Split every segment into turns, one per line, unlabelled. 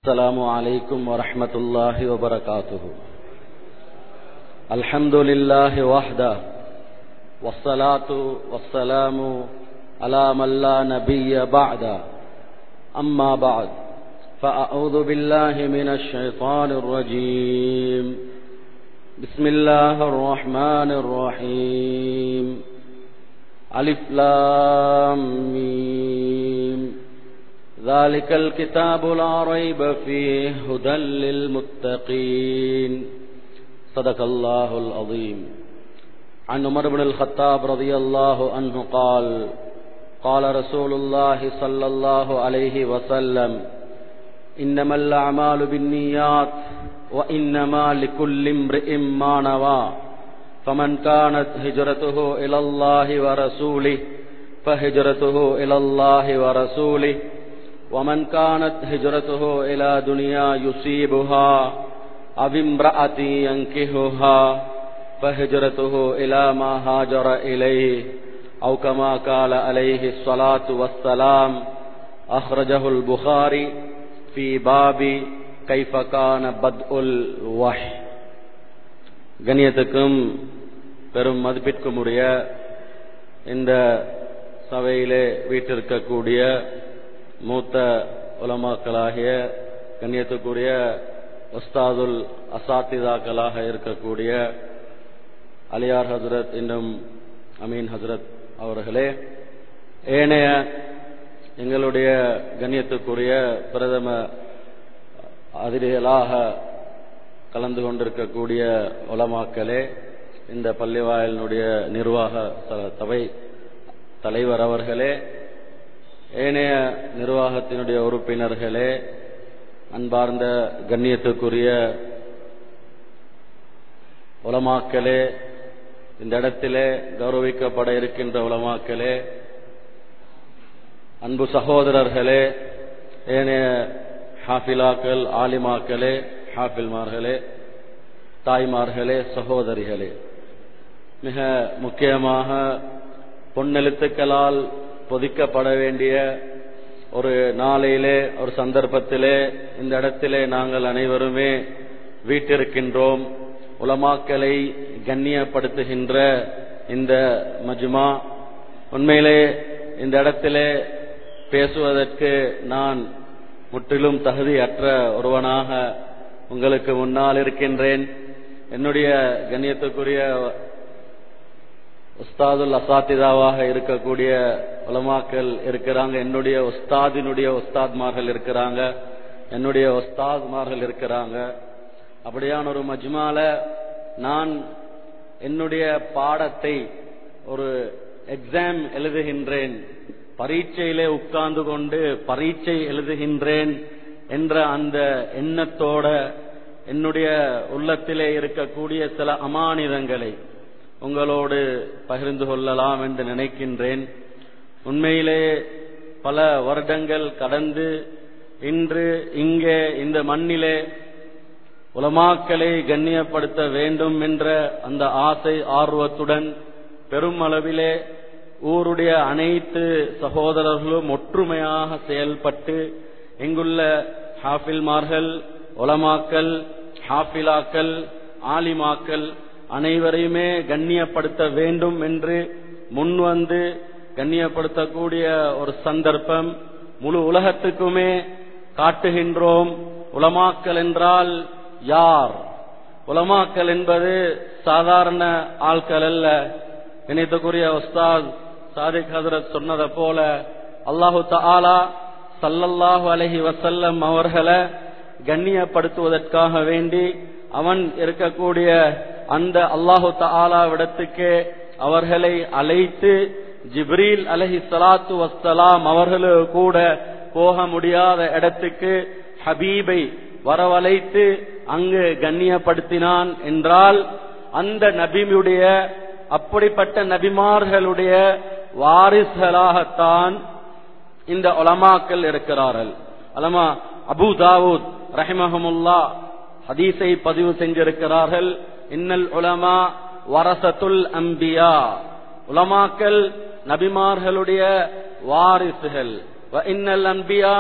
السلام عليكم ورحمة الله وبركاته. الحمد لله وحده والصلاة والسلام على من لا نبي بعده. أما بعد فأعوذ بالله من الشيطان الرجيم. بسم الله الرحمن الرحيم. ألف لام ميم. ذلك الكتاب لا ريب فيه هدى للمتقين. صدق الله العظيم. عن عمر بن الخطاب رضي الله عنه قال: قال رسول الله صلى الله عليه وسلم: إنما الأعمال بالنيات وإنما لكل امرئ ما نوى، فمن كانت هجرته إلى الله ورسوله فهجرته إلى الله ورسوله، ومن كانت هجرته إلى دنيا يصيبها أو امرأة ينكحها فهجرته إلى ما هاجر إليه، أو كما قال عليه الصلاة والسلام. أخرجه البخاري في باب كيف كان بدء الوحي. கண்ணியத்துக்கும் பெரும் மதிப்பிற்கும் உரிய இந்த சபையிலே வீட்டிற்கக்கூடிய மூத்த உலமாக்களாகிய கண்ணியத்துக்குரிய உஸ்தாதுல் அசாத்திதாக்களாக இருக்கக்கூடிய அலியார் ஹசரத் இன்னும் அமீன் ஹசரத் அவர்களே, ஏனைய எங்களுடைய கண்ணியத்துக்குரிய பிரதம அதிதிகளாக கலந்து கொண்டிருக்கக்கூடிய உலமாக்களே, இந்த பள்ளிவாயலினுடைய நிர்வாக சபை தலைவர் அவர்களே, ஏனைய நிர்வாகத்தினுடைய உறுப்பினர்களே, அன்பார்ந்த கண்ணியத்துக்குரிய உலமாக்களே, இந்த இடத்திலே கௌரவிக்கப்பட இருக்கின்ற உலமாக்களே, அன்பு சகோதரர்களே, ஏனைய ஹாஃபிலாக்கள், ஆலிமாக்களே, ஹாஃபில்மார்களே, தாய்மார்களே, சகோதரிகளே, மிக முக்கியமாக பொன்னெழுத்துக்களால் பொதிக்கப்பட வேண்டிய ஒரு நாளையிலே, ஒரு சந்தர்ப்பத்திலே இந்த இடத்திலே நாங்கள் அனைவருமே வீட்டிருக்கின்றோம். உலமாக்களை கண்ணியப்படுத்துகின்ற இந்த மஜ்மா, உண்மையிலே இந்த இடத்திலே பேசுவதற்கு நான் முற்றிலும் தகுதியற்ற ஒருவனாக உங்களுக்கு முன்னால் இருக்கின்றேன். என்னுடைய கண்ணியத்துக்குரிய உஸ்தாதுல் அசாத்திதாவாக இருக்கக்கூடிய உலமாக்கள் இருக்கிறாங்க, என்னுடைய உஸ்தாதினுடைய உஸ்தாத்மார்கள் இருக்கிறாங்க, என்னுடைய உஸ்தாத்மார்கள் இருக்கிறாங்க. அப்படியான ஒரு மஜ்மால நான் என்னுடைய பாடத்தை ஒரு எக்ஸாம் எழுதுகின்றேன், பரீட்சையிலே உட்கார்ந்து கொண்டு பரீட்சை எழுதுகின்றேன் என்ற அந்த எண்ணத்தோட என்னுடைய உள்ளத்திலே இருக்கக்கூடிய சில அமானிதங்களை உங்களோடு பகிர்ந்து கொள்ளலாம் என்று நினைக்கின்றேன். உண்மையிலே பல வருடங்கள் கடந்து இன்று இங்கே இந்த மண்ணிலே உலமாக்களை கண்ணியப்படுத்த வேண்டும் என்ற அந்த ஆசை ஆர்வத்துடன் பெரும் அளவிலே ஊருடைய அனைத்து சகோதரர்களும் ஒற்றுமையாக செயல்பட்டு இங்குள்ள ஹாஃபில்மார்கள், உலமாக்கள், ஹாஃபிலாக்கள், ஆலிமாக்கள் அனைவரையுமே கண்ணியப்படுத்த வேண்டும் என்று முன்வந்து கண்ணியப்படுத்தக்கூடிய ஒரு சந்தர்ப்பம் முழு உலகத்துக்குமே காட்டுகின்றோம். உலமாக்கள் என்றால் யார்? உலமாக்கள் என்பது சாதாரண ஆட்கள் அல்ல. இணைத்துக்குரிய உஸ்தாத் சாதிக் ஹசரத் சொன்னதை போல அல்லாஹு தஆலா ஸல்லல்லாஹு அலைஹி வஸல்லம் அவர்களை கண்ணியப்படுத்துவதற்காக வேண்டி அவன் இருக்கக்கூடிய அந்த அல்லாஹு தஆலாவிடத்துக்கு அவர்களை அழைத்து, ஜிப்ரீல் அலைஹி ஸலாத்து வஸ்ஸலாம் அவர்களு கூட போக முடியாத இடத்துக்கு ஹபீபை வரவழைத்து அங்கு கண்ணியப்படுத்தினான் என்றால் அந்த நபியுடைய, அப்படிப்பட்ட நபிமார்களுடைய வாரிசுகளாகத்தான் இந்த உலமாக்கள் இருக்கிறார்கள். அலமா அபூ தாவூத் ரஹிமஹுமுல்லா ஹதீஸை பதிவு செஞ்சிருக்கிறார்கள். இன்னல் உலமா வரசத்துல் அம்பியா, உலமாக்கள் நபிமார்களுடைய வாரிசுகள். வ இன்னல் அன்பியா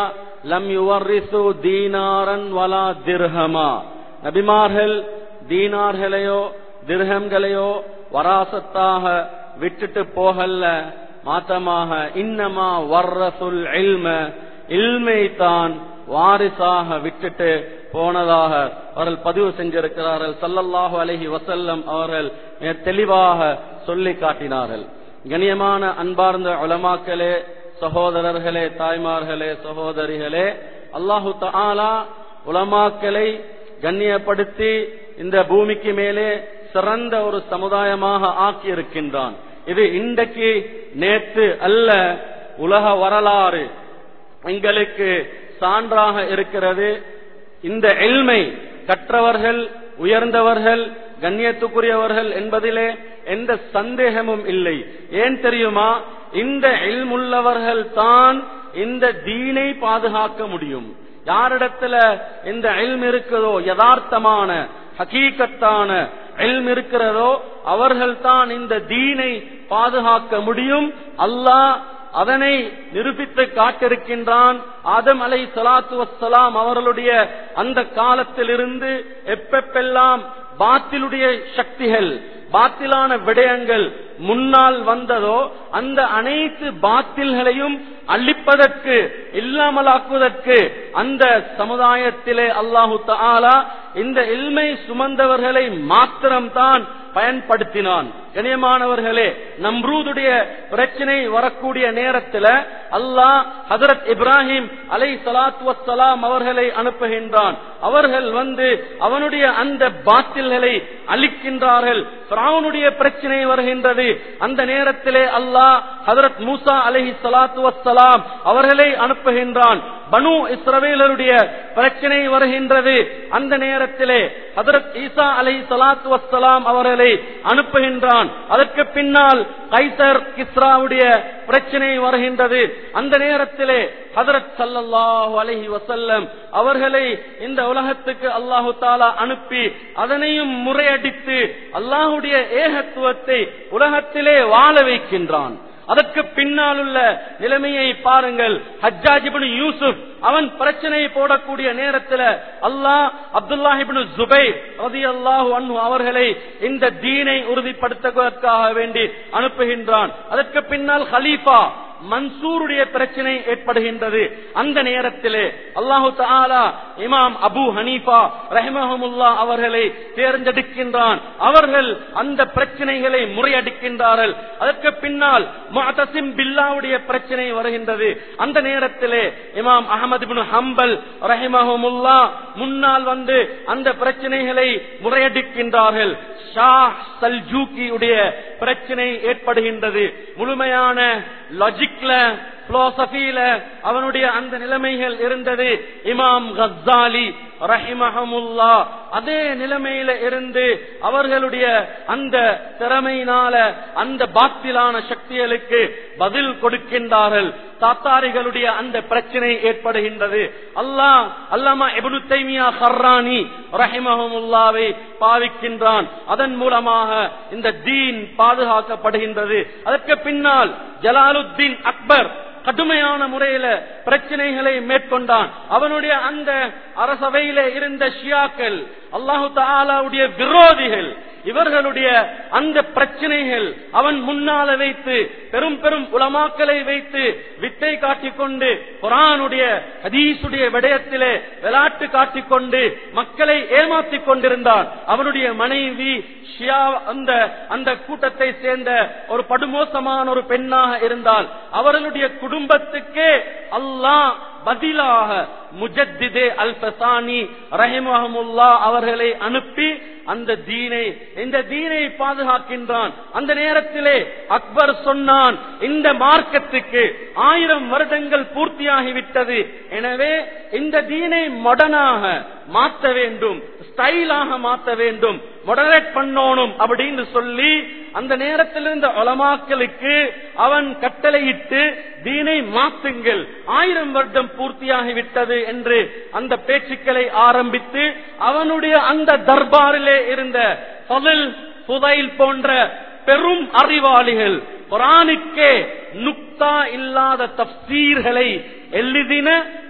லம் யுவர்ரிசு தீனாரன் வலா திர்ஹமா. நபிமார்கள் தீனார்களையோ திர்ஹம்களையோ வராசத்தாக விட்டுட்டு போகல்ல, மாற்றமாக இன்னமா வர்ரசுல் இல்ம, இல்மை தான் வாரிசாக விட்டுட்டு போனதாக அவர்கள் பதிவு செஞ்சிருக்கிறார்கள். ஸல்லல்லாஹு அலைஹி வஸல்லம் அவர்கள் தெளிவாக சொல்லி காட்டினார்கள். கண்ணியமான அன்பார்ந்த உலமாக்களே, சகோதரர்களே, தாய்மார்களே, சகோதரிகளே, அல்லாஹு தஆலா உலமாக்களை கண்ணியப்படுத்தி இந்த பூமிக்கு மேலே சிறந்த ஒரு சமுதாயமாக ஆக்கி இருக்கின்றான். இது இன்றைக்கு நேற்று அல்ல, உலக வரலாறு எங்களுக்கு சான்றாக இருக்கிறது. இந்த இல்மை கற்றவர்கள் உயர்ந்தவர்கள் கண்ணியத்துக்குரியவர்கள் என்பதிலே எந்த சந்தேகமும் இல்லை. ஏன் தெரியுமா? இந்த இல்முள்ளவர்கள் தான் இந்த தீனை பாதுகாக்க முடியும். யாரிடத்துல இந்த இல்ம் இருக்கிறதோ, யதார்த்தமான ஹகீகத்தான இல்ம் இருக்கிறதோ, அவர்கள் தான் இந்த தீனை பாதுகாக்க முடியும். அல்லாஹ் அதனை நிரூபித்து காட்டிருக்கின்றான். ஆதம் அலைஹிஸ்ஸலாத்து வஸ்ஸலாம் அவர்களுடைய அந்த காலத்திலிருந்து எப்பெல்லாம் பாத்திலுடைய சக்திகள், பாத்திலான விடயங்கள் முன்னால் வந்ததோ, அந்த அனைத்து பாத்தில்களையும் அழிப்பதற்கு, இல்லாமலாக்குவதற்கு அந்த சமுதாயத்திலே அல்லாஹு தஆலா இந்த இல்மை சுமந்தவர்களை மாத்திரம்தான் பயன்படுத்தினான். கண்ணியமானவர்களே, நம்ரூதுடைய பிரச்சனை வரக்கூடிய நேரத்தில் அல்லாஹ் ஹஜ்ரத் இப்ராஹிம் அலைஹிஸ்ஸலாத்து வஸ்ஸலாம் அவர்களை அனுப்புகின்றான். அவர்கள் வந்து அவனுடைய அந்த பாத்தில்களை அழிக்கின்றார்கள். ஃபிரௌனுடைய பிரச்சனை வருகின்றது. அந்த நேரத்திலே அல்லாஹ் ஹஜ்ரத் மூசா அலைஹிஸ்ஸலாத்து வஸ்ஸலாம் அவர்களை அனுப்புகின்றான். பனு இஸ்ரவேலருடைய பிரச்சனை வருகின்றது. அந்த நேரத்திலே ஹஜ்ரத் ஈசா அலைஹிஸ்ஸலாத்து வஸ்ஸலாம் அவர்களை அனுப்புகின்றான். அதற்கு பின்னால் கைசர் கிஸ்ராவுடைய பிரச்சனை வருகின்றது. அந்த நேரத்திலே ஹஜ்ரத் ஸல்லல்லாஹு அலைஹி வஸல்லம் அவர்களை இந்த உலகத்துக்கு அல்லாஹு தஆலா அனுப்பி அதனையும் முறையடித்து அல்லாஹ்வுடைய ஏகத்துவத்தை உலகத்திலே வாழ வைக்கின்றான். அதற்கு பின்னால் உள்ள நிலைமையை பாருங்கள். ஹஜ்ஜாஜ் இப்னு யூசுப் அவன் பிரச்சனை போடக்கூடிய நேரத்தில் அல்லாஹ் அப்துல்லாஹ் இப்னு ஜுபைர் ரலியல்லாஹு அன்ஹு அவர்களை இந்த தீனை உறுதிப்படுத்துவதற்காக வேண்டி அனுப்புகின்றான். அதற்கு பின்னால் ஹலீஃபா மன்சூருடைய பிரச்சனை ஏற்படுகின்றது. அந்த நேரத்திலே அல்லாஹு தஆலா இமாம் அபு ஹனீஃபா ரஹிமஹுல்லாஹ் அவர்களை தேர்ந்தெடுக்கின்றான். அவர்கள் அந்த பிரச்சனைகளை முறியடிக்கின்றார்கள். அதற்கு பின்னால் முஅத்தஸிம் பில்லாஹ்வுடைய பிரச்சனை வருகின்றது. அந்த நேரத்திலே இமாம் அஹ்மத் இப்னு ஹம்பல் ரஹிமஹுல்லாஹ் முன்னால் வந்து அந்த பிரச்சனைகளை முறியடிக்கின்றார்கள். ஷாஹ் சல்ஜூகியுடைய பிரச்சனை ஏற்படுகின்றது. முழுமையான லாஜிக்ல, பிலோசபியில அவனுடைய அந்த நிலைமைகள் இருந்தது. இமாம் கஸ்ஸாலி ரஹிமஹுல்லாஹ் அதே நிலைமையில இருந்து அவர்களுடைய அந்த திறமையினால அந்த பாத்திலான சக்திகளுக்கு பதில் கொடுக்கின்றார்கள். தாத்தாரிகளுடைய அந்த பிரச்சனை ஏற்படுகின்றது. அல்லாமா இப்னு தைமியா ஹர்ரானி ரஹிமஹுல்லாஹ்வை பாவிக்கின்றான். அதன் மூலமாக இந்த தீன் பாதுகாக்கப்படுகின்றது. அதற்கு பின்னால் ஜலாலுத்தீன் அக்பர் கடுமையான முறையில பிரச்சனைகளை மேற்கொண்டான். அவனுடைய அந்த அரசவையில இருந்த ஷியாக்கள், அல்லாஹு தஆலாவுடைய விரோதிகள், இவர்களுடைய அந்த பிரச்சனைகள் அவன் முன்னால வைத்து பெரும் பெரும் உலமாக்களை வைத்து வித்தை காட்டிக்கொண்டு குர்ஆனுடைய ஹதீஸுடைய விடயத்திலே விளையாட்டு காட்டிக்கொண்டு மக்களை ஏமாற்றிக் கொண்டிருந்தான். அவனுடைய மனைவி ஷியா அந்த கூட்டத்தை சேர்ந்த ஒரு படுமோசமான ஒரு பெண்ணாக இருந்தால் அவர்களுடைய குடும்பத்துக்கே அல்லாஹ் பதிலாக முஜத்திதே அல் ஃபசானி ரஹிமஹுல்லாஹ் அவர்களை அனுப்பி இந்த தீனை பாதுகாக்கின்றான். அந்த நேரத்திலே அக்பர் சொன்னான், இந்த மார்க்கத்துக்கு 1000 வருடங்கள் பூர்த்தியாகிவிட்டது. எனவே இந்த தீனை மாடர்னாக மாற்ற வேண்டும், ஸ்டைலாக மாற்ற வேண்டும், மாடரேட் பண்ணணும் அப்படின்னு சொல்லி அந்த நேரத்தில் இருந்த உலமாக்களுக்கு அவன் கட்டளையிட்டு தீனை மாற்றுங்கள், 1000 வருடம் பூர்த்தியாகிவிட்டது என்று அந்த பேச்சுக்களை ஆரம்பித்து அவனுடைய அந்த தர்பாரிலே இருந்த ஃபுதைல் போன்ற பெரும் அறிவாளிகள் குர்ஆனுக்கே நுக்தா இல்லாத தஃப்சீர்களை எழுதின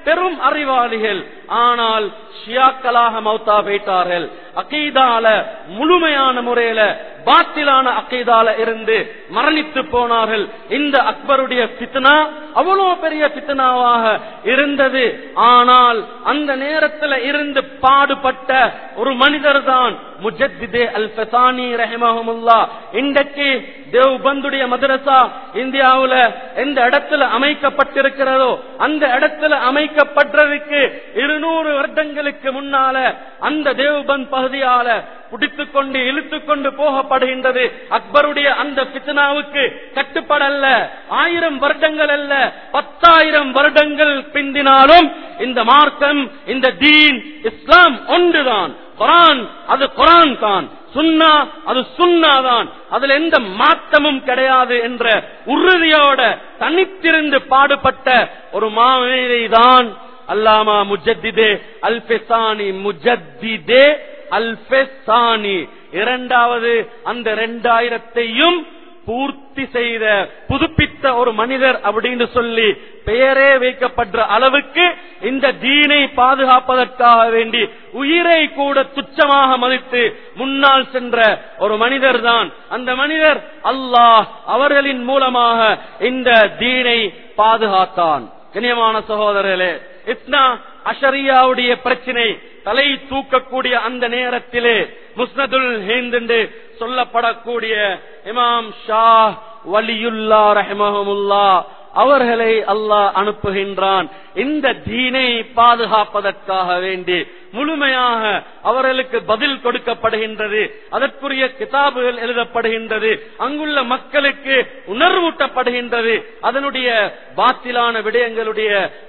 பெரும் அறிவாளிகள். ஆனால் ஷியாக்களாக மௌத்தா போயிட்டார்கள். அகீதால முழுமையான முறையில பாத்திலான அகீதால இருந்து மரணித்து போனார்கள். இந்த அக்பருடைய ஃபித்னா அவ்வளவு பெரிய ஃபித்னாவாக இருந்தது. ஆனால் அந்த நேரத்தில் இருந்து பாடுபட்ட ஒரு மனிதர் தான் முஜத்திதே அல் ஃபசானி ரஹிமஹுல்லாஹ். இன்றைக்கு தேவ்பந்துடைய மதரசா இந்தியாவுல எந்த இடத்துல அமைக்கப்பட்டிருக்கிறதோ அந்த இடத்துல அமைக்கப்பட்டதுக்கு 200 வருடங்களுக்கு முன்னால அந்த தேவ்பந்த் பகுதியால பிடித்துக்கொண்டு இழுத்துக்கொண்டு போகப்படுகின்றது. அக்பருடைய அந்த ஃபித்னாவுக்கு கட்டுப்படல்ல. 1000 வருடங்கள் அல்ல, 10,000 வருடங்கள் பிந்தினாலும் இந்த மார்க்கம், இந்த தீன், இஸ்லாம் ஒன்றுதான். குர்ஆன் அது குர்ஆன் தான், சுன்னா அது சுன்னா தான், அதுல எந்த மாற்றமும் கிடையாது என்ற உறுதியோட தனித்திருந்து பாடுபட்ட ஒரு மாமேதை தான் அல்லாமா முஜத்திதே அல் ஃபசானி. முஜத்திதே அல் ஃபசானி இரண்டாவது அந்த 2000ஐயும் பூர்த்தி செய்த புதுப்பித்த ஒரு மனிதர் அப்படின்னு சொல்லி பெயரே வைக்கப்படுற அளவுக்கு இந்த தீனை பாதுகாப்பதற்காக வேண்டி உயிரை கூட துச்சமாக மதித்து முன்னால் சென்ற ஒரு மனிதர் தான். அந்த மனிதர் அல்லாஹ் அவர்களின் மூலமாக இந்த தீனை பாதுகாத்தான். கண்ணியமான சகோதரர்களே, இத்னா அஷரியாவுடைய பிரச்சனை தலை தூக்கக்கூடிய அந்த நேரத்திலே முஸ்னதுல் ஹிந்த் என்று சொல்லப்படக்கூடிய இமாம் ஷாஹ் வலியுல்லா ரஹ்மஹுல்லாஹ் அவர்களை அல்லாஹ் அனுப்புகின்றான். இந்த தீனை பாதுகாப்பதற்காக வேண்டி முழுமையாக அவர்களுக்கு பதில் கொடுக்கப்படுகின்றது. அதற்குரிய கிதாபுகள் எழுதப்படுகின்றது. அங்குள்ள மக்களுக்கு உணர்வூட்டப்படுகின்றது. அதனுடைய பாத்திலான விடயங்களுடைய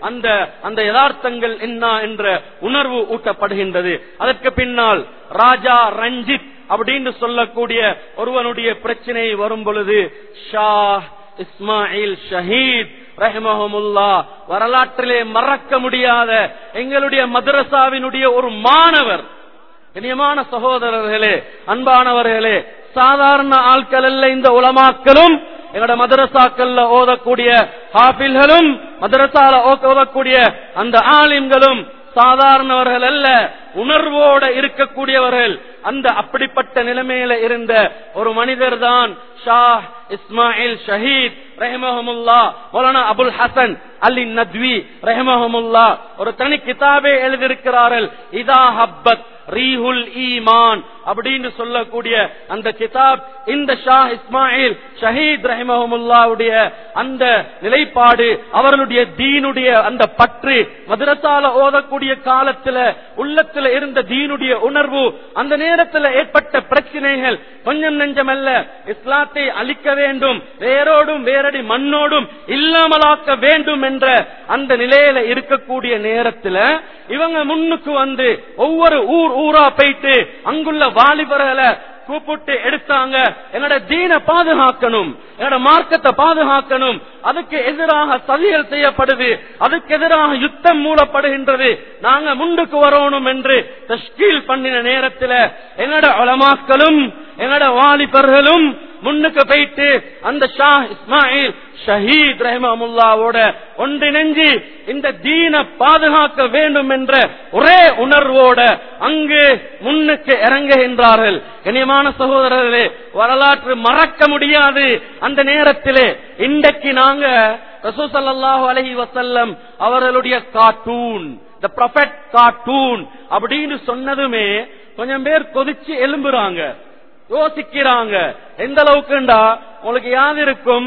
அந்த யதார்த்தங்கள் என்ன என்ற உணர்வு ஊட்டப்படுகின்றது. அதற்கு பின்னால் ராஜா ரஞ்சித் அப்படின்னு சொல்லக்கூடிய ஒருவனுடைய பிரச்சனை வரும் பொழுது ஷாஹ் இஸ்மாயில் ஷஹீத் ரஹ்மஹுல்லாஹ் வரலாற்றிலே மறக்க முடியாத எங்களுடைய மதரசாவினுடைய ஒரு மாணவர். கண்ணியமான சகோதரர்களே, அன்பானவர்களே, சாதாரண ஆட்கள் அல்ல இந்த உலமாக்களும். எங்களோட மதரசாக்கள்ல ஓதக்கூடிய ஹாஃபில்களும் மதரசால ஓதக்கூடிய அந்த ஆலிம்களும் சாதாரணவர்கள் அல்ல, உணர்வோட இருக்கக்கூடியவர்கள். அந்த அப்படிப்பட்ட நிலைமையில இருந்த ஒரு மனிதர் தான் ஷாஹ் இஸ்மாயில் ஷஹீத் ரஹ்மஹுல்லாஹ். மௌலானா அபுல் ஹசன் அலி நத்வி ரஹ்மஹுல்லாஹ் ஒரு தனி கிதாபே எழுதியிருக்கிறார்கள். இதா ஹப்பத் ரீஹுல் ஈமான் அப்படின்னு சொல்லக்கூடிய அந்த கிதாப் இந்த ஷாஹ் இஸ்மாயில் ஷஹீத் ரஹ்மஹுல்லாஹ்வுடைய அந்த நிலைப்பாடு, அவர்களுடைய தீனுடைய அந்த பற்று, மதரசால ஓதக்கூடிய காலத்துல உள்ளத்துல இருந்த தீனுடைய உணர்வு, அந்த நேரத்தில் ஏற்பட்ட பிரச்சனைகள் கொஞ்சம் நெஞ்சமல்ல. இஸ்லாத்தை அழிக்க வேண்டும், வேரோடும் வேரடி மண்ணோடும் இல்லாமலாக்க வேண்டும் என்ற அந்த நிலையில இருக்கக்கூடிய நேரத்தில் இவங்க முன்னுக்கு வந்து ஒவ்வொரு ஊரா போயிட்டு அங்குள்ள வாலிபர்களை கூப்பிட்டு எடுத்தாங்க. என்னோட தீனை பாதுகாக்கணும், என்னோட மார்க்கத்தை பாதுகாக்கணும், அதுக்கு எதிராக சதிகள் செய்யப்படுது, அதுக்கு எதிராக யுத்தம் மூலப்படுகின்றது, நாங்க முன்னுக்கு வரணும் என்று தஷ்கீல் பண்ணின நேரத்தில் என்னோட உலமாக்களும் என்னோட வாலிபர்களும் முன்னுக்கு போயிட்டு அந்த ஷாஹ் இஸ்மாயில் ஷஹீத் ரஹ்மஹுல்லாஹ்வோட ஒன்றிணைஞ்சு இந்த தீனை பாதுகாக்க வேண்டும் என்ற ஒரே உணர்வோட அங்கு முன்னுக்கு இறங்குகின்றார்கள். கண்ணியமான சகோதரர்களே, வரலாற்று மறக்க முடியாது அந்த நேரத்திலே. இன்றைக்கு நாங்க ரசூல் ஸல்லல்லாஹு அலைஹி வஸல்லம் அவர்களுடைய கார்ட்டூன், தி ப்ராஃபட் கார்ட்டூன் அப்படின்னு சொன்னதுமே கொஞ்சம் பேர் கொதிச்சு எழும்புறாங்க, யோசிக்கிறாங்க. எந்த அளவுக்குண்டா உங்களுக்கு யாது இருக்கும்,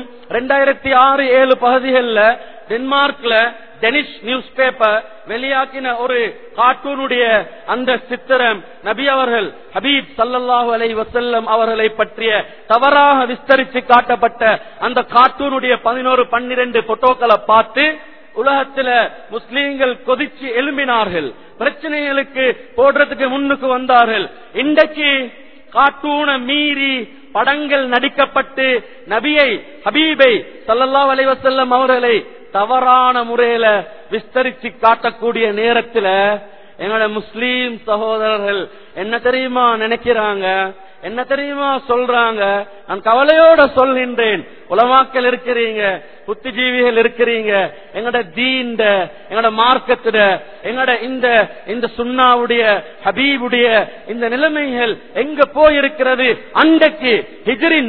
2006-7 பகுதிகளில் டென்மார்க்ல டெனிஷ் நியூஸ் பேப்பர் வெளியாக்கின ஒரு கார்ட்டூனுடைய அந்த சித்திரம் நபி அவர்கள் ஹபீப் ஸல்லல்லாஹு அலைஹி வஸல்லம் அவர்களை பற்றிய தவறாக விஸ்தரித்து காட்டப்பட்ட அந்த கார்ட்டூனுடைய 11-12 போட்டோக்களை பார்த்து உலகத்துல முஸ்லீம்கள் கொதிச்சு எழும்பினார்கள், பிரச்சனைகளுக்கு போடுறதுக்கு முன்னுக்கு வந்தார்கள். இன்றைக்கு கார்ட்டூனை மீறி படங்கள் நடிக்கப்பட்டு நபியை ஹபீபை ஸல்லல்லாஹு அலைஹி வஸல்லம் அவர்களை தவறான முறையில விஸ்தரிச்சு காட்டக்கூடிய நேரத்தில் எங்களோட முஸ்லீம் சகோதரர்கள் என்ன தெரியுமா நினைக்கிறாங்க, என்ன தெரியுமா சொல்றாங்க? நான் கவலையோட சொல்கின்றேன், உலமாக்கள் இருக்கிறீங்க, புத்திஜீவிகள் இருக்கிறீங்க, எங்கட தீண்ட எங்கட மார்க்கத்திட எங்கட இந்த சுன்னாவுடைய ஹபீபுடைய இந்த நிலைமைகள் எங்க போயிருக்கிறது? அன்றைக்கு ஹிஜ்ரி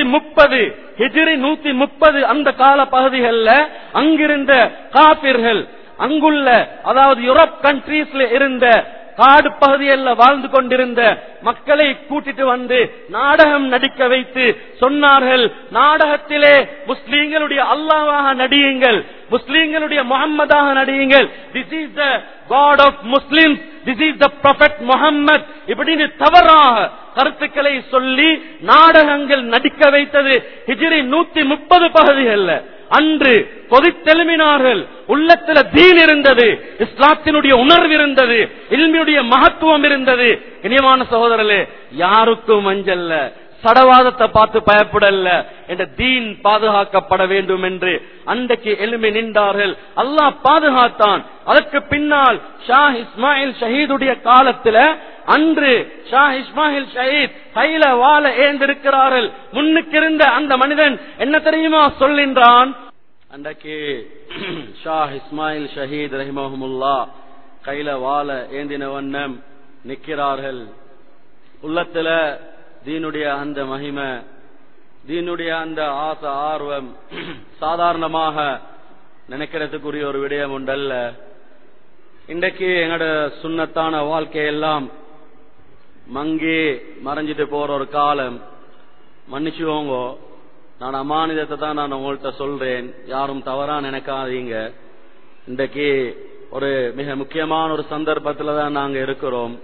130 அந்த கால பகுதிகளில் அங்கிருந்த காபிர்கள், அங்குள்ள அதாவது யூரோப் கண்ட்ரீஸ்ல இருந்த காடு பகுதியில் வாழ்ந்து கொண்டிருந்த மக்களை கூட்டிட்டு வந்து நாடகம் நடிக்க வைத்து சொன்னார்கள், நாடகத்திலே முஸ்லீம்களுடைய அல்லாஹ்வாக நடியுங்கள், முஸ்லீம்களுடைய முஹம்மதாக நடியுங்கள், this is the God of Muslims, this is the prophet Muhammad, இப்படின்னு தவறாக கருத்துக்களை சொல்லி நாடகங்கள் நடிக்க வைத்தது ஹிஜ்ரி 130 பகுதிகள்ல. அன்று கொதித்தெழுமினார்கள், உள்ளத்துல தீன் இருந்தது, இஸ்லாத்தினுடைய உணர்வு இருந்தது, இல்மியுடைய மகத்துவம் இருந்தது. இனியமான சகோதரர்களே, யாருக்கும் அஞ்சல்ல, சடவாதத்தை பார்த்து பயப்படல, என்ற தீன் பாதுகாக்கப்பட வேண்டும் என்று அன்றைக்கு எழுமி நின்றார்கள். அல்லாஹ் பாதுகாத்தான். அதற்கு பின்னால் ஷா இஸ்மாயில் ஷஹீதுடைய காலத்துல அன்று ஷா இஸ்மாயில் ஷஹீத் கையில வாழ ஏந்திருக்கிறார்கள். முன்னுக்கு இருந்த அந்த மனிதன் என்ன தெரியுமா சொல்கின்றான்? அன்றைக்கு ஷா இஸ்மாயில் ஷஹீத் ரஹிமஹுமுல்லா கையில வாழ ஏந்தின வண்ணம் நிற்கிறார்கள். உள்ளத்துல தீனுடைய அந்த மகிமை, தீனுடைய அந்த ஆசை ஆர்வம் சாதாரணமாக நினைக்கிறதுக்குரிய ஒரு விடயம் உண்டல்ல. இன்றைக்கு எங்களோட சுன்னத்தான வாழ்க்கையெல்லாம் மங்கி மறைஞ்சிட்டு போற ஒரு காலம். மன்னிச்சுவோங்க, நான் அமானிதத்தை தான் நான் உங்கள்கிட்ட சொல்றேன், யாரும் தவறா நினைக்காதீங்க. இன்றைக்கு ஒரு மிக முக்கியமான ஒரு சந்தர்ப்பத்துல தான் நாங்க இருக்கிறோம்.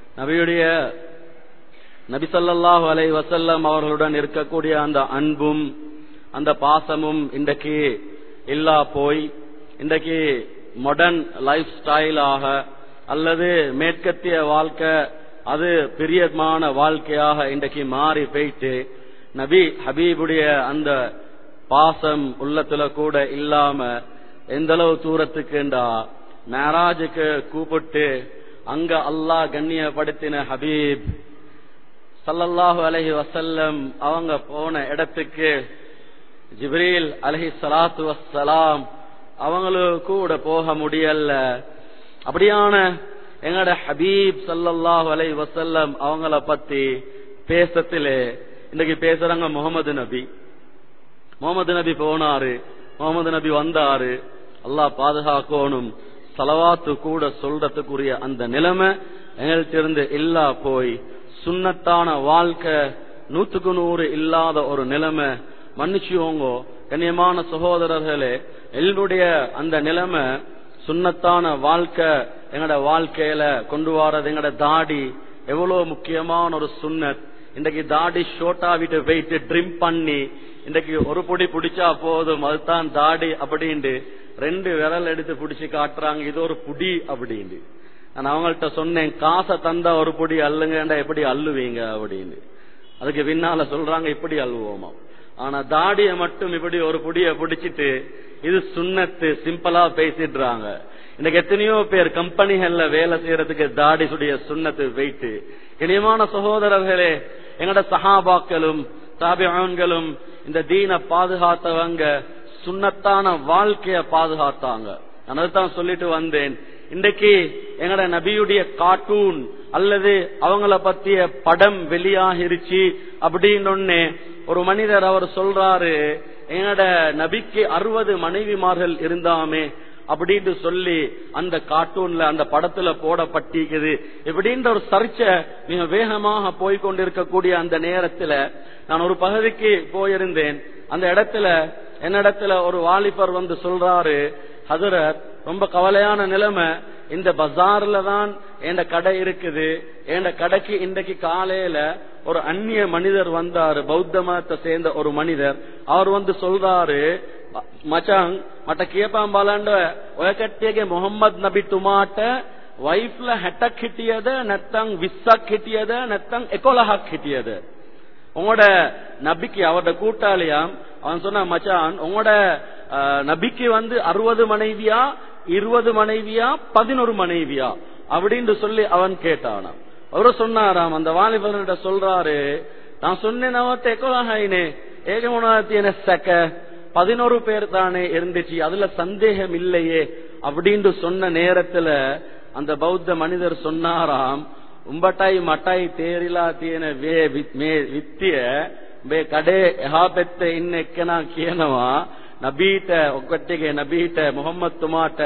நபி ஸல்லல்லாஹு அலைஹி வஸல்லம் அவர்களுடன் இருக்கக்கூடிய அந்த அன்பும் அந்த பாசமும் இன்றைக்கு இல்லா போய், இன்றைக்கு மாடர்ன் லைஃப் ஸ்டைலாக அல்லது மேற்கத்திய வாழ்க்கை அது பிரியமான வாழ்க்கையாக இன்றைக்கு மாறி போயிட்டு, நபி ஹபீபுடைய அந்த பாசம் உள்ளத்துல கூட இல்லாம எந்த அளவு தூரத்துக்குண்டா மேராஜுக்கு கூப்பிட்டு அங்க அல்லாஹ் கண்ணியப்படுத்தின ஹபீப் ஸல்லல்லாஹு அலைஹி வஸல்லம் அவங்க போன இடத்துக்கு ஜிப்ரீல் அலைஹிஸ்ஸலாத்து வஸ்ஸலாம் அவங்களுக்கு கூட போக முடியல. அப்படியான எங்கட ஹபீப் ஸல்லல்லாஹு அலைஹி வஸல்லம் அவங்கள பத்தி பேசத்திலே இன்னைக்கு பேசுறாங்க முகமது நபி. முகமது நபி போனாரு, முகமது நபி வந்தாரு, அல்லாஹ் பாதுகாக்கணும், ஸலவாத்து கூட சொல்றதுக்குரிய அந்த நிலைமை எங்கள்கிட்ட இல்லா போய் சுன்னத்தான வாழ்க்கை 100க்கு 100 இல்லாத ஒரு நிலைமை. மன்னிச்சுவோங்க கண்ணியமான சகோதரர்களே, எங்களுடைய அந்த நிலைமை சுன்னத்தான வாழ்க்கை எங்கட வாழ்க்கையில கொண்டு வரது. எங்கட தாடி எவ்வளவு முக்கியமான ஒரு சுன்னத். இன்றைக்கு தாடி ஷோட்டா விட்டு போயிட்டு ட்ரிம் பண்ணி இன்றைக்கு ஒரு பொடி பிடிச்சா போதும், அதுதான் தாடி அப்படின்ட்டு 2 விரல் எடுத்து பிடிச்சு காட்டுறாங்க, இது ஒரு புடி அப்படின்னு. நான் அவங்கள்ட்ட சொன்னேன், காசை தந்தா ஒரு பொடி அள்ளுங்கண்டா எப்படி அள்ளுவீங்க அப்படின்னு. அதுக்கு பின்னால சொல்றாங்க இப்படி அள்ளுவோமா. ஆனா தாடிய மட்டும் இப்படி ஒரு பொடிய பிடிச்சிட்டு இது சுன்னத்து சிம்பிளா பேசிடுறாங்க. இன்னைக்கு எத்தனையோ பேர் கம்பெனிகள்ல வேலை செய்யறதுக்கு தாடிசுடைய சுன்னத்து வைத்து. இனியமான சகோதரர்களே, எங்கட சஹாபாக்களும் தாபிஊன்களும் இந்த தீனை பாதுகாத்தவங்க சுன்னத்தான வாழ்க்கைய பாதுகாத்தாங்க. நான் அதைத்தான் சொல்லிட்டு வந்தேன். இன்றைக்கு எங்கட நபியுடைய கார்ட்டூன் அல்லது அவங்கள பத்திய படம் வெளியாகிருச்சு அப்படின்னு ஒரு மனிதர் அவர் சொல்றாரு, எங்கட நபிக்கு 60 மனைவிமார்கள் இருந்தாமே அப்படின்னு சொல்லி அந்த கார்ட்டூன்ல அந்த படத்துல போடப்பட்டிருக்குது இப்படின்ற ஒரு சர்ச்சை மிக வேகமாக போய்கொண்டிருக்கக்கூடிய அந்த நேரத்துல நான் ஒரு பகுதிக்கு போயிருந்தேன். அந்த இடத்துல என்னிடத்துல ஒரு வாலிபர் வந்து சொல்றாரு, ஹஜரத் ரொம்ப கவலையான நிலைமை, இந்த பஜார்ல தான் என் கடை இருக்குது, என் கடைக்கு இன்றைக்கு காலையில ஒரு அந்நிய மனிதர் வந்தாரு, பௌத்த மதத்தை சேர்ந்த ஒரு மனிதர். அவர் வந்து சொல்றாரு, மச்சாங் மட்ட கேப்பாம்பாலாண்ட ஒயக்கட்டிய முகமது நபி துமாட்ட வைஃப்ல ஹெட்டக் ஹிட்டியது நெத்தங் விஸ்ஸக் ஹிட்டியது நெத்தங் எக்கோலஹக் ஹிட்டியது. உங்களோட நபிக்கு அவரோட கூட்டாளியாம் அவன் சொன்ன, மச்சான் உங்களோட நபிக்கு வந்து 60 மனைவியா 20 மனைவியா 11 மனைவியா அப்படின்னு சொல்லி அவன் கேட்டானா. அவரு சொன்னாராம், அந்த வாலிபர்கிட்ட சொல்றாரு, நான் சொன்னேன் அவர்கிட்ட எக்கோலாயினே ஏகமோனாத்தியன சக்க 11 பேர் தானே இருந்துச்சு, அதுல சந்தேகம் இல்லையே அப்படின்னு சொன்ன நேரத்துல அந்த பௌத்த மனிதர் சொன்னாராம், உம்பட்டாய் மட்டாய் தேரிலா தீன வித்திய கடே எஹாபெத்த இன்னெக்கனா කියනවා නබීට ඔක්කොට්ටගේ නබීට முகம்மது துமாட்ட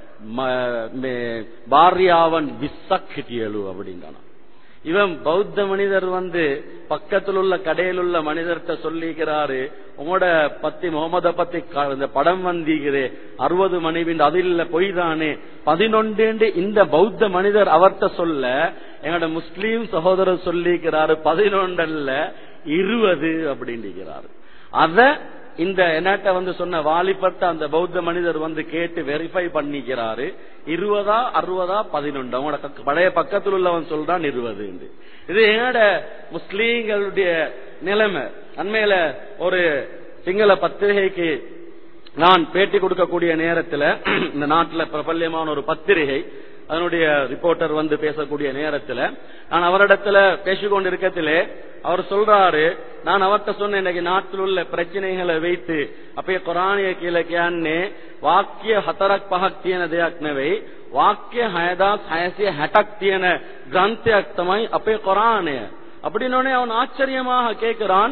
பாரியாவன் 20ක් හිටියලු அப்படின்றானா. இவன் பௌத்த மனிதர் பக்கத்தில் உள்ள கடையில் உள்ள மனிதர்கிட்ட சொல்லிக்கிறாரு, உங்களோட பத்தி முகமத பத்தி இந்த படம் வந்தீங்களே 60 மனைவி, அது இல்ல பொய் தானே 11 இந்த பௌத்த மனிதர் அவர்கிட்ட சொல்ல, எங்களோட முஸ்லீம் சகோதரர் சொல்லிக்கிறாரு 11 அல்ல 20 அப்படின்றாரு. அத இந்த என்னாட்ட சொன்ன வாலிபட்ட அந்த பௌத்த மனிதர் கேட்டு வெரிஃபை பண்ணிக்கிறாரு, 20 60 11. அவங்களோட பழைய பக்கத்தில் உள்ளவன் சொல்றான் 20. இது என்னோட முஸ்லீம்களுடைய நிலைமை. அண்மையில ஒரு சிங்கள பத்திரிகைக்கு நான் பேட்டி கொடுக்கக்கூடிய நேரத்தில், இந்த நாட்டில் பிரபல்யமான ஒரு பத்திரிகை அதனுடைய ரிப்போர்ட்டர் பேசக்கூடிய நேரத்தில் நான் அவரிடத்துல பேசிக்கொண்டு இருக்கத்திலே அவர் சொல்றாரு, நான் அவர்கிட்ட சொன்ன இன்னைக்கு நாட்டில் உள்ள பிரச்சனைகளை வைத்து அப்பே குரானிய கீழே கேன்னே வாக்கிய 4ක් 5ක් තියෙන දෙයක් නෙවෙයි, வாக்கிய 6660ක් තියෙන கிரந்தයක් තමයි අපේ குரானය அப்படின்னே அவன் ஆச்சரியமாக கேட்கிறான்,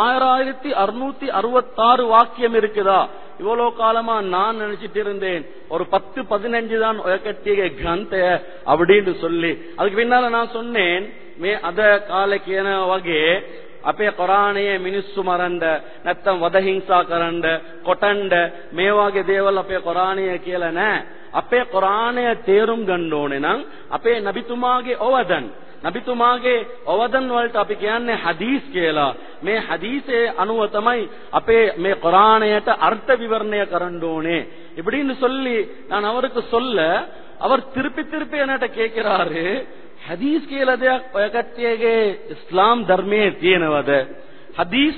1666 வாக்கியம் இருக்குதா? இவ்வளவு காலமா நான் நினைச்சிட்டு இருந்தேன் ஒரு 10-15 தான் கட்டிய கிரந்தைய அப்படின்னு சொல்லி. அதுக்கு பின்னால நான் சொன்னேன், அத காலக்கு வகை අපේ කොරානයේ මිනිස්සු මරන්න නැත්තම් වද හිංසා කරන්න කොටන්න මේ වගේ දේවල් අපේ කොරානයේ කියලා නෑ. අපේ කොරානය තේරුම් ගන්න ඕනේ නම් අපේ නබිතුමාගේ ඔවදන් වලට අපි කියන්නේ හදීස් කියලා. මේ හදීஸේ අනුව තමයි අපේ මේ කොරානයට අර්ථ විවරණය කරන්න ඕනේ இப்படின்னு சொல்லி நான் அவருக்கு சொல்ல, அவர் திருப்பி திருப்பி என்னட்ட கேட்கிறாரு, ஹதீஸ் කියලා දෙයක් ඔය කට්ටියගේ ඉස්ලාම් ධර්මයේ තියෙනවද? හදීස්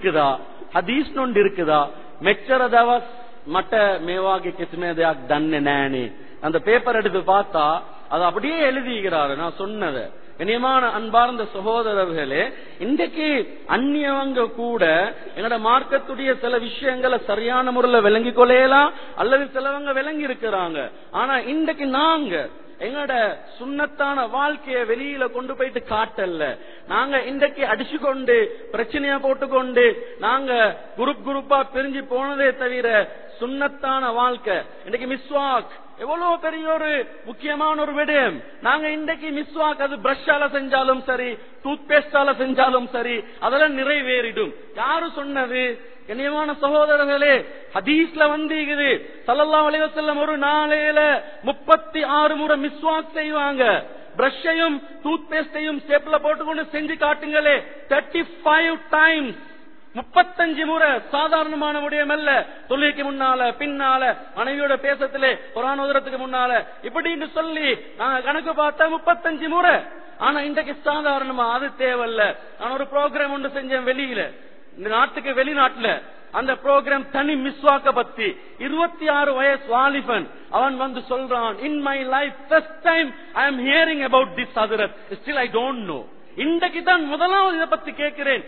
නොන්ඩ இருக்குதா? මෙච්චර දවස් මට මේ වගේ කිසිම දෙයක් දන්නේ නැහනේ. அந்த பேப்பர் எடுத்து பார்த்தா அது அப்படியே எழுதிக்கிறாரு நான் சொன்னதை. கண்ணியமான அன்பார்ந்த சகோதரர்களே, இன்றைக்கு அந்நியவங்க கூட எங்கட மார்க்கத்துடைய சில விஷயங்களை சரியான முறையில் விளங்கி கொள்ளலாம், அல்லது சிலவங்க விளங்கி இருக்கிறாங்க. ஆனா இன்றைக்கு நாங்க எங்கட சுண்ணத்தான வாழ்க்கைய வெளியில கொண்டு போயிட்டு காட்டல்ல. நாங்க இன்றைக்கு அடிச்சு கொண்டு பிரச்சனையா போட்டுக்கொண்டு நாங்க குரூப்பா பிரிஞ்சு போனதே தவிர சுண்ணத்தான வாழ்க்கை இன்னைக்கு மிஸ்வாக் எவ்வளவு பெரிய ஒரு முக்கியமான ஒரு விடயம். நாங்க இன்றைக்கு மிஸ்வாக் அது பிரஷால செஞ்சாலும் சரி, டூத் பேஸ்டால செஞ்சாலும் சரி, அதெல்லாம் நிறைவேறிடும். யாரு சொன்னது? கண்ணியமான சகோதரர்களே, ஹதீஸ்ல வந்தீங்குது ஸல்லல்லாஹு அலைஹி வஸல்லம் ஒரு நாளையில 36 முறை மிஸ்வாக் செய்வாங்க. பிரஷையும் டூத் பேஸ்டையும் ஸ்டெப்ல போட்டுக்கொண்டு செஞ்சு காட்டுங்களே, 35 டைம்ஸ் 35 முறை. சாதாரணமான விடயம் அல்ல. தொழுகைக்கு முன்னால பின்னால மனைவியோட பேசத்திலே குர்ஆன் ஓதுறதுக்கு முன்னால இப்படின்னு சொல்லி நாங்க கணக்கு பார்த்தா 35 முறை. ஆனா இன்றைக்கு சாதாரணமா அது தேவையில்ல. நான் ஒரு ப்ரோக்ராம் ஒன்று செஞ்சேன் வெளியில, இந்த நாட்டுக்கு வெளிநாட்டுல. அந்த ப்ரோக்ராம் தனி மிஸ்வாக்க பத்தி 26 வயசு வாலிபன் அவன் சொல்றான், in my life first time I am hearing about this ஹதரத், ஸ்டில் ஐ டோன்ட் நோ. இன்றைக்கு தான் முதலாவது இதை பத்தி கேட்கிறேன்.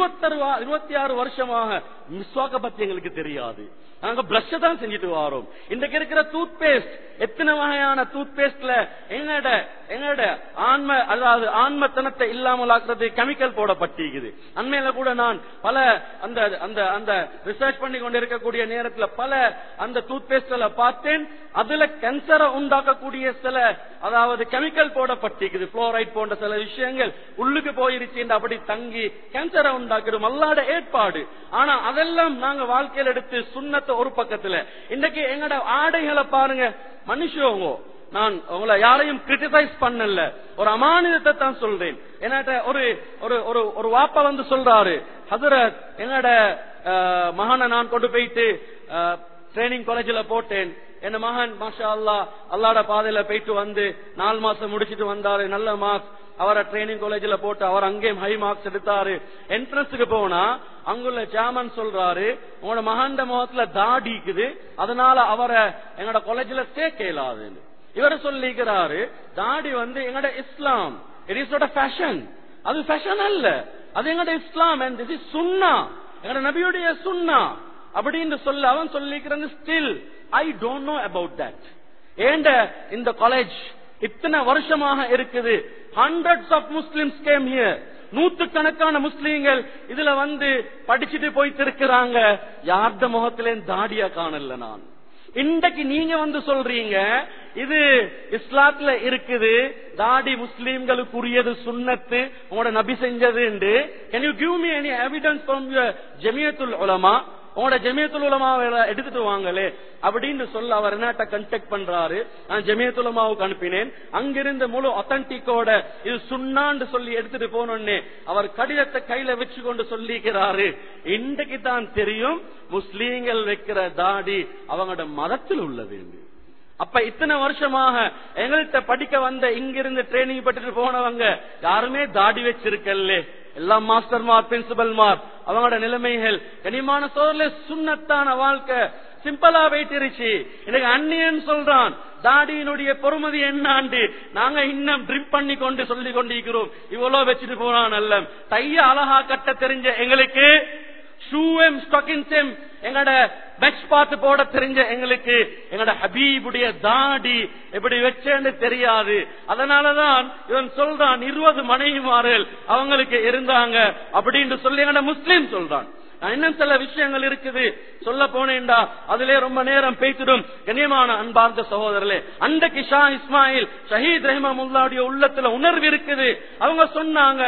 26 வருஷமாக மிஸ்வாக்க பத்தி எங்களுக்கு தெரியாது. நாங்க பிரஷ் தான் செஞ்சுட்டு வரோம். இன்றைக்கு இருக்கிற டூத் பேஸ்ட், எத்தனை வகையான டூத் பேஸ்ட்ல எங்கட ஆன்மத்தனத்தை இல்லாமல் ஆக்குறது கெமிக்கல் போடப்பட்டிருக்குது. அண்மையில கூட நான் பல அந்த ரிசர்ச் பண்ணி கொண்டு இருக்கக்கூடிய நேரத்தில் பல அந்த டூத் பேஸ்ட்ல பார்த்தேன். அதுல கேன்சரை உண்டாக்கக்கூடிய சில கெமிக்கல் போடப்பட்டிருக்குது. புளோரைட் போன்ற சில விஷயங்கள் உள்ளுக்கு போயிருச்சு, அப்படி தங்கி கேன்சரை உண்டாக்கிடும். அல்லாஹ்வுடைய ஏற்பாடு. ஆனா அதெல்லாம் நாங்க வாழ்க்கையில் எடுத்து சுன்னத்தை ஒரு பக்கத்துல. இன்றைக்கு எங்கட ஆடைகளை பாருங்க. மனுஷங்க, நான் உங்களை யாரையும் கிரிட்டிசைஸ் பண்ணல, ஒரு அமானிதத்தை தான் சொல்றேன். என்கிட்ட ஒரு வாப்பா சொல்றாரு, ஹதரத் எங்கட மகனை நான் கொண்டு போயிட்டு ட்ரைனிங் காலேஜ்ல போட்டேன். என் மகன் மாஷா அல்லாஹ் அல்லாஹ்வுடைய பாதையில போயிட்டு 4 மாசம் முடிச்சிட்டு வந்தாரு, நல்ல மார்க்ஸ். அவரை ட்ரைனிங் காலேஜ்ல போட்டு அவர் அங்கேயும் ஹை மார்க்ஸ் எடுத்தாரு. என்ட்ரன்ஸுக்கு போனா அங்குள்ள சேர்மன் சொல்றாரு, உங்களோட மகண்ட முகத்துல தாடி இருக்குது, அதனால அவரை எங்கட காலேஜ்ல சேர்க்க இயலாது. இவர் சொல்லிக்கிறாரு, தாடி எங்கட இஸ்லாம், it is not a fashion. அது ஃபேஷன் அல்ல, அது எங்கட இஸ்லாம். and this is சுன்னா, எங்கட நபியுடைய சுன்னா அப்படின்னு சொல்ல அவன் சொல்லிக்கிறான். Still I don't know about that. ஏண்ட இந்த காலேஜ் இத்தனை வருஷமாக இருக்குது. Hundreds of Muslims came here. நூற்றுக்கணக்கான முஸ்லீம்கள் இதுல வந்து படிச்சுட்டு போயிட்டு இருக்கிறாங்க. யார்ட முகத்திலே தாடியா காணல நான். இன்றைக்கு நீங்க வந்து சொல்றீங்க இது இஸ்லாத்துல இருக்குது, தாடி முஸ்லீம்களுக்குரியது, சுன்னத்து, உங்களோட நபி செஞ்சது. Can you give me any evidence from your Jamiyathul உலமா? உங்களோட ஜமியத்துல் உலமாவை எடுத்துட்டு வாங்களே அப்படின்னு சொல்ல அவர் என்னட்ட கன்டாக்ட் பண்றாரு. நான் ஜமியத்துல் உலமாவுக்கு அனுப்பினேன். அங்கிருந்து முழு ஒத்தன்டிக்கோட இது சுன்னான்னு சொல்லி எடுத்துட்டு போனோன்னே அவர் கடிதத்தை கையில வச்சு கொண்டு சொல்லிக்கிறாரு, இன்றைக்கு தான் தெரியும் முஸ்லீம்கள் வைக்கிற தாடி அவங்களோட மதத்தில் உள்ளது. அப்ப இத்தனை வருஷமாக எங்கள்கிட்ட படிக்க வந்த இங்கிருந்து ட்ரைனிங் பட்டு போனவங்க யாருமே தாடி வச்சிருக்கல்ல. எல்லாம் மாஸ்டர்மார், பிரின்சிபல்மார், அவங்களோட நிலைமைகள் கனிமான சோர்ல சுன்னத்தான வாழ்க்கை சிம்பிளா வைத்திருச்சு. எனக்கு அந்நியன் சொல்றான் தாடியினுடைய பொறுமதி என்னாண்டு நாங்க இன்னும் ட்ரிப் பண்ணி கொண்டு சொல்லி கொண்டிருக்கிறோம். இவ்வளவு வச்சுட்டு போறான் அல்ல. தைய அழகா கட்ட தெரிஞ்ச எங்களுக்கு, ஷூம் ஸ்டாக்கின்ஸும் எங்கட பெட்ச் பார்த்து போட தெரிஞ்ச எங்களுக்கு எங்கட ஹபீபுடைய தாடி எப்படி வச்சேன்னு தெரியாது. அதனாலதான் இவன் சொல்றான் 20 மனைவிமார்கள் அவங்களுக்கு இருந்தாங்க அப்படின்னு சொல்லி எங்கட முஸ்லீம் சொல்றான். இன்னும் சில விஷயங்கள் இருக்குது சொல்ல போனேன்டா அதிலே ரொம்ப நேரம் பேசிடும். கண்ணியமான அன்பார்ந்த சகோதரர்களே, அன்றைக்கு ஷா இஸ்மாயில் ஷஹீத் ரஹ்மத்துல்லாஹி உள்ளத்துல உணர்வு இருக்குது. அவங்க சொன்னாங்க,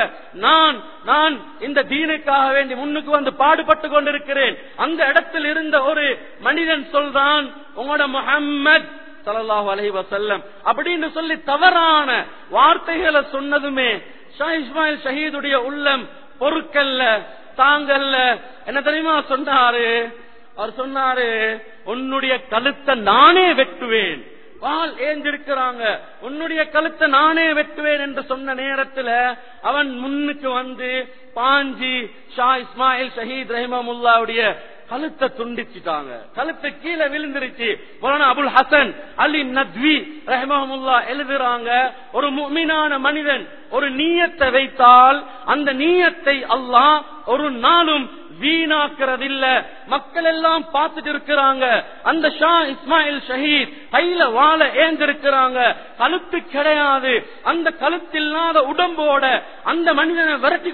நான் இந்த தீனுக்காக வேண்டி முன்னுக்கு வந்து பாடுபட்டு கொண்டிருக்கிறேன். அந்த இடத்தில் இருந்த ஒரு மனிதன் சொல்றான், உங்களோட முஹம்மத் ஸல்லல்லாஹு அலைஹி வஸல்லம் அப்படின்னு சொல்லி தவறான வார்த்தைகளை சொன்னதுமே ஷா இஸ்மாயில் ஷஹீதுடைய உள்ளம் பொறுக்கல்ல, தாங்கல்ல. என்ன தெரியுமா சொன்னாரு? அவர் சொன்னாரு, உன்னுடைய கழுத்தை நானே வெட்டுவேன். வாள் ஏந்திருக்கிறாங்க, உன்னுடைய கழுத்தை நானே வெட்டுவேன் என்று சொன்ன நேரத்தில் அவன் முன்னுக்கு வந்து பாஞ்சி ஷா இஸ்மாயில் ஷஹீத் ரஹ்மத்துல்லாஹுடைய கழுத்தை துண்டிச்சுட்டாங்க. கழுத்து கீழே விழுந்துருச்சு. மௌலானா அபுல் ஹசன் அலி நத்வி ரஹ்மத்துல்லாஹ் எழுதுறாங்க, ஒரு முஃமினான மனிதன் ஒரு நியத்தை வைத்தால் அந்த நியத்தை அல்லாஹ் ஒரு நாளும் வீணாக்குறதில்ல. மக்கள் எல்லாம் பார்த்துட்டு இருக்கிறாங்க. அந்த ஷா இஸ்மாயில் ஷஹீத் கையில வாழ ஏந்திருக்கிறாங்க, கழுத்து கிடையாது. அந்த கழுத்தில்லாத உடம்போட அந்த மனிதனை விரட்டி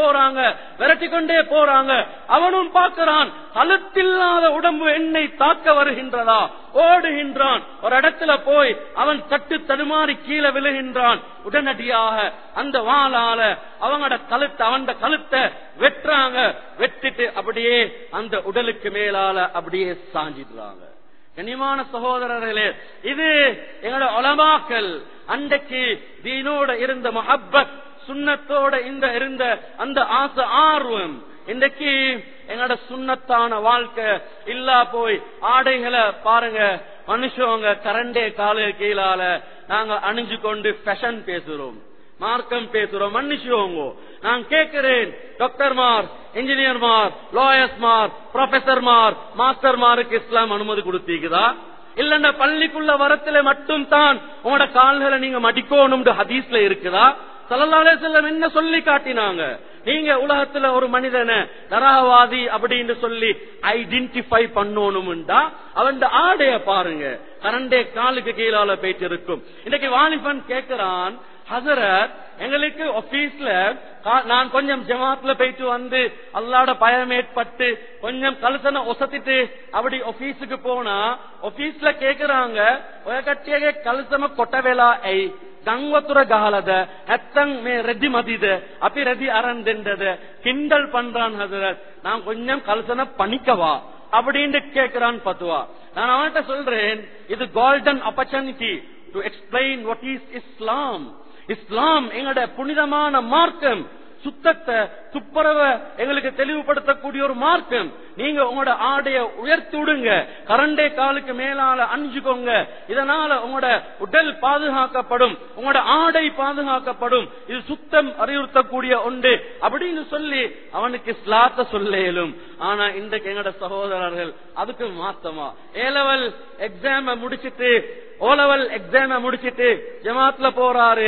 கொண்டே போறாங்க. அவனும் பார்க்கிறான், கழுத்தில்லாத உடம்பு என்னை தாக்க வருகின்றதா? ஓடுகின்றான். ஒரு இடத்துல போய் அவன் தட்டு தடுமாறி கீழே விழுகின்றான். உடனடியாக அந்த வாளால அவனோட கழுத்தை வெட்டுறாங்க. வெட்டிட்டு அப்படியே அந்த உடலுக்கு மேலால அப்படியே சாஞ்சிடுறாங்க. கண்ணியமான சகோதரர்களே, இது எங்களோட உலமாக்கள் அன்றைக்கு தீனோட இருந்த மஹப்பத், சுன்னத்தோட இருந்த அந்த ஆசை, ஆர்வம் இன்றைக்கு எங்களோட சுன்னத்தான வாழ்க்கை இல்லா போய். ஆடைகளை பாருங்க, மனுஷங்க கரண்டே காலு கீழால நாங்க அணிஞ்சு கொண்டு ஃபேஷன் பேசுறோம், மார்க்கம் பேசுறோம். மன்னிச்சுவோங்க, நான் கேட்கிறேன், டாக்டர்மார், இன்ஜினியர்மார், லாயர்ஸ்மார், ப்ரொஃபசர்மார், மாஸ்டர்மாருக்கு இஸ்லாம் அனுமதி கொடுத்தீங்களா? இல்லன்னா பள்ளிக்குள்ள வரத்துல மட்டும் தான் உங்களோட கால்களை நீங்க மடிக்கணும் ஹதீஸ்ல இருக்குதா? ஸல்லல்லாஹு அலைஹி வஸல்லம் என்ன சொல்லி காட்டினாங்க? நீங்க உலகத்துல ஒரு மனிதனை நரகவாதி அப்படின்னு சொல்லி ஐடென்டிஃபை பண்ணணும்டா அவன் ஆடைய பாருங்க, கரண்டே காலுக்கு கீழால போயிட்டு இருக்கும். இன்னைக்கு வாலிபன் கேட்கிறான், ஹஸரத் எங்களுக்கு ஆபீஸ்ல நான் கொஞ்சம் ஜமாத்ல போயிட்டு வந்து அல்லாஹ்வோட பயம் ஏற்பட்டு கொஞ்சம் கலசனை ஒசத்திட்டு அப்படி ஆபீஸுக்கு போனா ஆபீஸ்ல கேக்குறாங்க, ஒயகட்டியே கலசம கொட்டவேலா ஐ தங்கத்துற காலத எத்தங் மே ரெதி மதித அப்படி ரெதி அரந்தெண்டத கிண்டல் பண்றான் ஹஸரத், நான் கொஞ்சம் கலசனை பண்ணிக்கவா அப்படின்னு கேட்கிறான் பத்துவா. நான் அவன்கிட்ட சொல்றேன், இது golden opportunity to explain what is Islam. இஸ்லாம் எங்களோட புனிதமான மார்க்கம், சுத்தத்தை துப்புரவ எங்களுக்கு தெளிவுபடுத்தக்கூடிய ஒரு மார்க்கம். நீங்க உங்களோட ஆடைய உயர்த்தி விடுங்க, கரண்டே காலுக்கு மேலால அணிஞ்சுக்கோங்க. இதனால உங்களோட உடல் பாதுகாக்கப்படும், உங்களோட ஆடை பாதுகாக்கப்படும். இது சுத்தம் அறிவுறுத்தக்கூடிய ஒன்று அப்படின்னு சொல்லி அவனுக்கு இஸ்லாத்தை சொல்ல இயலும். ஆனா இன்றைக்கு எங்களோட சகோதரர்கள் அதுக்கு மாத்தமா ஏலெவல் எக்ஸாம முடிச்சிட்டு ஓலெவல் எக்ஸாம முடிச்சிட்டு ஜமாத்ல போறாரு,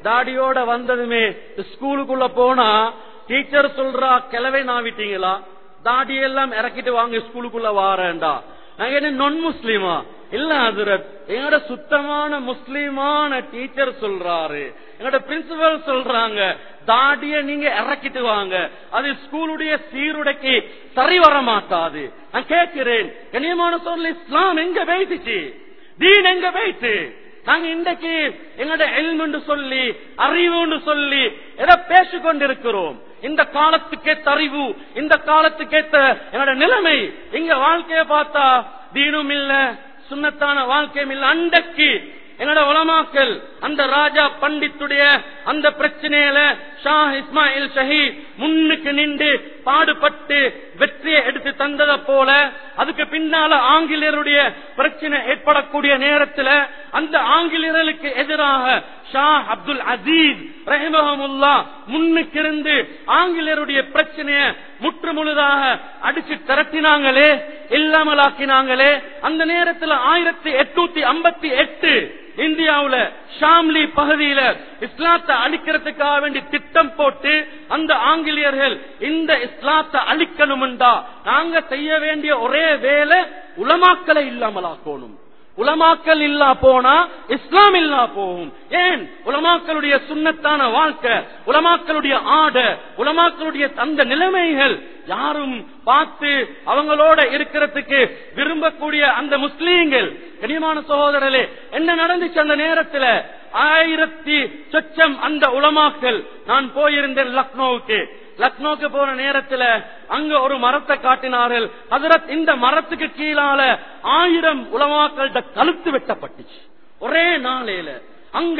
தாடியோட வந்ததுமே ஸ்கூலுக்குள்ள போனா டீச்சர் சொல்றா, கிளவை நாவிட்டீங்களா, தாடியெல்லாம் இறக்கிட்டு வாங்க ஸ்கூலுக்குள்ள வாரேன்டா. நாங்க என்ன நான் முஸ்லிமா? இல்ல ஹஜ்ரத், எங்களோட சுத்தமான முஸ்லிமான டீச்சர் சொல்றாரு, எங்களோட பிரின்சிபல் சொல்றாங்க, தாடிய நீங்க இறக்கிட்டு வாங்க, அது ஸ்கூலுடைய சீருடைக்கு சரி வர மாட்டாது. நான் கேட்கிறேன், கண்ணியமான சொல்ல, இஸ்லாம் எங்க வைத்துச்சு? தீன் எங்க வைத்து? நாங்க இன்றைக்கு எங்களோட இல்ம் சொல்லி அறிவு சொல்லி எதை பேசிக்கொண்டிருக்கிறோம்? இந்த காலத்துக்கேற்ற அறிவு, இந்த காலத்துக்கேற்ற என்னோட நிலைமை, இங்க வாழ்க்கையை பார்த்தா தீனும் இல்ல, சுன்னத்தான வாழ்க்கையும் இல்ல. அன்றைக்கு என்னோட உலமாக்கள் அந்த ராஜா பண்டித்துடைய அந்த பிரச்சனையில ஷா இஸ்மாயில் ஷஹீத் முன்னுக்கு நின்று பாடுபட்டு வெற்றியை எடுத்து தந்ததை போல, அதுக்கு பின்னால ஆங்கிலேயருடைய பிரச்சனை ஏற்படக்கூடிய நேரத்தில் அந்த ஆங்கிலேயர்களுக்கு எதிராக ஷா அப்துல் அசீஸ் ரஹிமஹுல்லாஹ் முன்னுக்கு இருந்து ஆங்கிலேயருடைய பிரச்சனையை முற்று முழுதாக அடிச்சு திரட்டினாங்களே, இல்லாமலாக்கினாங்களே. அந்த நேரத்தில் 1858 இந்தியாவுல ஷாம்லி பகுதியில இஸ்லாத்தை அழிக்கிறதுக்காக வேண்டி திட்டம் போட்டு அந்த ஆங்கிலேயர்கள் இந்த இஸ்லாத்தை அழிக்கணும்டா நாங்க செய்ய வேண்டிய ஒரே வேலை உலமாக்களை இல்லாமலாக்கணும். உலமாக்கள் இல்லா போனா இஸ்லாம் இல்லா போகும். ஏன்? உலமாக்களுடைய சுன்னத்தான வாழ்க்கை, உலமாக்களுடைய ஆட, உலமாக்களுடைய அந்த நிலைமைகள் யாரும் பார்த்து அவங்களோட இருக்கிறதுக்கு விரும்பக்கூடிய அந்த முஸ்லீம்கள். கனியமான சகோதரர்களே, என்ன நடந்துச்சு அந்த நேரத்தில்? 1000 சொச்சம் அந்த உலமாக்கள். நான் போயிருந்தேன் லக்னோவுக்கு போன நேரத்தில் அங்க ஒரு மரத்தை காட்டினார்கள். ஹஜ்ரத், இந்த மரத்துக்கு கீழால 1000 உலமாக்களோட கழுத்து வெட்டப்பட்டுச்சு ஒரே நாளையில. அங்க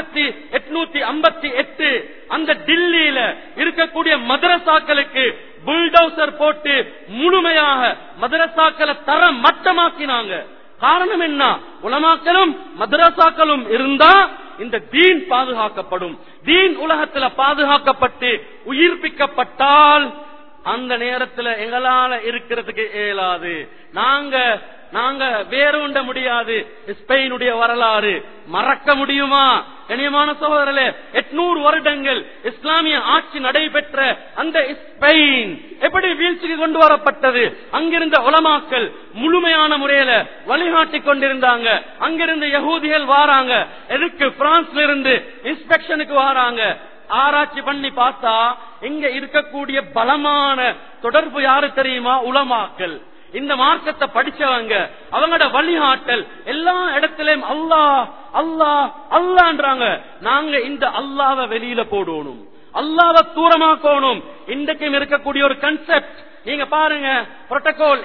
1858 அந்த டில்லியில இருக்கக்கூடிய மதரசாக்களுக்கு புல்டோசர் போட்டு முழுமையாக மதரசாக்களை தரம் மட்டமாக்கினாங்க. காரணம் என்ன? உலமாக்களும் மதரசாக்களும் இருந்தா இந்த தீன் பாதுகாக்கப்படும். தீன் உலகத்துல பாதுகாக்கப்பட்டு உயிர்ப்பிக்கப்பட்டால் அந்த நேரத்துல எங்களால இருக்கிறதுக்கு இயலாது. நாங்க வேறுண்ட முடியாது. ஸ்பெயினுடைய வரலாறு மறக்க முடியுமா? கண்ணியமான சகோதரர்களே, 800 வருடங்கள் இஸ்லாமிய ஆட்சி நடைபெற்ற அந்த ஸ்பெயின் எப்படி வீழ்ச்சிக்கு கொண்டு வரப்பட்டது? அங்கிருந்த உலமாக்கள் முழுமையான முறையில வழிகாட்டி கொண்டிருந்தாங்க. அங்கிருந்து யகூதிகள் வாராங்க, எதுக்கு? பிரான்ஸ்ல இருந்து இன்ஸ்பெக்ஷனுக்கு வாராங்க. ஆராய்ச்சி பண்ணி பார்த்தா இங்க இருக்கக்கூடிய பலமான தொடர்பு யாரு தெரியுமா? உலமாக்கள். இந்த மார்க்கத்தை படிச்சவங்க, அவங்களோட வழிகாட்டல் எல்லா இடத்திலும் அல்லாஹ் அல்லாஹ் அல்லாஹ்ன்றாங்க. நாங்க இந்த அல்லாஹ்வை வெளியில போடணும், அல்லாஹ்வை தூரமாக்கணும். இன்றைக்கும் இருக்கக்கூடிய ஒரு கன்செப்ட் நீங்க பாருங்க, புரோட்டோகால்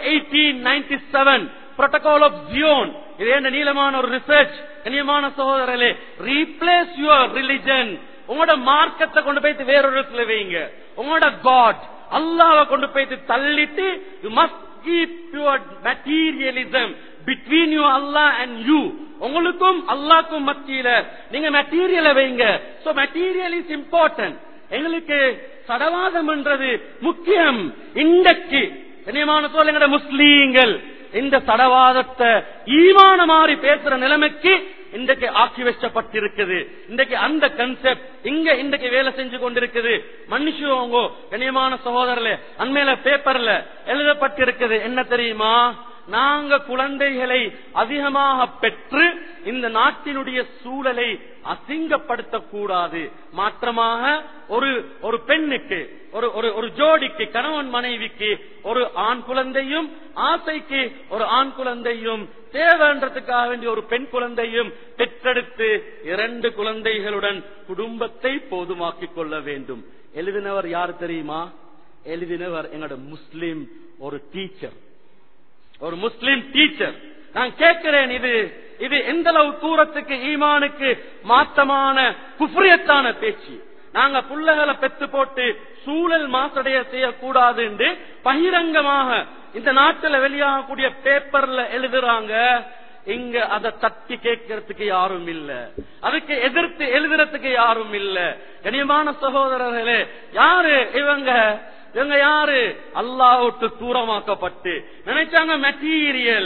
1897 புரோட்டோகால் ஆஃப் ஜியோன். இது என்ன நீளமான ஒரு ரிசர்ச். கண்ணியமான சகோதரர்களே, ரீப்ளேஸ் யுவர் ரிலிஜன். உங்களோட மார்க்கத்தை கொண்டு போய் வேறொரு இடத்துல வைங்க. உங்களோட காட் அல்லாஹ்வை கொண்டு போய் தள்ளிட்டு you must keep your materialism between you Allah and you. உங்களுக்கும் அல்லாஹ்க்கும் மத்தியில நீங்க மெட்டீரியலை வைங்க. So material is important. எங்களுக்கு சடவாதம் என்றது முக்கியம். இன்றைக்கு கண்ணியமான சொல்லுங்க, முஸ்லீம்கள் இந்த சடவாதத்தை ஈமான மாறி பேசுற நிலைமைக்கு இன்றைக்கு ஆக்கி வச்சப்பட்டிருக்குது. இன்றைக்கு அந்த கன்செப்ட் இன்றைக்கு வேலை செஞ்சு கொண்டிருக்குது. மன்னிச்சுவோங்க கண்ணியமான சகோதரர்களே, அண்மையில பேப்பர்ல எழுதப்பட்டிருக்குது என்ன தெரியுமா? நாங்க குழந்தைகளை அதிகமாக பெற்று இந்த நாட்டினுடைய சூழலை அசிங்கப்படுத்தக்கூடாது. மாற்றமாக ஒரு பெண்ணுக்கு ஒரு ஜோடிக்கு, கணவன் மனைவிக்கு ஒரு ஆண் குழந்தையும், ஆசைக்கு ஒரு ஆண் குழந்தையும், தேவைன்றதுக்காக வேண்டிய ஒரு பெண் குழந்தையும் பெற்றெடுத்து 2 குழந்தைகளுடன் குடும்பத்தை போதுமாக்கிக் கொள்ள வேண்டும். எழுதினவர் யார் தெரியுமா? எழுதினவர் எங்களோட முஸ்லிம் ஒரு டீச்சர், ஒரு முஸ்லிம் டீச்சர். நான் கேட்கிறேன், இது எந்த அளவு தூரத்துக்கு ஈமானுக்கு மாற்றமான குஃப்ரியத்தான பேச்சு. நாங்க புள்ளைகளை பெத்து போட்டு சூழல் மாசடைய செய்யக்கூடாது என்று பகிரங்கமாக இந்த நாட்டில் வெளியாகக்கூடிய பேப்பர்ல எழுதுறாங்க. இங்க அதை தட்டி கேட்கறதுக்கு யாரும் இல்ல, அதுக்கு எதிர்த்து எழுதுறதுக்கு யாரும் இல்ல. கனியமான சகோதரர்களே, யாரு இவங்க யாரு? அல்லாஹ்வுக்கு தூரமாக்கப்பட்டு நினைச்சாங்க மெட்டீரியல்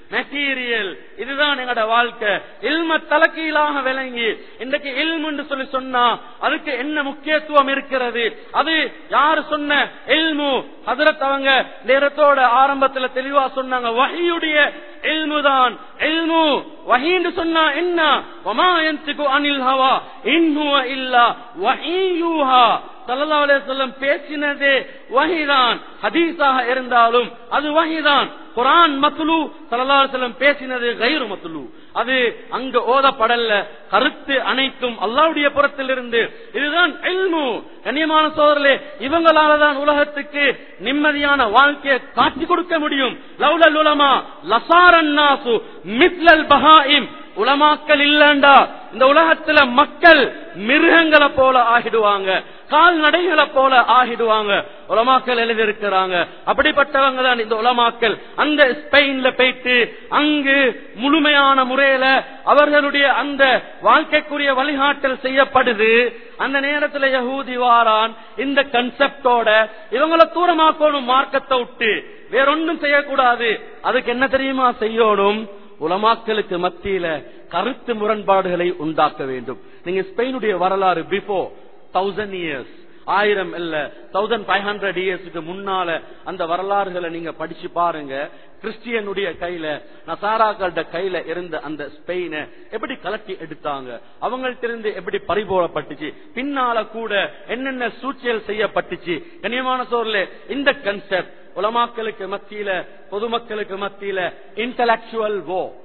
மெட்டீரியல், இதுதான் எங்கட வாழ்க்கை. இல்ம தலக்கீழாக விளங்கி இன்றைக்கு இல்ம் என்று சொல்லி சொன்னா அதுக்கு என்ன முக்கியத்துவம் இருக்கிறது? அது யாரு சொன்ன இல்மு? ஹஜ்ரத் அவங்க நேரத்தோட ஆரம்பத்துல தெளிவா சொன்னாங்க, வஹீயுடைய இல்மு தான் இல்மு. வஹீன்னு சொன்னா என்ன? வமா யன்திகு அனில் ஹவா இன் ஹுவ இல்லா வஹீயுஹா. ஸல்லல்லாஹு அலைஹி வஸல்லம் பேசினதே வஹீதான். ஹதீஸாக இருந்தாலும் அது வஹீதான். குர்ஆன் மத்லூ, ஸல்லல்லாஹு அலைஹி வஸல்லம் பேசினது கைரு மத்லூ. அது அங்க ஓதப்படல. கருத்து அனைத்தும் அல்லாஹ்வுடைய புறத்திலிருந்து. இதுதான் இல்மு. கண்ணியமான சோதரர்களே, இவங்களால தான் உலகத்துக்கு நிம்மதியான வாழ்க்கையை காட்டி கொடுக்க முடியும். லௌலல் உலமா லசாரன் நாசு மித்லல் பஹாயிம். உலமாக்கள் இல்லண்டா இந்த உலகத்துல மக்கள் மிருகங்களை போல ஆகிடுவாங்க, கால்நடைகளை போல ஆகிடுவாங்க. உலமாக்கள் எழுதியிருக்கிறாங்க. அப்படிப்பட்டவங்க தான் இந்த உலமாக்கள். அந்த ஸ்பெயின்ல போயிட்டு அங்கு முழுமையான முறையில அவர்களுடைய அந்த வாழ்க்கைக்குரிய வழிகாட்டல் செய்யப்படுது. அந்த நேரத்தில் யஹூதி வாரான் இந்த கன்செப்டோட இவங்களை தூரமாக்கணும், மார்க்கத்தை விட்டு வேறொன்றும் செய்யக்கூடாது. அதுக்கு என்ன தெரியுமா செய்யணும்? உலமாக்களுக்கு மத்தியில கருத்து முரண்பாடுகளை உண்டாக்க வேண்டும். நீங்க ஸ்பெயினுடைய வரலாறு பிஃபோர் 1000 years, 1000 இல்ல 1500 yearsக்கு முன்னால அந்த வரலாறுகளை நீங்க படிச்சு பாருங்க. கிறிஸ்டியனுடைய கையில, நசாராக்களோட கையில இருந்த அந்த ஸ்பெயினை எப்படி கலட்டி எடுத்தாங்க, அவங்கள்ட்ட எப்படி பறிபோடப்பட்டுச்சு, பின்னால கூட என்னென்ன சூழ்ச்சியல் செய்யப்பட்டுச்சு. கண்ணியமான சோர்ல இந்த கன்செப்ட் உலமாக்களுக்கு மத்தியில, பொதுமக்களுக்கு மத்தியில இன்டலெக்சுவல்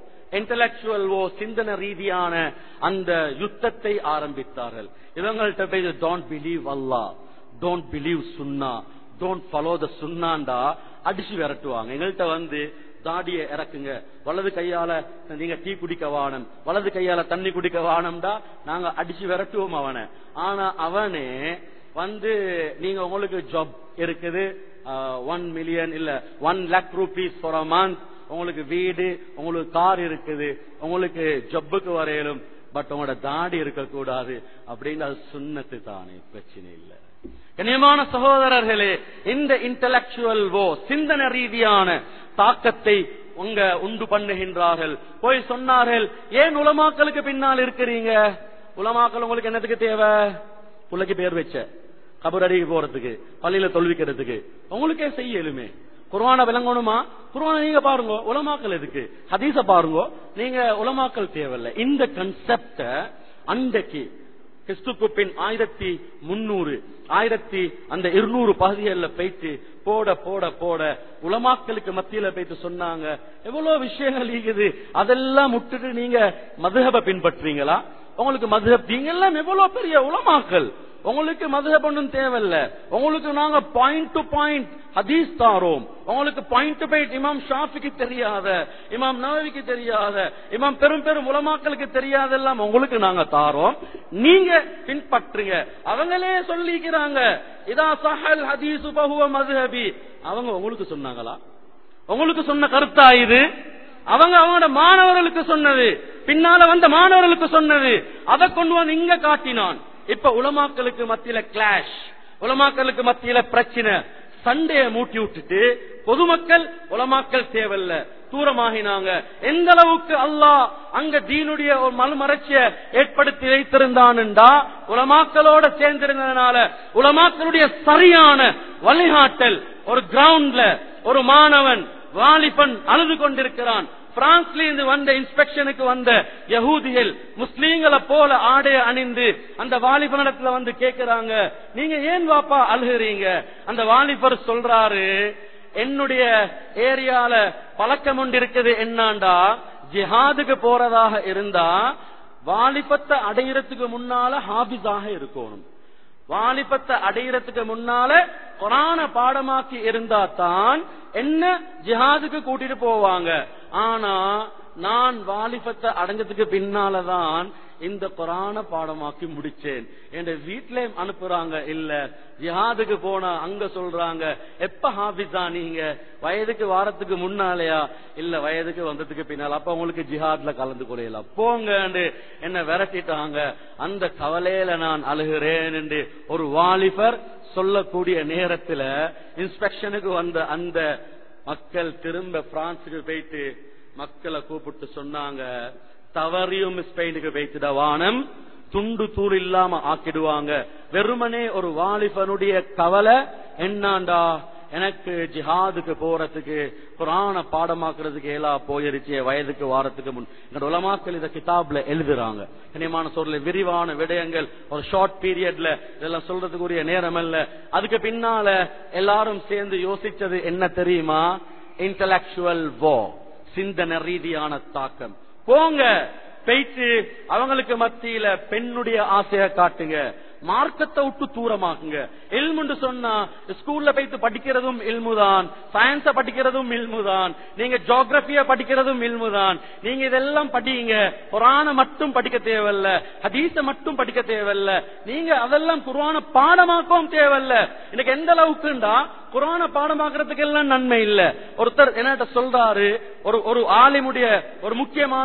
வோ, சிந்தனை ரீதியான அந்த யுத்தத்தை ஆரம்பித்தார்கள். இவங்கள்ட்ட போய் don't believe Allah, don't believe sunnah, don't follow the சுன்னாண்டா அடிச்சு விரட்டுவாங்க. எங்கள்கிட்ட வந்து தாடிய இறக்குங்க, வலது கையால நீங்க டீ குடிக்க வானம், வலது கையால தண்ணி குடிக்க வானம்டா நாங்க அடிச்சு விரட்டுவோம் அவனை. ஆனா அவனே வந்து நீங்க உங்களுக்கு ஜாப் இருக்குது, 1 million இல்ல 1 lakh rupees for a month, உங்களுக்கு வீடு, உங்களுக்கு கார் இருக்குது, உங்களுக்கு ஜப்புக்கு வரையிலும், பட் உங்களோட தாடி இருக்க கூடாது அப்படின்னு அது சுன்னத்து தானே, பிரச்சனை இல்லை. கண்ணியமான சகோதரர்களே, இந்த இன்டலெக்சுவல் சிந்தனை ரீதியான தாக்கத்தை உண்டு பண்ணுகின்றார்கள். போய் சொன்னார்கள், ஏன் உலமாக்களுக்கு பின்னால் இருக்கிறீங்க? உலமாக்கள் உங்களுக்கு என்னத்துக்கு தேவை? புள்ளைக்கு பேர் வச்ச, கபர் அடிக்கு போறதுக்கு, பள்ளியில தொழுவிக்கிறதுக்கு. உங்களுக்கே செய்யலுமே. குர்ஆன விளங்கணுமா? குர்ஆன நீங்க பாருங்க, உலமாக்கள் எதுக்கு? ஹதீஸ பாருங்க, நீங்க உலமாக்கள் தேவையில்லை. இந்த கன்செப்ட அன்றைக்கு கிறிஸ்துக்கு பின் 1300 1200 பகுதிகளில் போயிட்டு போட போட போட உலமாக்களுக்கு மத்தியில போயிட்டு சொன்னாங்க, எவ்வளவு விஷயங்கள் இருக்குது, அதெல்லாம் விட்டுட்டு நீங்க மதுஹப பின்பற்றீங்களா? உங்களுக்கு மதுஹப், நீங்க எல்லாம் எவ்வளவு பெரிய உலமாக்கள், உங்களுக்கு மதுஹப் ஒன்றும் தேவையில்ல. உங்களுக்கு நாங்க பாயிண்ட் டு பாயிண்ட் ஹதீஸ் தாரோம். உங்களுக்கு பாயிண்ட் டு பாயிண்ட் இமாம் ஷாஃபிக்கு தெரியாத, இமாம் நவவிக்கு தெரியாத, இமாம் பெரும் பெரும் உலமாக்களுக்கு தெரியாதெல்லாம் உங்களுக்கு நாங்க தாரோம், நீங்க பின்பற்றுங்க. அவங்களே சொல்லிக்கிறாங்க, இதா சஹல் ஹதீஸ் ஃபஹுவ மذஹபி. அவங்க உங்களுக்கு சொன்னாங்களா? உங்களுக்கு சொன்ன கருத்தா இது? அவங்க அவங்களோட மாணவர்களுக்கு சொன்னது, பின்னால வந்த மாணவர்களுக்கு சொன்னது, அதை கொண்டு வந்து இங்க காட்டினான். இப்ப உலமாக்களுக்கு மத்தியில கிளாஷ், உலமாக்களுக்கு மத்தியில பிரச்சனை, சண்டையை மூட்டி விட்டுட்டு பொதுமக்கள் உலமாக்கள் தேவையில்ல தூரமாகினாங்க. எந்த அளவுக்கு அல்லாஹ் அங்க தீனுடைய ஒரு மறுமலர்ச்சிய ஏற்படுத்தி வைத்திருந்தான்டா, உலமாக்களோட சேர்ந்திருந்ததுனால உலமாக்களுடைய சரியான வழிகாட்டல். ஒரு கிரவுண்ட்ல ஒரு மாணவன் வாலிபன் அழுது கொண்டிருக்கிறான். பிரான்ஸ்ல இருந்து வந்த இன்ஸ்பெக்ஷனுக்கு வந்த யஹூதிகள் முஸ்லீம்களை போல ஆடைய அணிந்து அந்த வாலிபனிடத்துல வந்து கேட்கிறாங்க, நீங்க ஏன் வாப்பா அழுகிறீங்க? அந்த வாலிபர் சொல்றாரு, என்னுடைய ஏரியால பழக்கம் ஒன்று இருக்குது, என்னாண்டா ஜிஹாதுக்கு போறதாக இருந்தா வாலிபத்தை அடையிறதுக்கு முன்னால ஹாபிஸாக இருக்கணும், வாலிபத்தை அடையிறதுக்கு முன்னால குர்ஆன பாடமாக்கி இருந்தா தான் என்ன ஜிஹாதுக்கு கூட்டிட்டு போவாங்க. ஆனா நான் வாலிபத்தை அடைஞ்சதுக்கு பின்னாலதான் இந்த குர்ஆன பாடமாக்கி முடிச்சேன். என் வீட்டுல அனுப்புறாங்க, இல்ல ஜிஹாதுக்கு போனா அங்க சொல்றாங்க, எப்ப ஹாபிஸா நீங்க? வயதுக்கு வாரத்துக்கு முன்னாலேயா? இல்ல வயதுக்கு வந்ததுக்கு பின்னால. அப்ப உங்களுக்கு ஜிஹாத்ல கலந்து கொள்ளலாம், போங்க என்ன விரட்டிட்டாங்க. அந்த கவலையில நான் அழுகிறேன் என்று ஒரு வாலிபர் சொல்லக்கூடிய நேரத்துல இன்ஸ்பெக்ஷனுக்கு வந்த அந்த மக்கள் திரும்ப பிரான்சுக்கு போயிட்டு மக்களை கூப்பிட்டு சொன்னாங்க, தவறியும் ஸ்பெயினுக்கு வைத்திட வானம், துண்டு தூள் இல்லாம ஆக்கிடுவாங்க. வெறுமனே ஒரு வாலிபனுடைய கவலை என்னண்டா, எனக்கு ஜிஹாதுக்கு போறதுக்கு குர்ஆன பாடமாக்குறதுக்கு எல்லாம் போயிருச்சு வயதுக்கு வாரத்துக்கு முன். என்னோட உலமாக்கள் இத கிதாப்ல எழுதுறாங்க. கனியமான சொல்ல விரிவான விடயங்கள் ஒரு ஷார்ட் பீரியட்ல இதெல்லாம் சொல்றதுக்குரிய நேரம் அல்ல. அதுக்கு பின்னால எல்லாரும் சேர்ந்து யோசிச்சது என்ன தெரியுமா? இன்டலெக்சுவல் வோ, சிந்தனை ரீதியான தாக்கம். போங்க போயிட்டு அவங்களுக்கு மத்தியில பெண்ணுடைய ஆசையை காட்டுங்க, மார்க்கத்தை விட்டு தூரமாக்குங்க. இல்முன்னு சொன்னா ஸ்கூல்ல போயிட்டு படிக்கிறதும் இல்முதான், சயின்ஸ படிக்கிறதும் இல்முதான், நீங்க ஜியோகிராபிய படிக்கிறதும் இல்முதான். நீங்க இதெல்லாம் படிங்க, குர்ஆன மட்டும் படிக்க தேவையில்ல, ஹதீஸ மட்டும் படிக்க தேவையில்ல, நீங்க அதெல்லாம் குர்ஆன பாடமாக்கவும் தேவையில்ல. இன்னைக்கு எந்த அளவுக்குண்டா குர்ஆன பாடமாக்குறதுக்கு எல்லாம் நன்மை இல்ல. ஒருத்தர் என்ன சொல்றாரு, ஒரு ஆலிமுடைய ஒரு முக்கியமான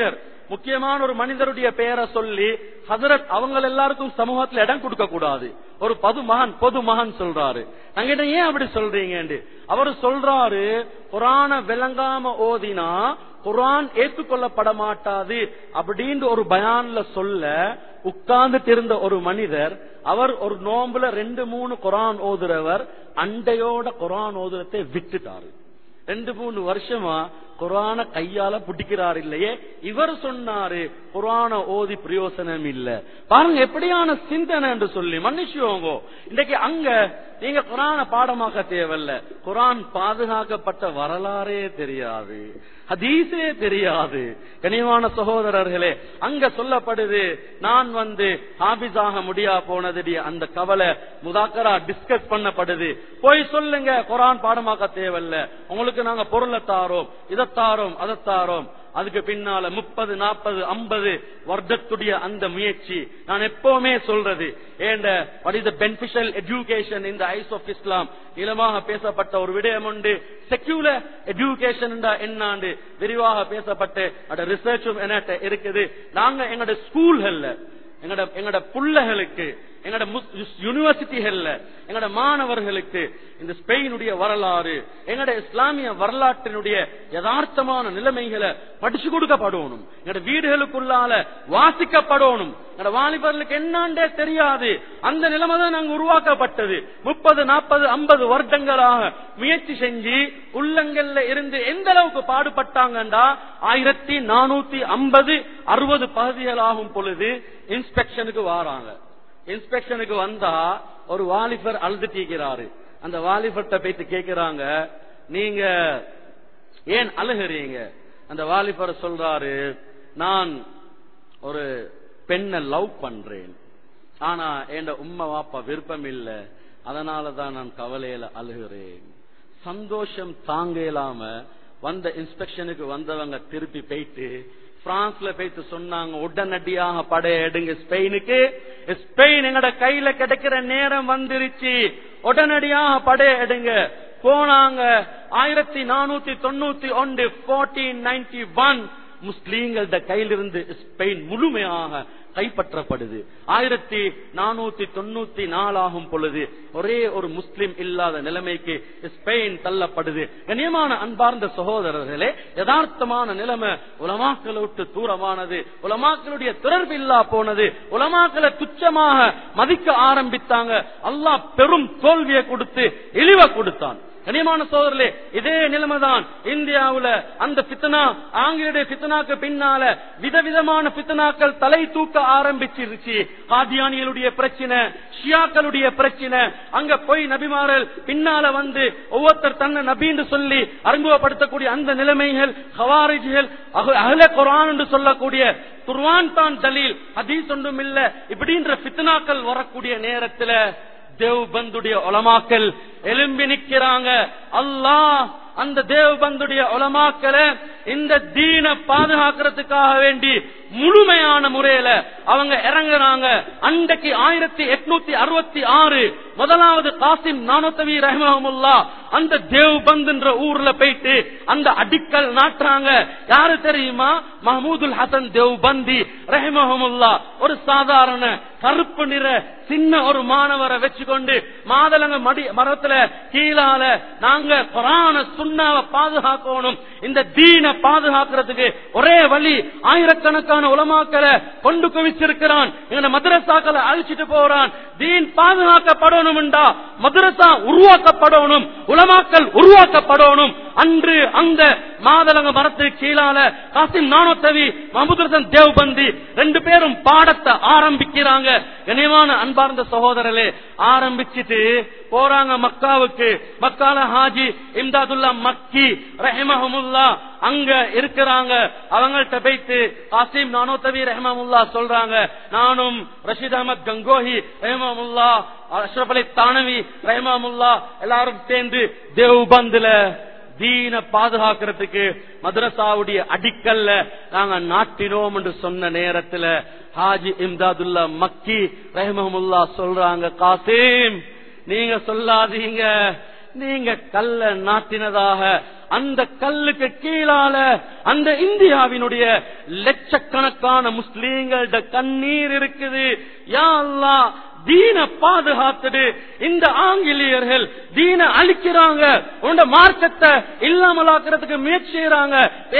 ஒரு மனிதருடைய பெயரை சொல்லி ஹஜரத் அவங்க எல்லாருக்கும் சமூகத்துல இடம் கொடுக்க கூடாது, ஒரு பொது மகன் சொல்றாரு. நாங்க ஏன் அப்படி சொல்றீங்க? அவரு சொல்றாரு, குர்ஆன விளங்காம ஓதினா குர்ஆன் ஏற்றுக்கொள்ளப்பட மாட்டாது அப்படின்னு ஒரு பயான்ல சொல்ல உட்கார்ந்துட்டு இருந்த ஒரு மனிதர், அவர் ஒரு நோம்புல 2-3 குர்ஆன் ஓதுறவர் அண்டையோட குர்ஆன் ஓதுறதை விட்டுட்டாரு. 2-3 வருஷமா குர்ஆன கையால பிடிக்கிறார் இல்லையே. இவர் சொன்னாரு குர்ஆன ஓதி பிரயோசனம் இல்ல. பாருங்க எப்படியான சிந்தனை என்று சொல்லி மன்னிச்சுவோங்க. இன்னைக்கு அங்க நீங்க குர்ஆன பாடமாக்க தேவையில்ல, குர்ஆன் பாதுகாக்கப்பட்ட வரலாறே தெரியாது, ஹதீஸே தெரியாது. கனிவான சகோதரர்களே, அங்க சொல்லப்படுது, நான் ஹாபிஸாக முடியா போனது அந்த கவலை முதாக்கரா டிஸ்கஸ் பண்ணப்படுது. போய் சொல்லுங்க குர்ஆன் பாடமாக்க தேவையில்ல, உங்களுக்கு நாங்க பொருளை தாரோம், இதத்தாரோம் அதத்தாரோம். அதுக்கு பின்னால 30, 40, 50 வருடத்துடைய அந்த முயற்சி. நான் எப்பவுமே சொல்றது, what is the beneficial education in the eyes of Islam, இலமாக பேசப்பட்ட ஒரு விடயம் உண்டு. செக்யூலர் எஜுகேஷன் என்னாண்டு விரிவாக பேசப்பட்டு அட ரிசர்ச்சும் என்ன இருக்குது. நாங்க எங்கட ஸ்கூல்கள்ல எங்கட புள்ளைகளுக்கு, எங்கட யூனிவர்சிட்டிகள்ல எங்கட மாணவர்களுக்கு இந்த ஸ்பெயினுடைய வரலாறு, எங்கட இஸ்லாமிய வரலாற்றினுடைய யதார்த்தமான நிலைமைகளை படிச்சு கொடுக்கப்படணும். எங்கட வீடுகளுக்குள்ளால வாசிக்கப்படணும். எங்கட வாலிபர்களுக்கு என்னண்டே தெரியாது. அந்த நிலைமை தான் நாங்க உருவாக்கப்பட்டது. 30, 40, 50 வருடங்களாக முயற்சி செஞ்சு உள்ளங்கள்ல இருந்து எந்த அளவுக்கு பாடுபட்டாங்கண்டா 1450, 60 பகுதிகளாகும் பொழுது இன்ஸ்பெக்ஷனுக்கு வராங்க. இன்ஸ்பெக்ஷனுக்கு வந்தா ஒரு வாலிபர் அழுதுட்டிருக்கிறாரு. அந்த வாலிபர்ட்ட போயிட்டு கேட்கிறாங்க, நீங்க ஏன் அழுகிறீங்க? அந்த வாலிபர் சொல்றாரு, நான் ஒரு பெண்ணை லவ் பண்றேன், ஆனா என் உம்மா வாப்பா விருப்பம் இல்ல, அதனாலதான் நான் கவலையில அழுகிறேன். சந்தோஷம் தாங்க இல்லாம வந்த இன்ஸ்பெக்ஷனுக்கு வந்தவங்க திருப்பி போயிட்டு பிரான்ஸ்ல போயிட்டு சொன்னாங்க, உடனடியாக படையெடுங்க ஸ்பெயினுக்கு, ஸ்பெயின் எங்கட கையில கிடைக்கிற நேரம் வந்துருச்சு, உடனடியாக படையெடுங்க. போனாங்க. 1491 1491 முஸ்லீம்கள கையிலிருந்து ஸ்பெயின் முழுமையாக கைப்பற்றப்படுது. 1494 ஆகும் பொழுது ஒரே ஒரு முஸ்லிம் இல்லாத நிலைமைக்கு ஸ்பெயின் தள்ளப்படுது. கண்ணியமான அன்பார்ந்த சகோதரர்களே, யதார்த்தமான நிலைமை உலமாக்களை விட்டு தூரமானது, உலமாக்களுடைய தொடர்பு இல்லா போனது, உலமாக்களை துச்சமாக மதிக்க ஆரம்பித்தாங்க. அல்லாஹ் பெரும் தோல்வியை கொடுத்து இழிவை கொடுத்தான். கனியமான சோதரர்களே, இதே நிலைமைதான் இந்தியாவுல. அந்த பித்னா, ஆங்கிலேய பித்னாக்கு பின்னால விதவிதமான பித்னாக்கள் தலை தூக்க ஆரம்பிச்சிருச்சு. காதியானிகளுடைய பிரச்சனை, ஷியாக்களுடைய பிரச்சனை, அங்க போய் நபிமார்கள் பின்னால ஒவ்வொருத்தர் தன்னை நபின்னு சொல்லி அறிமுகப்படுத்தக்கூடிய அந்த நிலைமைகள், ஹவாரிஜிகள், அஹ்லே குர்ஆன் என்று சொல்லக்கூடிய குர்ஆன் தான் தலீல், ஹதீஸ் ஒன்றும் இல்ல, இப்படின்ற பித்னாக்கள் வரக்கூடிய நேரத்துல தேவ்பந்துடைய உலமாக்கள் எழும்பி நிற்கிறாங்க. அல்லாஹ் அந்த தேவ்பந்துடைய உலமாக்களை இந்த தீனை பாதுகாக்கிறதுக்காக வேண்டி முழுமையான முறையில அவங்க இறங்குறாங்க. அன்றைக்கு 1866 முதலாவது காசிம் நானூத்தவி ரஹ்மஹுல்லாஹ் அந்த தேவ்பந்த் என்ற ஊர்ல போயிட்டு அந்த அடிக்கல் நாட்டுறாங்க. யாரு தெரியுமா? மஹமூதுல் ஹசன் தேவ்பந்தி ரஹிமஹுமுல்லாஹ் ஒரு சாதாரண கருப்பு நிற சின்ன ஒரு மாணவரை வச்சுக்கொண்டு மாதளங்க மரத்துல கீழால நாங்க குர்ஆன சுன்னாவை பாதுகாக்கணும், இந்த தீனை பாதுகாக்கிறதுக்கு ஒரே வழி ஆயிரக்கணக்கான உலமாக்களை கொண்டு குவிச்சிருக்கிறான், எங்க மதரசாக்களை அழிச்சிட்டு போறான். தீன் பாதுகாக்கப்படணும்டா மதரசா உருவாக்கப்படணும், உலமாக்கள் உருவாக்கப்படணும். அன்று அந்த மாதளங்க மரத்துக்கு கீழால காசிம் நானோத்தவி மஹமூதுல் ஹசன் தேவ்பந்தி ரெண்டு பேரும் பாடத்தை ஆரம்பிக்கிறாங்க. கனியமான அன்பார்ந்த சகோதரர்களே, ஆரம்பிச்சுட்டு போறாங்க மக்காவுக்கு. மக்கால ஹாஜி இம்தாதுல்லா மக்கி ரஹிமஹுமுல்லாஹ் அங்க இருக்கிறாங்க. அவங்கள்ட்ட போயிட்டு காசிம் நானோத்தவி ரஹிமஹுமுல்லாஹ் சொல்றாங்க, நானும் ரஷீத் அஹமத் கங்கோஹி ரஹிமஹுமுல்லாஹ், அஷ்ரப் அலி தானவி ரஹிமஹுமுல்லாஹ் எல்லாரும் சேர்ந்து தேவ்பந்துல தீன பாதுகாக்கிறதுக்கு மதரசாவுடைய அடிக்கல்ல நாங்க நாட்டினோம் என்று சொன்ன நேரத்துல ஹாஜி இம்தாதுல்லா மக்கி ரஹிமஹுமுல்லாஹ் சொல்றாங்க, காசிம் நீங்க சொல்லாதீங்க, நீங்க கல்ல நாட்டினதாக அந்த கல்லுக்கு கீழால அந்த இந்தியாவினுடைய லட்சக்கணக்கான முஸ்லீம்களோட கண்ணீர் இருக்குது. யா அல்லாஹ் தீன பாதுகாத்துடு, இந்த ஆங்கிலேயர்கள் தீன அழிக்கிறாங்க, உன்னோட மார்க்கத்தை இல்லாமலாக்குறதுக்கு முயற்சி செய்யறாங்க,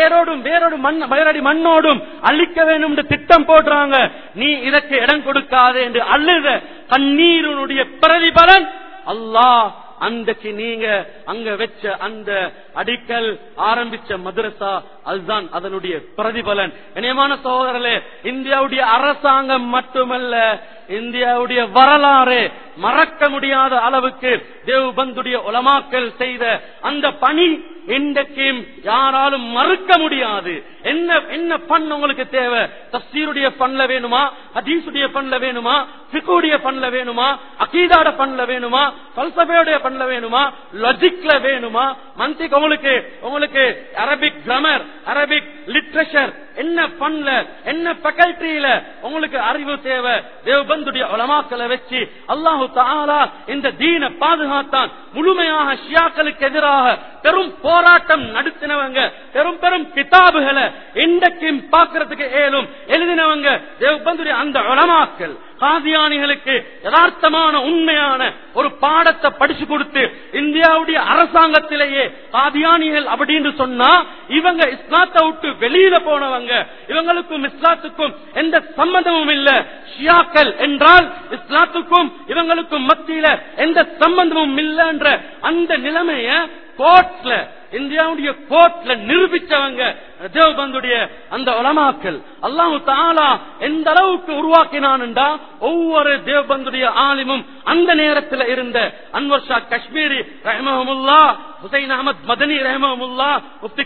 வேரோடும் மண்ணோடும் அழிக்க வேண்டும் திட்டம் போடுறாங்க, நீ இதற்கு இடம் கொடுக்காதே என்று அழுத கண்ணீருடைய பிரதிபலன் அல்லாஹ் அன்றைக்கு நீங்க அங்க வச்ச அந்த அடிக்கல் ஆரம்பிச்ச மதரசா அதுதான் அதனுடைய பிரதிபலன். இணையமான சகோதரர்களே, இந்தியாவுடைய அரசாங்கம் மட்டுமல்ல, இந்தியாவுடைய வரலாறு மறக்க முடியாத அளவுக்கு தேவ்பந்துடைய உலமாக்கள் செய்த அந்த பணி இன்றைக்கும் யாராலும் மறுக்க முடியாது. என்ன பண்ண உங்களுக்கு தேவை? தஃசீருடைய பண்ணல வேணுமா, ஹதீஸுடைய பண்ணல வேணுமா, ஃபிக்ஹுடைய பண்ணல வேணுமா, அகீதாட பண்ணல வேணுமா, ஃபல்சஃபாவுடைய பண்ணல வேணுமா, லாஜிக்ல வேணுமா, மந்திக் உங்களுக்கு அரபிக் கிராமர், அரபிக் லிட்ரேச்சர் என்ன பண்ணல, என்ன ஃபேக்கல்டில உங்களுக்கு அறிவு தேவை? தேவ்பந்துடைய உலமாக்களை வச்சு அல்லாஹு தஆலா இந்த தீனை பாதுகாத்தான். முழுமையாக ஷியாக்களுக்கு எதிராக பெரும் போராட்டம் நடத்தினவங்க, பெரும் பெரும் கிதாபுகளை இன்றைக்கும் பார்க்கிறதுக்கு ஏலும் எழுதினவங்க தேவ்பந்துடைய அந்த உலமாக்கள். காதியானிகளுக்கு யதார்த்தமான உண்மையான ஒரு பாடத்தை படிச்சு கொடுத்து இந்தியாவுடைய அரசாங்கத்திலேயே காதியானிகள் அப்படின்னு சொன்னா இவங்க இஸ்லாத்தை விட்டு வெளியில போனவங்க, இவங்களுக்கும் இஸ்லாத்துக்கும் எந்த சம்பந்தமும் இல்ல. ஷியாக்கள் என்றால் இஸ்லாத்துக்கும் இவங்களுக்கும் மத்தியில எந்த சம்பந்தமும் இல்லைன்ற அந்த நிலைமைய கோர்ட்ல, இந்தியாவுடைய கோர்ட்ல நிரூபிச்சவங்க தேவ்பந்துடைய அந்த உலமாக்கள். அல்லாஹு தஆலா எந்த அளவுக்கு உருவாக்கினான்டா, ஒவ்வொரு தேவ்பந்துடைய ஆலிமும் அந்த நேரத்தில் இருந்த அன்வர் ஷா காஷ்மீரி ரஹிமஹுமுல்லாஹ், ஹுசைன் அஹமத் மதனி ரஹிமஹுமுல்லாஹ், முஃப்தி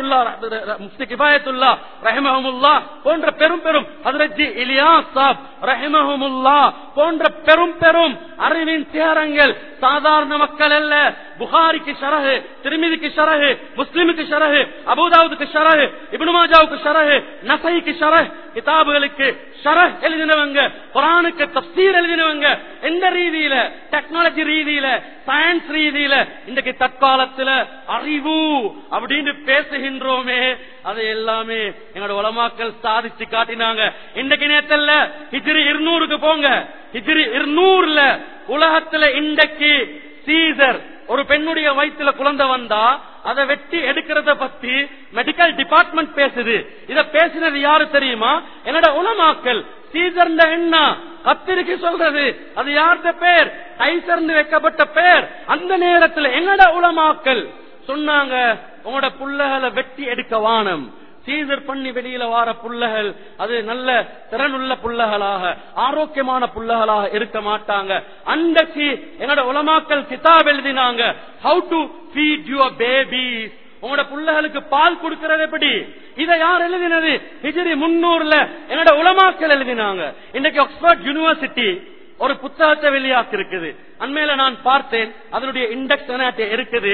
கிஃபாயத்துல்லாஹ் ரஹிமஹுமுல்லாஹ் போன்ற பெரும் பெரும் ஹஜ்ரத் ஜி இலியாஸ் சாப் ரஹிமஹுமுல்லாஹ் போன்ற பெரும் பெரும் அறிவின் தியாரங்கள் சாதாரண மக்கள் அல்ல. புகாரிக்கு ஷரஹ், திர்மிதிக்கு ஷரஹ், முஸ்லிமுக்கு ஷரஹ், அபூதாவுதுக்கு ஷரஹ், இப்னு மாஜாவுக்கு ஷரஹ், நஸைக்கு ஷரஹ், கிதாபுகளுக்கு ஷரஹ் எழுதினவங்க, குர்ஆனுக்கு தஃப்சீர் எழுதினவங்க. எந்த ரீதியில? டெக்னாலஜி ரீதியில, சயின்ஸ் ரீதியில. இன்றைக்கு தற்காலத்துல அறிவு அப்படின்னு பேசுகின்றோமே, அது எல்லாமே எங்களோட உலமாக்கள் சாதிச்சு காட்டினாங்க. இன்றைக்கு நேரத்துல ஹிஜ்ரி 200க்கு போங்க. ஹிஜ்ரி 200ல உலகத்துல இன்றைக்கு சீசர், ஒரு பெண்ணுடைய வயிற்றுல குழந்தை வந்தா அதை வெட்டி எடுக்கிறத பத்தி மெடிக்கல் டிபார்ட்மெண்ட் பேசுது. இத பேசினது யாரு தெரியுமா? என்னோட உலமாக்கள். சீசர் என்ன கத்திரிக்கு சொல்றது, அது யார்த பேர்? கைசர்ந்து வைக்கப்பட்ட பேர். அந்த நேரத்தில் என்னோட உலமாக்கள் சொன்னாங்க, உங்களோட புள்ளகளை வெட்டி எடுக்க வானம். சீசர் பண்ணி வெளியில வார புள்ளகள் அது நல்ல திறனுள்ள புள்ளகளாக, ஆரோக்கியமான புள்ளகளாக இருக்க மாட்டாங்க. அன்றைக்கு என்னோட உலமாக்கள் கிதாப் எழுதினாங்க, how to feed your babies, உங்களோட புள்ளகளுக்கு பால் கொடுக்கிறது எப்படி. இதை யார் எழுதினது? ஹிஜ்ரி 300ல என்னோட உலமாக்கள் எழுதினாங்க. இன்னைக்கு ஆக்ஸ்போர்ட் யூனிவர்சிட்டி ஒரு புத்தகத்தை வெளியாக்கி இருக்குது. அண்மையில நான் பார்த்தேன், அதனுடைய இண்டெக்ஸ் இருக்குது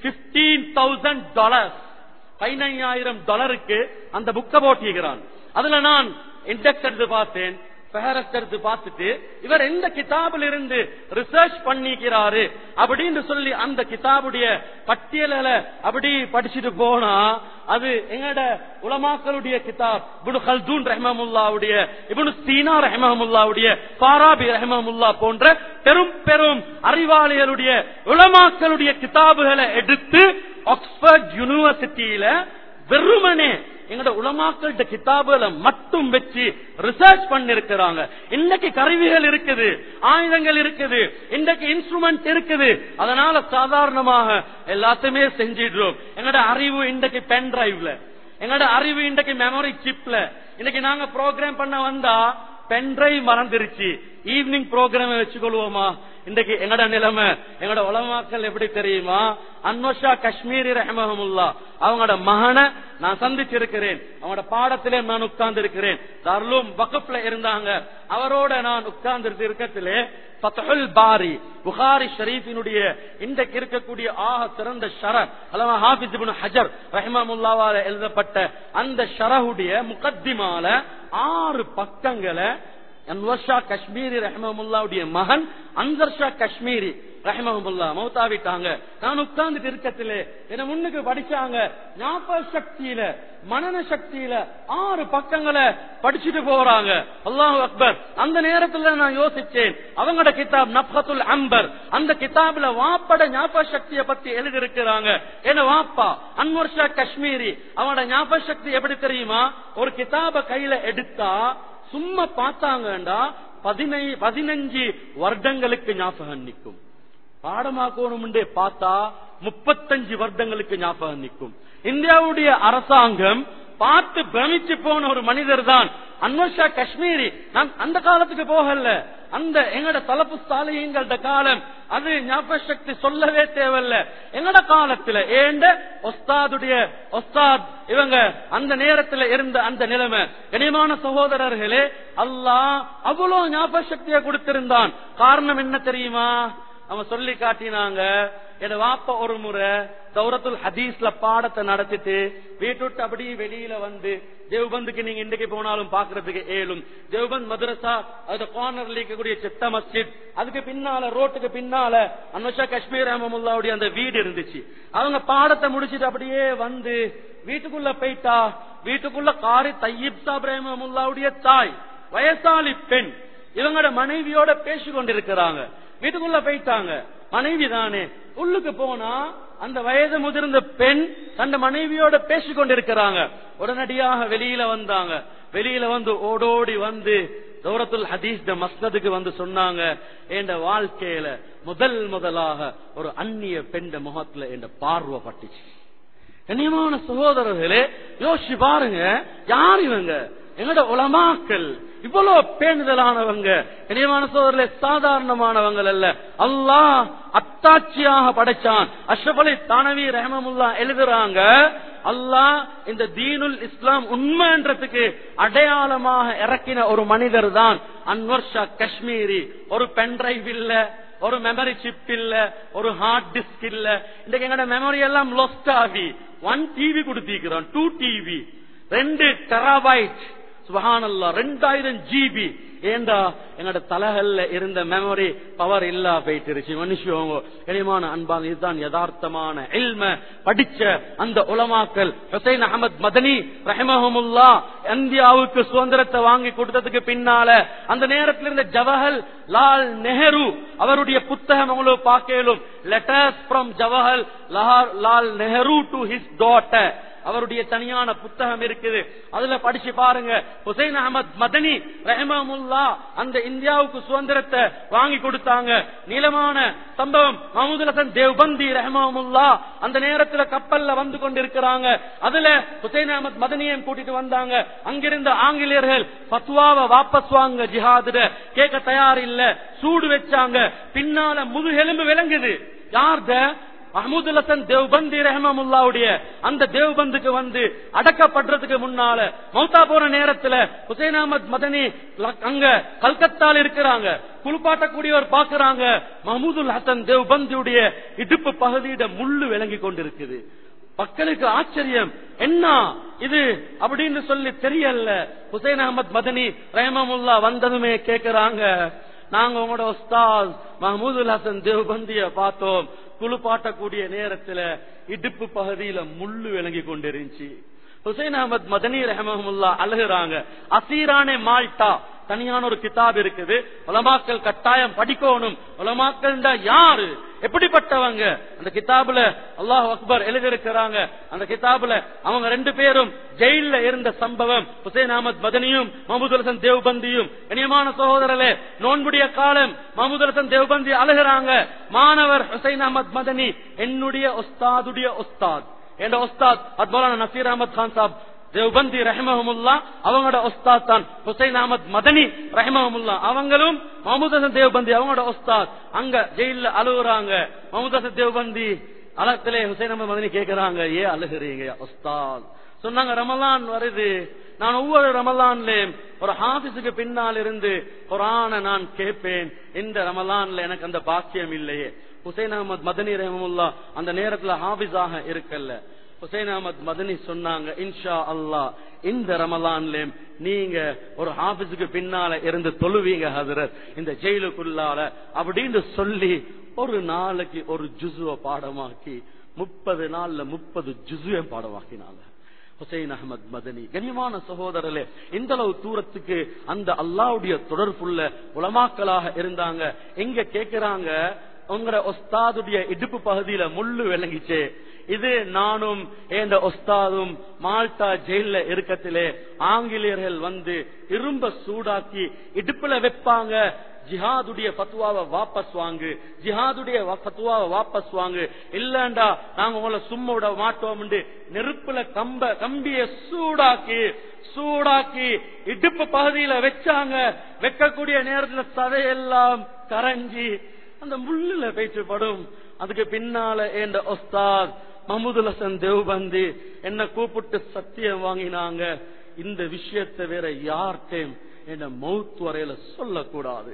$15,000, $15,000 அந்த புக்க போட்டிக்கிறான். அதுல நான் இண்டெக்ஸ் எடுத்து பார்த்தேன், ஃபஹரஸ்ட் எடுத்து பார்த்துட்டு இவர் எந்த கிதாபில் இருந்து ரிசர்ச் பண்ணிக்கிறாரு அப்படின்னு சொல்லி அந்த கிதாபுடைய பட்டியல அப்படி படிச்சுட்டு போனா அது எங்கட உலமாக்களுடைய கிதாப் இப்னு கல்தூன் ரஹ்மஹுல்லாவுடைய, இப்னு சீனா ரஹ்மஹுல்லாவுடைய, ஃபாராபி ரஹ்மஹுல்லா போன்ற பெரும் பெரும் அறிவாளிகளுடைய உலமாக்களுடைய கிதாபுகளை எடுத்து ஆக்ஸ்போர்ட் யூனிவர்சிட்டியில வெறுமனே எங்கட உலமாக்கள்கிட்ட கிதாபுகளை மட்டும் வச்சு ரிசர்ச் பண்ணிருக்கிறாங்க. இன்னைக்கு கருவிகள் இருக்குது, ஆயுதங்கள் இருக்குது, இன்றைக்கு இன்ஸ்ட்ருமெண்ட் இருக்குது. அதனால சாதாரணமாக எல்லாத்தையுமே செஞ்சிடுறோம். எங்கட அறிவு இன்றைக்கு பென் டிரைவ்ல, எங்கட அறிவு இன்றைக்கு மெமரி சிப்ல. இன்னைக்கு நாங்க ப்ரோக்ராம் பண்ண வந்தா பென் டிரைவ் மறந்துருச்சு, ஈவினிங் ப்ரோக்ராம் வச்சுக்கொள்வோமா? இன்றைக்கு எங்கட நிலைமை, எங்கட உலமாக்கள் எப்படி தெரியுமா? அன்வஷா காஷ்மீரி ரஹ்மஹுல்லா அவங்களோட மகனை நான் சந்திச்சிருக்கிறேன், அவங்களோட பாடத்திலே நான் உட்கார்ந்து இருக்கிறேன். தாருலும் வக்ஃப்ல இருந்தாங்க, அவரோட நான் உட்கார்ந்து இருக்கத்திலே ஃபத்ஹுல் பாரி புகாரி ஷரீஃபினுடைய இன்றைக்கு இருக்கக்கூடிய ஆக சிறந்த ஷரஹ் அல்லாமா ஹாஃபிஸ் இப்னு ஹஜர் ரஹ்மஹுல்லாவால எழுதப்பட்ட அந்த ஷரஹுடைய முகத்திமால 6 பக்கங்களை அன்வர் காஷ்மீரி ரஹ்மஹுல்லாவுடைய மகன் அன்வர் ஷா காஷ்மீரி ரஹ்மஹுல்லா மௌத்தாவிட்டாங்க. நான் உட்கார்ந்துட்டு இருக்கத்திலே என்ன முன்னுக்கு படிச்சாங்க, ஞாபக சக்தியில மனன சக்தியில 6 பக்கங்களை படிச்சுட்டு போறாங்க. அல்லாஹு அக்பர். அந்த நேரத்துல நான் யோசிச்சேன், அவங்களோட கிதாப் நஃபத்துல் அம்பர், அந்த கிதாப்ல வாப்பட ஞாபக சக்தியை பத்தி எழுதி இருக்கிறாங்க. என்ன வாப்பா அன்வர் ஷா காஷ்மீரி அவங்களோட ஞாபக சக்தி எப்படி தெரியுமா? ஒரு கிதாப கையில எடுத்தா சும்மா பார்த்தாங்கண்டா 15 வருடங்களுக்கு ஞாபகம் நிற்கும். பாடமாக்கணும் பார்த்தா 35 வருடங்களுக்கு ஞாபகம் நிற்கும். இந்தியாவுடைய அரசாங்கம் பார்த்து பிரமிச்சு போன ஒரு மனிதர் தான் அன்வர் ஷா காஷ்மீரி. நான் அந்த காலத்துக்கு போகல, அந்த எங்கட தலப்பு சாலையங்கள காலம், அது ஞாபக சக்தி சொல்லவே தேவையில்ல. எங்கட காலத்துல ஏண்ட ஒஸ்தாதுடைய ஒஸ்தாத் இவங்க அந்த நேரத்துல இருந்த அந்த நிலைமை. கனியமான சகோதரர்களே, அல்லாஹ் அவ்வளவு ஞாபக சக்தியை கொடுத்திருந்தான். காரணம் என்ன தெரியுமா? அவன் சொல்லி காட்டினாங்க. என் வாப்பா ஒரு முறை தௌரத்துல் ஹதீஸ்ல பாடத்தை நடத்திட்டு வீட்டு அப்படி வெளியில வந்து, தேவ்பந்துக்கு நீங்க இன்றைக்கு போனாலும் பாக்குறதுக்கு ஏழும், தேவ்பந்த் மதரசா அது கார்னர்ல இருக்கக்கூடிய சித்த மஸ்ஜித், அதுக்கு பின்னால ரோட்டுக்கு பின்னால அன்வர் ஷா காஷ்மீர் ரஹ்மஹுல்லாவுடைய அந்த வீடு இருந்துச்சு. அவங்க பாடத்தை முடிச்சிட்டு அப்படியே வந்து வீட்டுக்குள்ள போயிட்டா, வீட்டுக்குள்ள காரி தையீப் சாப் ரஹ்மஹுல்லாவுடைய தாய் வயசாலி பெண் இவங்களோட மனைவியோட பேசி கொண்டிருக்கிறாங்க. வீட்டுக்குள்ள போயிட்டாங்க, மனைவி தானே. உள்ளுக்கு போனா அந்த வயது முதிர்ந்த பெண் தன் மனைவியோட பேசி கொண்டிருக்கிறாங்க. உடனடியாக வெளியில வந்தாங்க. வெளியில வந்து ஓடோடி வந்து தௌரத்துல் ஹதீஸ் மஸ்னதுக்கு வந்து சொன்னாங்க, என் வாழ்க்கையில முதலாக ஒரு அந்நிய பெண் முகத்துல என் பார்வை பட்டுச்சு. கண்ணியமான சகோதரர்களே, யோசிச்சு பாருங்க, யார் இவங்க? எங்கட உலமாக்கள் இவ்வளவு பேணுதலானவங்க. கண்ணியமான சகோதரர்களே, சாதாரணமானவங்க அல்ல. அல்லாஹ் அத்தாட்சியாக படைச்சான். அஷ்ரஃப் அலி தானவி ரஹ்மஹுல்லா எழுதுறாங்க, அல்லாஹ் இந்த தீனுல் இஸ்லாம் உண்மைன்றதுக்கு அடையாளமாக இறக்கின ஒரு மனிதர் தான் அன்வர் ஷா காஷ்மீரி. ஒரு பென் டிரைவ் இல்ல, ஒரு மெமரி சிப் இல்ல, ஒரு ஹார்ட் டிஸ்க் இல்ல. இன்றைக்கு எங்கட மெமரி எல்லாம் லொஸ்ட் ஆகி 1 டிவி கொடுத்திருக்கிறோம், 2 டிவி, 2 டெராபைட், சுப்ஹானல்லாஹ் 2000 GB. ஏண்டா எங்கட தலகல்ல இருந்த மெமரி பவர் இல்லா போயிட்டு மனுஷங்க. கனிமான அன்பான், இதுதான் யதார்த்தமான இல்ம படிச்ச அந்த உலமாக்கள். ஹுசைன் அஹமத் மதனி ரஹ்மஹுல்லா இந்தியாவுக்கு சுதந்திரத்தை வாங்கி கொடுத்ததுக்கு பின்னால அந்த நேரத்தில் இருந்த ஜவஹர் லால் நெஹரு அவருடைய புத்தகம் அவங்களுக்கு பார்க்கலும், letters from Jawaharlal Nehru to his daughter, அவருடைய தனியான புத்தகம் இருக்குது. அதுல படிச்சு பாருங்க. ஹுசைன் அஹமத் மதனி ரஹ்மஹுல்லா அந்த இந்தியாவுக்கு சுதந்திரத்தை வாங்கி கொடுத்தாங்க. நீளமான சம்பவம். மஹமூதுல் ஹசன் தேவ்பந்தி ரஹ்மஹுல்லா அந்த நேரத்துல கப்பல்ல வந்து கொண்டிருக்கிறாங்க. அதுல ஹுசைன் அஹமத் மதனியும் கூட்டிட்டு வந்தாங்க. அங்கிருந்த ஆங்கிலேயர்கள் ஃபத்வாவை வாபஸ் வாங்க, ஜிஹாதுல கேட்க தயார் இல்ல, சூடு வச்சாங்க. பின்னால முதுகெலும்பு விளங்குது. யார்த? மஹமூதுல் ஹசன் தேவ்பந்தி ரஹ்மஹுல்லாவுடைய அந்த தேவ்பந்துக்கு வந்து அடக்கப்படுறதுக்கு முன்னால மௌத்தா போற நேரத்துல ஹுசைன் அஹமத் மதனி அங்க கல்கத்தால இருக்கிறாங்க. குளிப்பாட்டக்கூடியவர் பாக்குறாங்க, மஹமூதுல் ஹசன் தேவ்பந்தியுடைய இடுப்பு பகுதியிட முள்ளு விளங்கி கொண்டிருக்குது. மக்களுக்கு ஆச்சரியம், என்ன இது அப்படின்னு சொல்லி தெரியல. ஹுசைன் அஹமத் மதனி ரஹ்மஹுல்லா வந்ததுமே கேக்குறாங்க, நாங்க உங்களோட உஸ்தாத் மஹமூதுல் ஹசன் தேவ்பந்திய பார்த்தோம், குளிப்பாட்டக்கூடிய நேரத்துல இடுப்பு பகுதியில முள்ளு விளங்கி கொண்டிருந்துச்சு. ஹுசைன் அஹமத் மதனி ரஹ்மஹுல்லா அழுகுறாங்க. அசீரானே மால்டா தனியான ஒரு கிதாப் இருக்குது, உலமாக்கள் கட்டாயம் படிக்கணும். உலமாக்கள் யாரு, எப்படிப்பட்டவங்க, அந்த கிதாபுல அல்லாஹ் அக்பர் எழுதியிருக்கிறாங்க. அந்த கிதாபுல அவங்க 2 பேரும் ஜெயில இருந்த சம்பவம், ஹுசைன் அஹமத் மதனியும் மஹமூதுல் ஹசன் தேவ்பந்தியும். கண்ணியமான சகோதரர்களே, நோன்புடைய காலம், மஹமூதுல் ஹசன் தேவ்பந்தி அழுகிறாங்க. மாணவர் ஹுசைன் அஹமத் மதனி என்னுடைய உஸ்தாதுடைய உஸ்தாத், என்ற உஸ்தாத் மௌலானா நசீர் அஹமத் கான் சாப் தேவ்பந்தி ரஹ்மஹுல்லா, அவங்களோட உஸ்தாத் தான் ஹுசைன் அஹமத் மதனி ரஹ்மஹுல்லா. அவங்களும் மஹமூதுல் ஹசன் தேவ்பந்தி அவங்களோட உஸ்தாத். அங்க ஜெயில அழுகுறாங்க. மஹமூதுல் ஹசன் தேவ்பந்தி அலத்திலே ஹுசைன் அஹமத் மதனி கேக்குறாங்க, ஏன் அழுகுறீங்க உஸ்தாத்? சொன்னாங்க, ரமலான் வருது, நான் ஒவ்வொரு ரமலான்லயும் ஒரு ஹாஃபிஸுக்கு பின்னால் இருந்து குர்ஆனை நான் கேட்பேன். இந்த ரமலான்ல எனக்கு அந்த பாக்கியம் இல்லையே. ஹுசைன் அஹமத் மதனி ரஹ்மஹுல்லா அந்த நேரத்துல ஹாஃபிஸாக இருக்கல்ல. ஹுசைன் அஹமத் மதனி சொன்னாங்க, இன்ஷா அல்லாஹ் இந்த ரமலான்லயும் நீங்க ஒரு ஹாஃபிஸுக்கு பின்னால இருந்து தொழுவீங்க ஹஜ்ரத் இந்த ஜெயிலுக்குள்ளால அப்படின்னு சொல்லி ஒரு நாளைக்கு ஒரு ஜுஸுவ பாடமாக்கி 30 நாள்ல 30 ஜுஸுவை பாடமாக்கினாங்க ஹுசைன் அஹமத் மதனி. கண்ணியமான சகோதரர்களே, இந்த அளவு தூரத்துக்கு அந்த அல்லாஹ்வுடைய தொடர்புள்ள உலமாக்களாக இருந்தாங்க. எங்க கேக்குறாங்க, உங்களோட உஸ்தாதுடைய இடுப்பு பகுதியில முள்ளு விளங்கிச்சே, இது நானும் என்ற உஸ்தாதும் மால்டா ஜெயில இருக்கத்திலே ஆங்கிலேயர்கள் வந்து இரும்ப சூடாக்கி இடுப்புல வைப்பாங்க, ஜிஹாதுடைய ஃபத்வாவை வாபஸ் வாங்கு, ஜிஹாதுடைய ஃபத்வாவை வாபஸ் வாங்கு, இல்லண்டா நாங்க உங்களை சும்மா விட மாட்டோம். நெருப்புல கம்பிய சூடாக்கி இடுப்பு பகுதியில வச்சாங்க. வைக்கக்கூடிய நேரத்துல சதையெல்லாம் கரைஞ்சி அந்த முள்ளுல பேச்சு படும். அதுக்கு பின்னால என்ற உஸ்தாத் மஹமூதுல் ஹசன் தேவ்பந்தி என்ன கூப்பிட்டு சத்தியம் வாங்கினாங்க, இந்த விஷயத்தை வேற யார்கிட்டையும் என்ன மௌத் வரையில சொல்லக்கூடாது.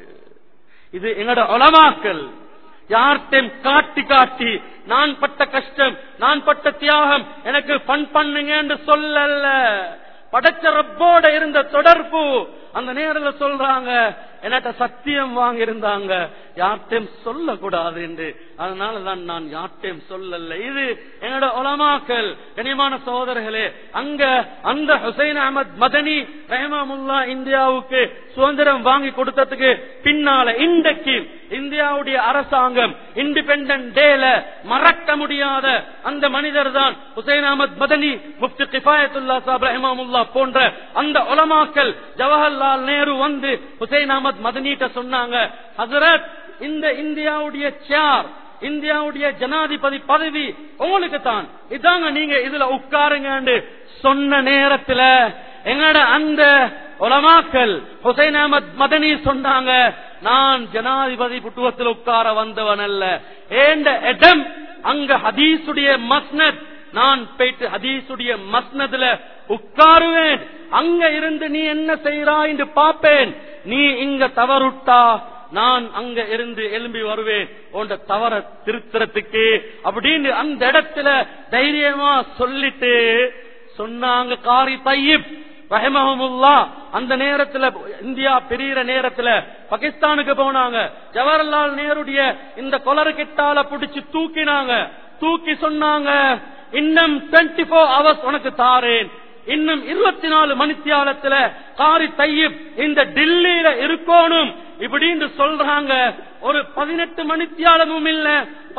இது எங்கட உலமாக்கள் யார்கிட்டையும் காட்டி நான் பட்ட கஷ்டம், நான் பட்ட தியாகம் எனக்கு பண்ணுங்க என்று சொல்லல. படைச்ச ரப்போட இருந்த தொடர்பு அந்த நேரத்தில் சொல்றாங்க, என்கிட்ட சத்தியம் வாங்கி இருந்தாங்க யார்கிட்டையும் சொல்லக்கூடாது என்று. அதனாலதான் நான் யார்கிட்டையும் சொல்லல. இது என்னோட உலமாக்கள். கண்ணியமான சகோதரர்களே, அங்க அந்த ஹுசைன் அஹமத் மதனி ரஹ்மஹுல்லா இந்தியாவுக்கு சுதந்திரம் வாங்கி கொடுத்ததுக்கு பின்னால இன்றைக்கு இந்தியாவுடைய அரசாங்கம் இண்டிபெண்டன்ட் டேல மறக்க முடியாத அந்த மனிதர் தான் ஹுசைன் அஹமத் மதனி. முஃப்தி கிஃபாயத்துல்லா சாஹிப் ரஹ்மஹுல்லா போன்ற அந்த உலமாக்கள் ஜவஹர்லால் நேரு வந்து ஹுசைன் அஹமத் மதனிட்ட சொன்னாங்க, ஹஜ்ரத் இந்த இந்தியாவுடைய சேர், இந்தியாவுடைய ஜனாதிபதி பதவி உங்களுக்கு தான், இதாங்க நீங்க இதுல உட்காருங்க சொன்ன நேரத்துல எங்கட அந்த உலமாக்கள் ஹுசைன் அஹமத் மதனி சொன்னாங்க, நான் ஜனாதிபதி புட்டுவத்தில் உட்கார வந்தவன் அல்ல, ஏண்ட இடம் அங்க ஹதீசுடைய மஸ்னத், நான் போயிட்டு ஹதீசுடைய மஸ்னதுல உட்காருவேன், அங்க இருந்து நீ என்ன செய்யறாய் என்று பாப்பேன், நீ இங்க தவறுட்டா நான் அங்க இருந்து எழும்பி வருவேன் உண்ட தவற திருத்தறதுக்கு அப்படின்னு அந்த இடத்துல தைரியமா சொல்லிட்டு சொன்னாங்க. காரி தையிப் ரஹ்மஹுல்லா அந்த நேரத்துல இந்தியா பிரிகிற நேரத்துல பாகிஸ்தானுக்கு போனாங்க. ஜவஹர்லால் நேருடைய இந்த கொலரு கிட்டால பிடிச்சு தூக்கினாங்க. தூக்கி சொன்னாங்க, இன்னும் 24 hours உனக்கு தாரேன், இன்னும் 24 மணித்தியாலத்துல காரி தையிப் இந்த டில்லியில இருக்கணும் இப்படின்னு சொல்றாங்க. ஒரு 18 மணித்தியாலமும் இல்ல,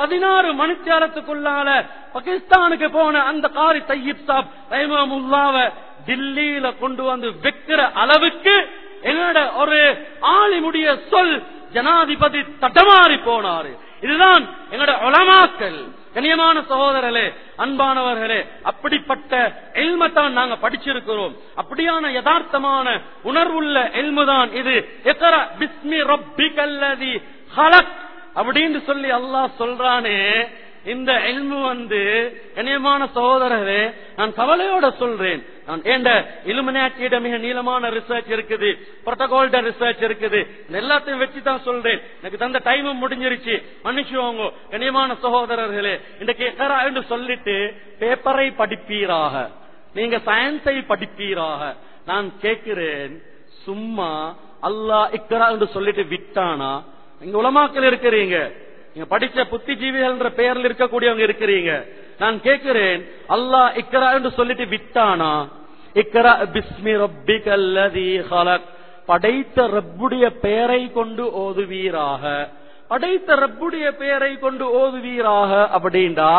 16 மணித்தியாலத்துக்குள்ளால பாகிஸ்தானுக்கு போன அந்த காரி தையிப் சாப் ரஹ்மஹுல்லாவை டில்லியில கொண்டு வந்து வைக்கிற அளவுக்கு என்னோட ஒரு ஆலிமுடைய சொல் ஜனாதிபதி தடமாறி போனாரு. இதுதான் எங்களோட உலமாக்கள். கண்ணியமான சகோதரர்களே, அன்பானவர்களே, அப்படிப்பட்ட இல்மத்தான் நாங்க படிச்சிருக்கிறோம். அப்படியான யதார்த்தமான உணர்வுள்ள இல்முதான் இது. இக்ரா பிஸ்மி ரப்பிகல்லதி ஹலக் அப்படின்னு சொல்லி அல்லாஹ் சொல்றானே, இந்த இல்மு வந்து கண்ணியமான சகோதரர்களே, நான் கவலையோட சொல்றேன், இலுமினாட்டியிட மிக நீளமான ரிசர்ச் இருக்குது, புரோட்டோகால்ட ரிசர்ச் இருக்குது. எல்லாத்தையும் வச்சுதான் சொல்றேன். எனக்கு தந்த டைமும் முடிஞ்சிருச்சு, மன்னிச்சுவாங்க. கண்ணியமான சகோதரர்களே, இன்றைக்கு இக்ரா என்று சொல்லிட்டு பேப்பரை படிப்பீராக, நீங்க சயின்ஸை படிப்பீராக. நான் கேட்கிறேன், சும்மா அல்லாஹ் இக்ரா என்று சொல்லிட்டு விட்டானா? இங்க உலமாக்கள் இருக்கிறீங்க, நீங்க படிச்ச புத்திஜீவிகள் பெயர்ல இருக்கக்கூடியவங்க இருக்கிறீங்க. நான் கேட்கிறேன், அல்லாஹ் இக்ரா என்று சொல்லிட்டு விட்டானா? இக்ரா பிஸ்மி ரப்பிகல்லதீ ஹலக், படைத்த ரப்புடைய பெயரை கொண்டு ஓதுவீராக, படைத்த ரப்புடைய பெயரை கொண்டு ஓதுவீராக. அப்படின்னா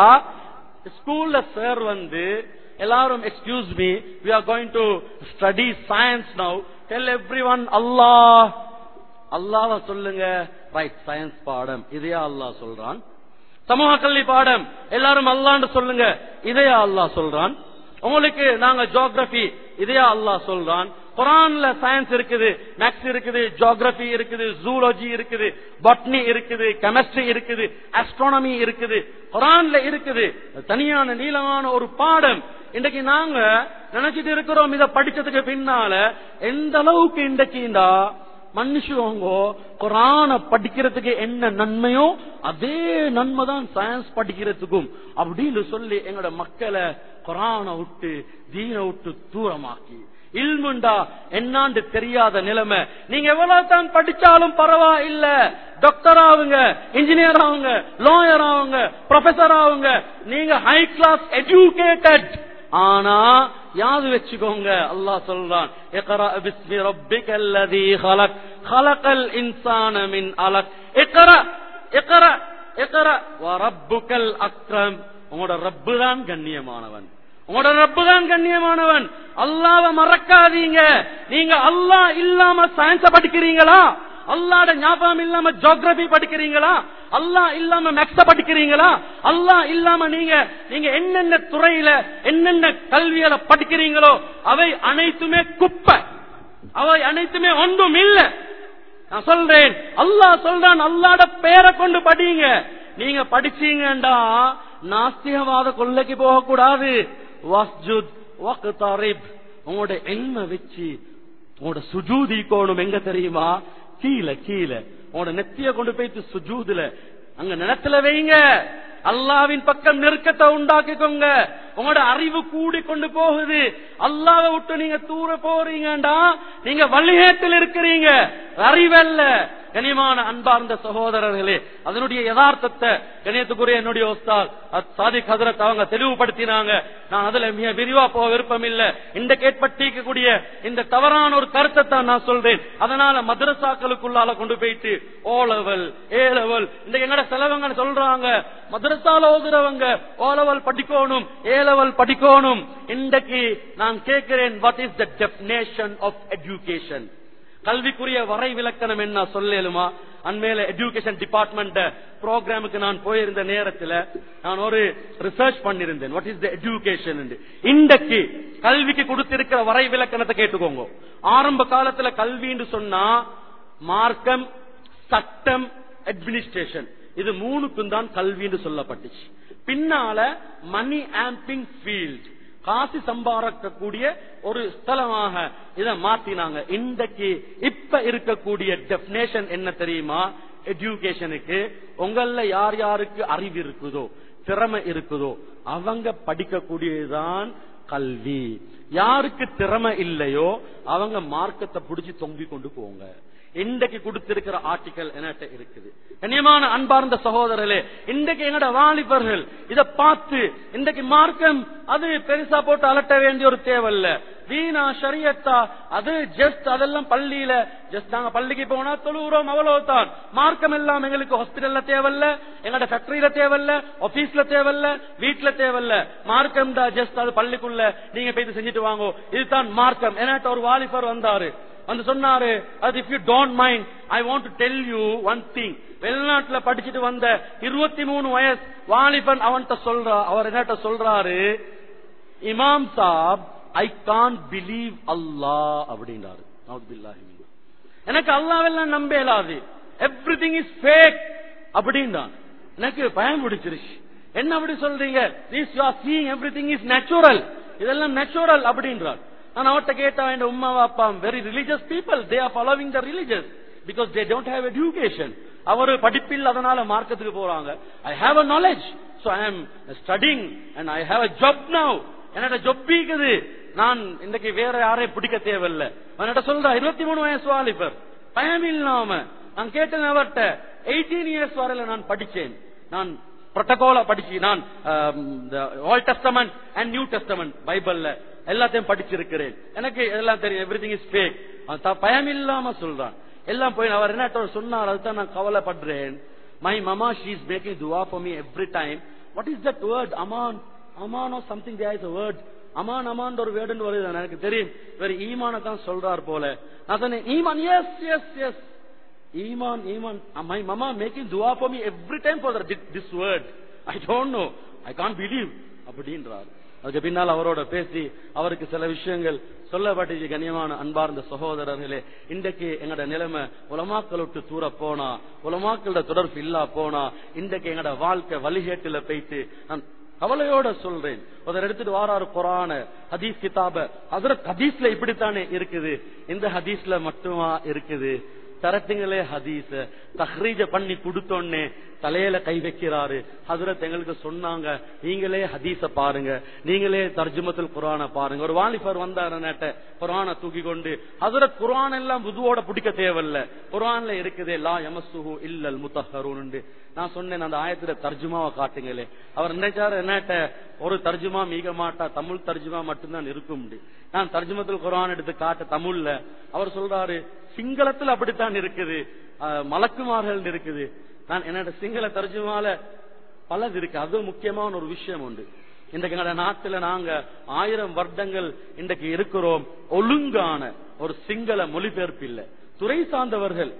ஸ்கூல்ல சார் எல்லாரும், excuse me, we are going to study science now, tell everyone Allah, அல்லாஹ்வ சொல்லுங்க. ரைட், சயின்ஸ் பாடம் இதையா அல்லாஹ் சொல்றான்? சமூக கல்வி பாடம் எல்லாரும் அல்லாஹ்னு சொல்லுங்க, இதையா அல்லாஹ் சொல்றான்? உங்களுக்கு நாங்க ஜியோகிராபி இதையா அல்லாஹ் சொல்றான்? குர்ஆன்ல சயின்ஸ் இருக்குது, மேத்ஸ் இருக்குது, ஜியோகிராபி இருக்குது, ஜூலஜி இருக்குது, பாட்னி இருக்குது, கெமிஸ்ட்ரி இருக்குது, ஆஸ்ட்ரோனமி இருக்குது, குர்ஆன்ல இருக்குது. தனியான நீளமான ஒரு பாடம். இன்றைக்கு நாங்க நினைச்சிட்டு இருக்கிறோம், இத படிச்சதுக்கு பின்னால எந்த அளவுக்கு இன்றைக்கு இந்த மனுஷங்க குர்ஆனை படிக்கிறதுக்கு என்ன நன்மையோ அதே நன்மை தான் சயின்ஸ் படிக்கிறதுக்கும் அப்படின்னு சொல்லி எங்களோட மக்களை குர்ஆனை விட்டு தீனை விட்டு தூரமாக்கி, இல்முண்டா என்னான்னு தெரியாத நிலைமை. நீங்க எவ்வளவு தான் படிச்சாலும் பரவாயில்ல, டாக்டர் ஆகுங்க, இன்ஜினியர் ஆகுங்க, லாயர் ஆகுங்க, ப்ரொஃபசர் ஆகுங்க, நீங்க ஹை கிளாஸ் எஜுகேட்டட். ஆனா யாது வச்சுக்கோங்க, அல்லாஹ் சொல்றான், இக்ரா பிஸ்மி ரப்பிகல்லதீ ஹலக், ஹலகல் இன்சான மின் அலக். இக்ரா இக்ரா இக்ரா வ ரப்புகல் அக்ரம், உங்களோட ரப்பு தான் கண்ணியமானவன், உங்களோட ரப்பு தான் கண்ணியமானவன். அல்லாஹ்வை மறக்காதீங்க. நீங்க அல்லாஹ் இல்லாம சயின்ஸ படிக்கிறீங்களா? அல்லாஹ்ட ஞாபகம் இல்லாம ஜியோகிராபி படிக்கிறீங்களா? அல்லாஹ் இல்லாம மேத்ஸ் படிக்கிறீங்களா? அல்லாஹ் இல்லாம நீங்க என்னென்ன துறையில என்னென்ன கல்விகளை படிக்கிறீங்களோ அவை அனைத்துமே குப்பை, அவை அனைத்துமே ஒன்றும் இல்ல. நான் சொல்றேன், அல்லாஹ் சொல்றான், அல்லாஹ்ட பெயரை கொண்டு படிங்க. நீங்க படிச்சீங்கடா நாஸ்திகவாத கொள்ளைக்கு போக கூடாது. வஸ்ஜுத் வக்தரிப், உங்களோட எல்ம வச்சு உங்களோட சுஜூதி கோணும் எங்க தெரியுமா? கீழே கீழே உங்களோட நெத்திய கொண்டு போயிட்டு சுஜூதுல அங்க நிலத்துல வைங்க. அல்லாவின் பக்கம் நெருக்கத்தை உண்டாக்கிக்கோங்க. உங்களோட அறிவு கூடி கொண்டு போகுது. அல்லாவை விட்டு நீங்க தூர போறீங்கடா நீங்க வழிகேட்டில் இருக்கிறீங்க, அறிவல்ல. கனிமான அன்பார்ந்த சகோதரர்களே, அதனுடைய யதார்த்தத்தை கணியத்துக்குரிய என்னுடைய உஸ்தாத் சாதிக் ஹஜ்ரத் அவங்க தெளிவுபடுத்தினாங்க. நான் அதுல மிக விரிவா போக விருப்பம் இல்ல. இந்த கேட்பட்டிக்கக்கூடிய இந்த தவறான ஒரு கருத்தை தான் நான் சொல்றேன். அதனால மதரசாக்களுக்குள்ளால கொண்டு போயிட்டு ஓ லெவல் ஏ லெவல் இந்த எங்கட செலவங்க சொல்றாங்க, மதரசால ஓதுறவங்க ஓ லெவல் படிக்கணும் ஏ லெவல் படிக்கணும். இன்றைக்கு நான் கேட்கிறேன், what is the definition of education? கல்விக்குரிய வரை விலக்கணம் என்ன சொல்லுமா? அண்மையில எஜுகேஷன் டிபார்ட்மெண்ட் ப்ரோக்ராமுக்கு நான் போயிருந்த நேரத்தில் நான் ஒரு ரிசர்ச் பண்ணிருந்தேன், வாட் இஸ் த எஜுகேஷன். இன்றைக்கு கல்விக்கு கொடுத்திருக்கிற வரை விலக்கணத்தை கேட்டுக்கோங்க. ஆரம்ப காலத்துல கல்வின்னு சொன்னா மார்க்கம், சட்டம், அட்மினிஸ்ட்ரேஷன், இது மூணுக்கும் தான் கல்வின்னு சொல்லப்பட்டுச்சு. பின்னால மணி ஆம்பிங் ஃபீல்ட், காசு சம்பாதிக்கக்கூடிய ஒரு ஸ்தலமாக இதை மாத்தினாங்க. இன்றைக்கு இப்ப இருக்கக்கூடிய டெபினேஷன் என்ன தெரியுமா? எஜுகேஷனுக்கு உங்கள யார் யாருக்கு அறிவு இருக்குதோ, திறமை இருக்குதோ அவங்க படிக்கக்கூடியதுதான் கல்வி. யாருக்கு திறமை இல்லையோ அவங்க மார்க்கத்தை புடிச்சு தொங்கி கொண்டு போங்க. இன்றைக்கு கொடுத்திருக்கிற ஆர்டிக்கல் என்கிட்ட இருக்குது. கண்ணியமான அன்பார்ந்த சகோதரர்களே, இன்றைக்கு எங்கட வாலிபர்கள் இத பார்த்து இன்றைக்கு மார்க்கம் அது பெருசா போட்டு அலட்ட வேண்டிய ஒரு தேவையில்ல. வீணா ஷரியத்தா அது ஜஸ்ட் அதெல்லாம் பள்ளியில ஜஸ்ட் நாங்க பள்ளிக்கு போனா தொழுகிறோம் அவ்வளவுதான். மார்க்கம் எல்லாம் எங்களுக்கு ஹாஸ்பிட்டல்ல தேவையில்ல, எங்கட ஃபேக்டரியில தேவையில்ல, ஆபீஸ்ல தேவையில்ல, வீட்டுல தேவையில்ல. மார்க்கம் தான் ஜஸ்ட் அது பள்ளிக்குள்ள நீங்க போய் செஞ்சுட்டு வாங்க, இதுதான் மார்க்கம். என்கிட்ட ஒரு வாலிபர் வந்தாரு, வந்து சொன்னாரு, அது if you don't mind I want to tell you one thing. வெளிநாட்டுல படிச்சுட்டு வந்த 23 வயசு வாலிபன் அவன்கிட்ட சொல்றா, அவர் என்னட்ட சொல்றாரு, இமாம் சாப் ஐ கான்ட் பிலீவ் அல்லாஹ் அப்படின்றாரு. எனக்கு அல்லாஹ்வெல்லாம் நம்ப இயலாது, எவ்ரிதிங் இஸ் ஃபேக் அப்படின்றான். எனக்கு பயம் பிடிச்சிருச்சு. என்ன அப்படி சொல்றீங்க? This you are seeing everything is natural. இதெல்லாம் நேச்சுரல் அப்படின்றார். நான் அவர்கிட்ட கேட்டா என் உம்மா அப்பா very religious people, they are following the religious because they don't have education. அவரு படிப்பில் அதனால மார்க்கத்துக்கு போறாங்க. I have a knowledge, so I am studying and I have a job now. என்னோட ஜொப் இருக்குது, நான் இன்னைக்கு வேற யாரையும் பிடிக்க தேவையில்லை. அவன்கிட்ட சொல்ற 23 வயசு வாலிபர் பயம் இல்லாம. நான் கேட்டேன் அவர்கிட்ட 18 இயர்ஸ் வரையில நான் படிச்சேன், நான் புரோட்டோகால படிச்சு, நான் Old Testament and New Testament பைபிள்ல எல்லாத்தையும் படிச்சிருக்கிறேன், எனக்கு எல்லாம் தெரியும், எவ்ரிதிங் இஸ் ஃபேக். பயம் இல்லாம சொல்றான் எல்லாம் போய். அவர் என்ன சொன்னார், அதுதான் நான் கவலைப்படுறேன். My mama she is making துவா for me every time. What is that word அமான்? அமான் or something, there is a word. அமான் அமான் ஒரு வேர்டுன்னு வருது, எனக்கு தெரியும். வேற ஈமான தான் சொல்றார் போல. நான் சொன்னேன் ஈமான், எஸ் எஸ் எஸ் ஈமான் ஈமான். மை மமா மேக்கிங் துவா for me every time for this word. I don't know, I can't believe அப்படின்றார். அதுக்கு பின்னால் அவரோட பேசி அவருக்கு சில விஷயங்கள் சொல்லப்பட்டு. கண்ணியமான அன்பார்ந்த சகோதரர்களே, இன்றைக்கு எங்கட நிலைமை உலமாக்கள் விட்டு தூர போனா, உலமாக்களோட தொடர்பு இல்லா போனா, இன்றைக்கு எங்கட வாழ்க்கை வழிகேட்டுல போயிட்டு நான் கவலையோட சொல்றேன். அதை எடுத்துட்டு வாராரு குர்ஆன் ஹதீஸ் கிதாப. ஹஜ்ரத் ஹதீஸ்ல இப்படித்தானே இருக்குது, இந்த ஹதீஸ்ல மட்டுமா இருக்குது? தரட்டுங்களே ஹதீஸ் தஹ்ரீஜ பண்ணி கொடுத்தோன்னே தலையில கை வைக்கிறாரு. ஹஜ்ரத் எங்களுக்கு சொன்னாங்க, நீங்களே ஹதீஸ பாருங்க, நீங்களே தர்ஜுமத்துல் குர்ஆன பாருங்க. ஒரு வாலிபர் வந்தாரு, நேட்ட குர்ஆன தூக்கி கொண்டு, ஹஜ்ரத் குர்ஆன் எல்லாம் வுதுவோட பிடிக்க தேவையில்ல, குர்ஆன்ல இருக்குதே லா யமஸ்ஸுஹு இல்லல் முத்தஹ்ஹரூன். நான் சொன்னேன் அந்த ஆயத்துல தர்ஜுமாவை காட்டுங்களே. அவர் நினைச்சாரு என்னட்ட ஒரு தர்ஜுமா மீக மாட்டா, தமிழ் தர்ஜுமா மட்டும்தான் இருக்கும். நான் தர்ஜுமத்துல் குர்ஆன் எடுத்து காட்ட தமிழ்ல. அவர் சொல்றாரு சிங்களத்துல அப்படித்தான் இருக்குது, மலக்குமார்கள் இருக்குது. நான் என்னோட சிங்கள தர்ஜுமால பலது இருக்கு. அதுவும் முக்கியமான ஒரு விஷயம் உண்டு. இன்றைக்கு எங்க நாட்டுல நாங்க 1000 வருடங்கள் இன்றைக்கு இருக்கிறோம், ஒழுங்கான ஒரு சிங்கள மொழிபெயர்ப்பு இல்ல. துறை சார்ந்தவர்கள்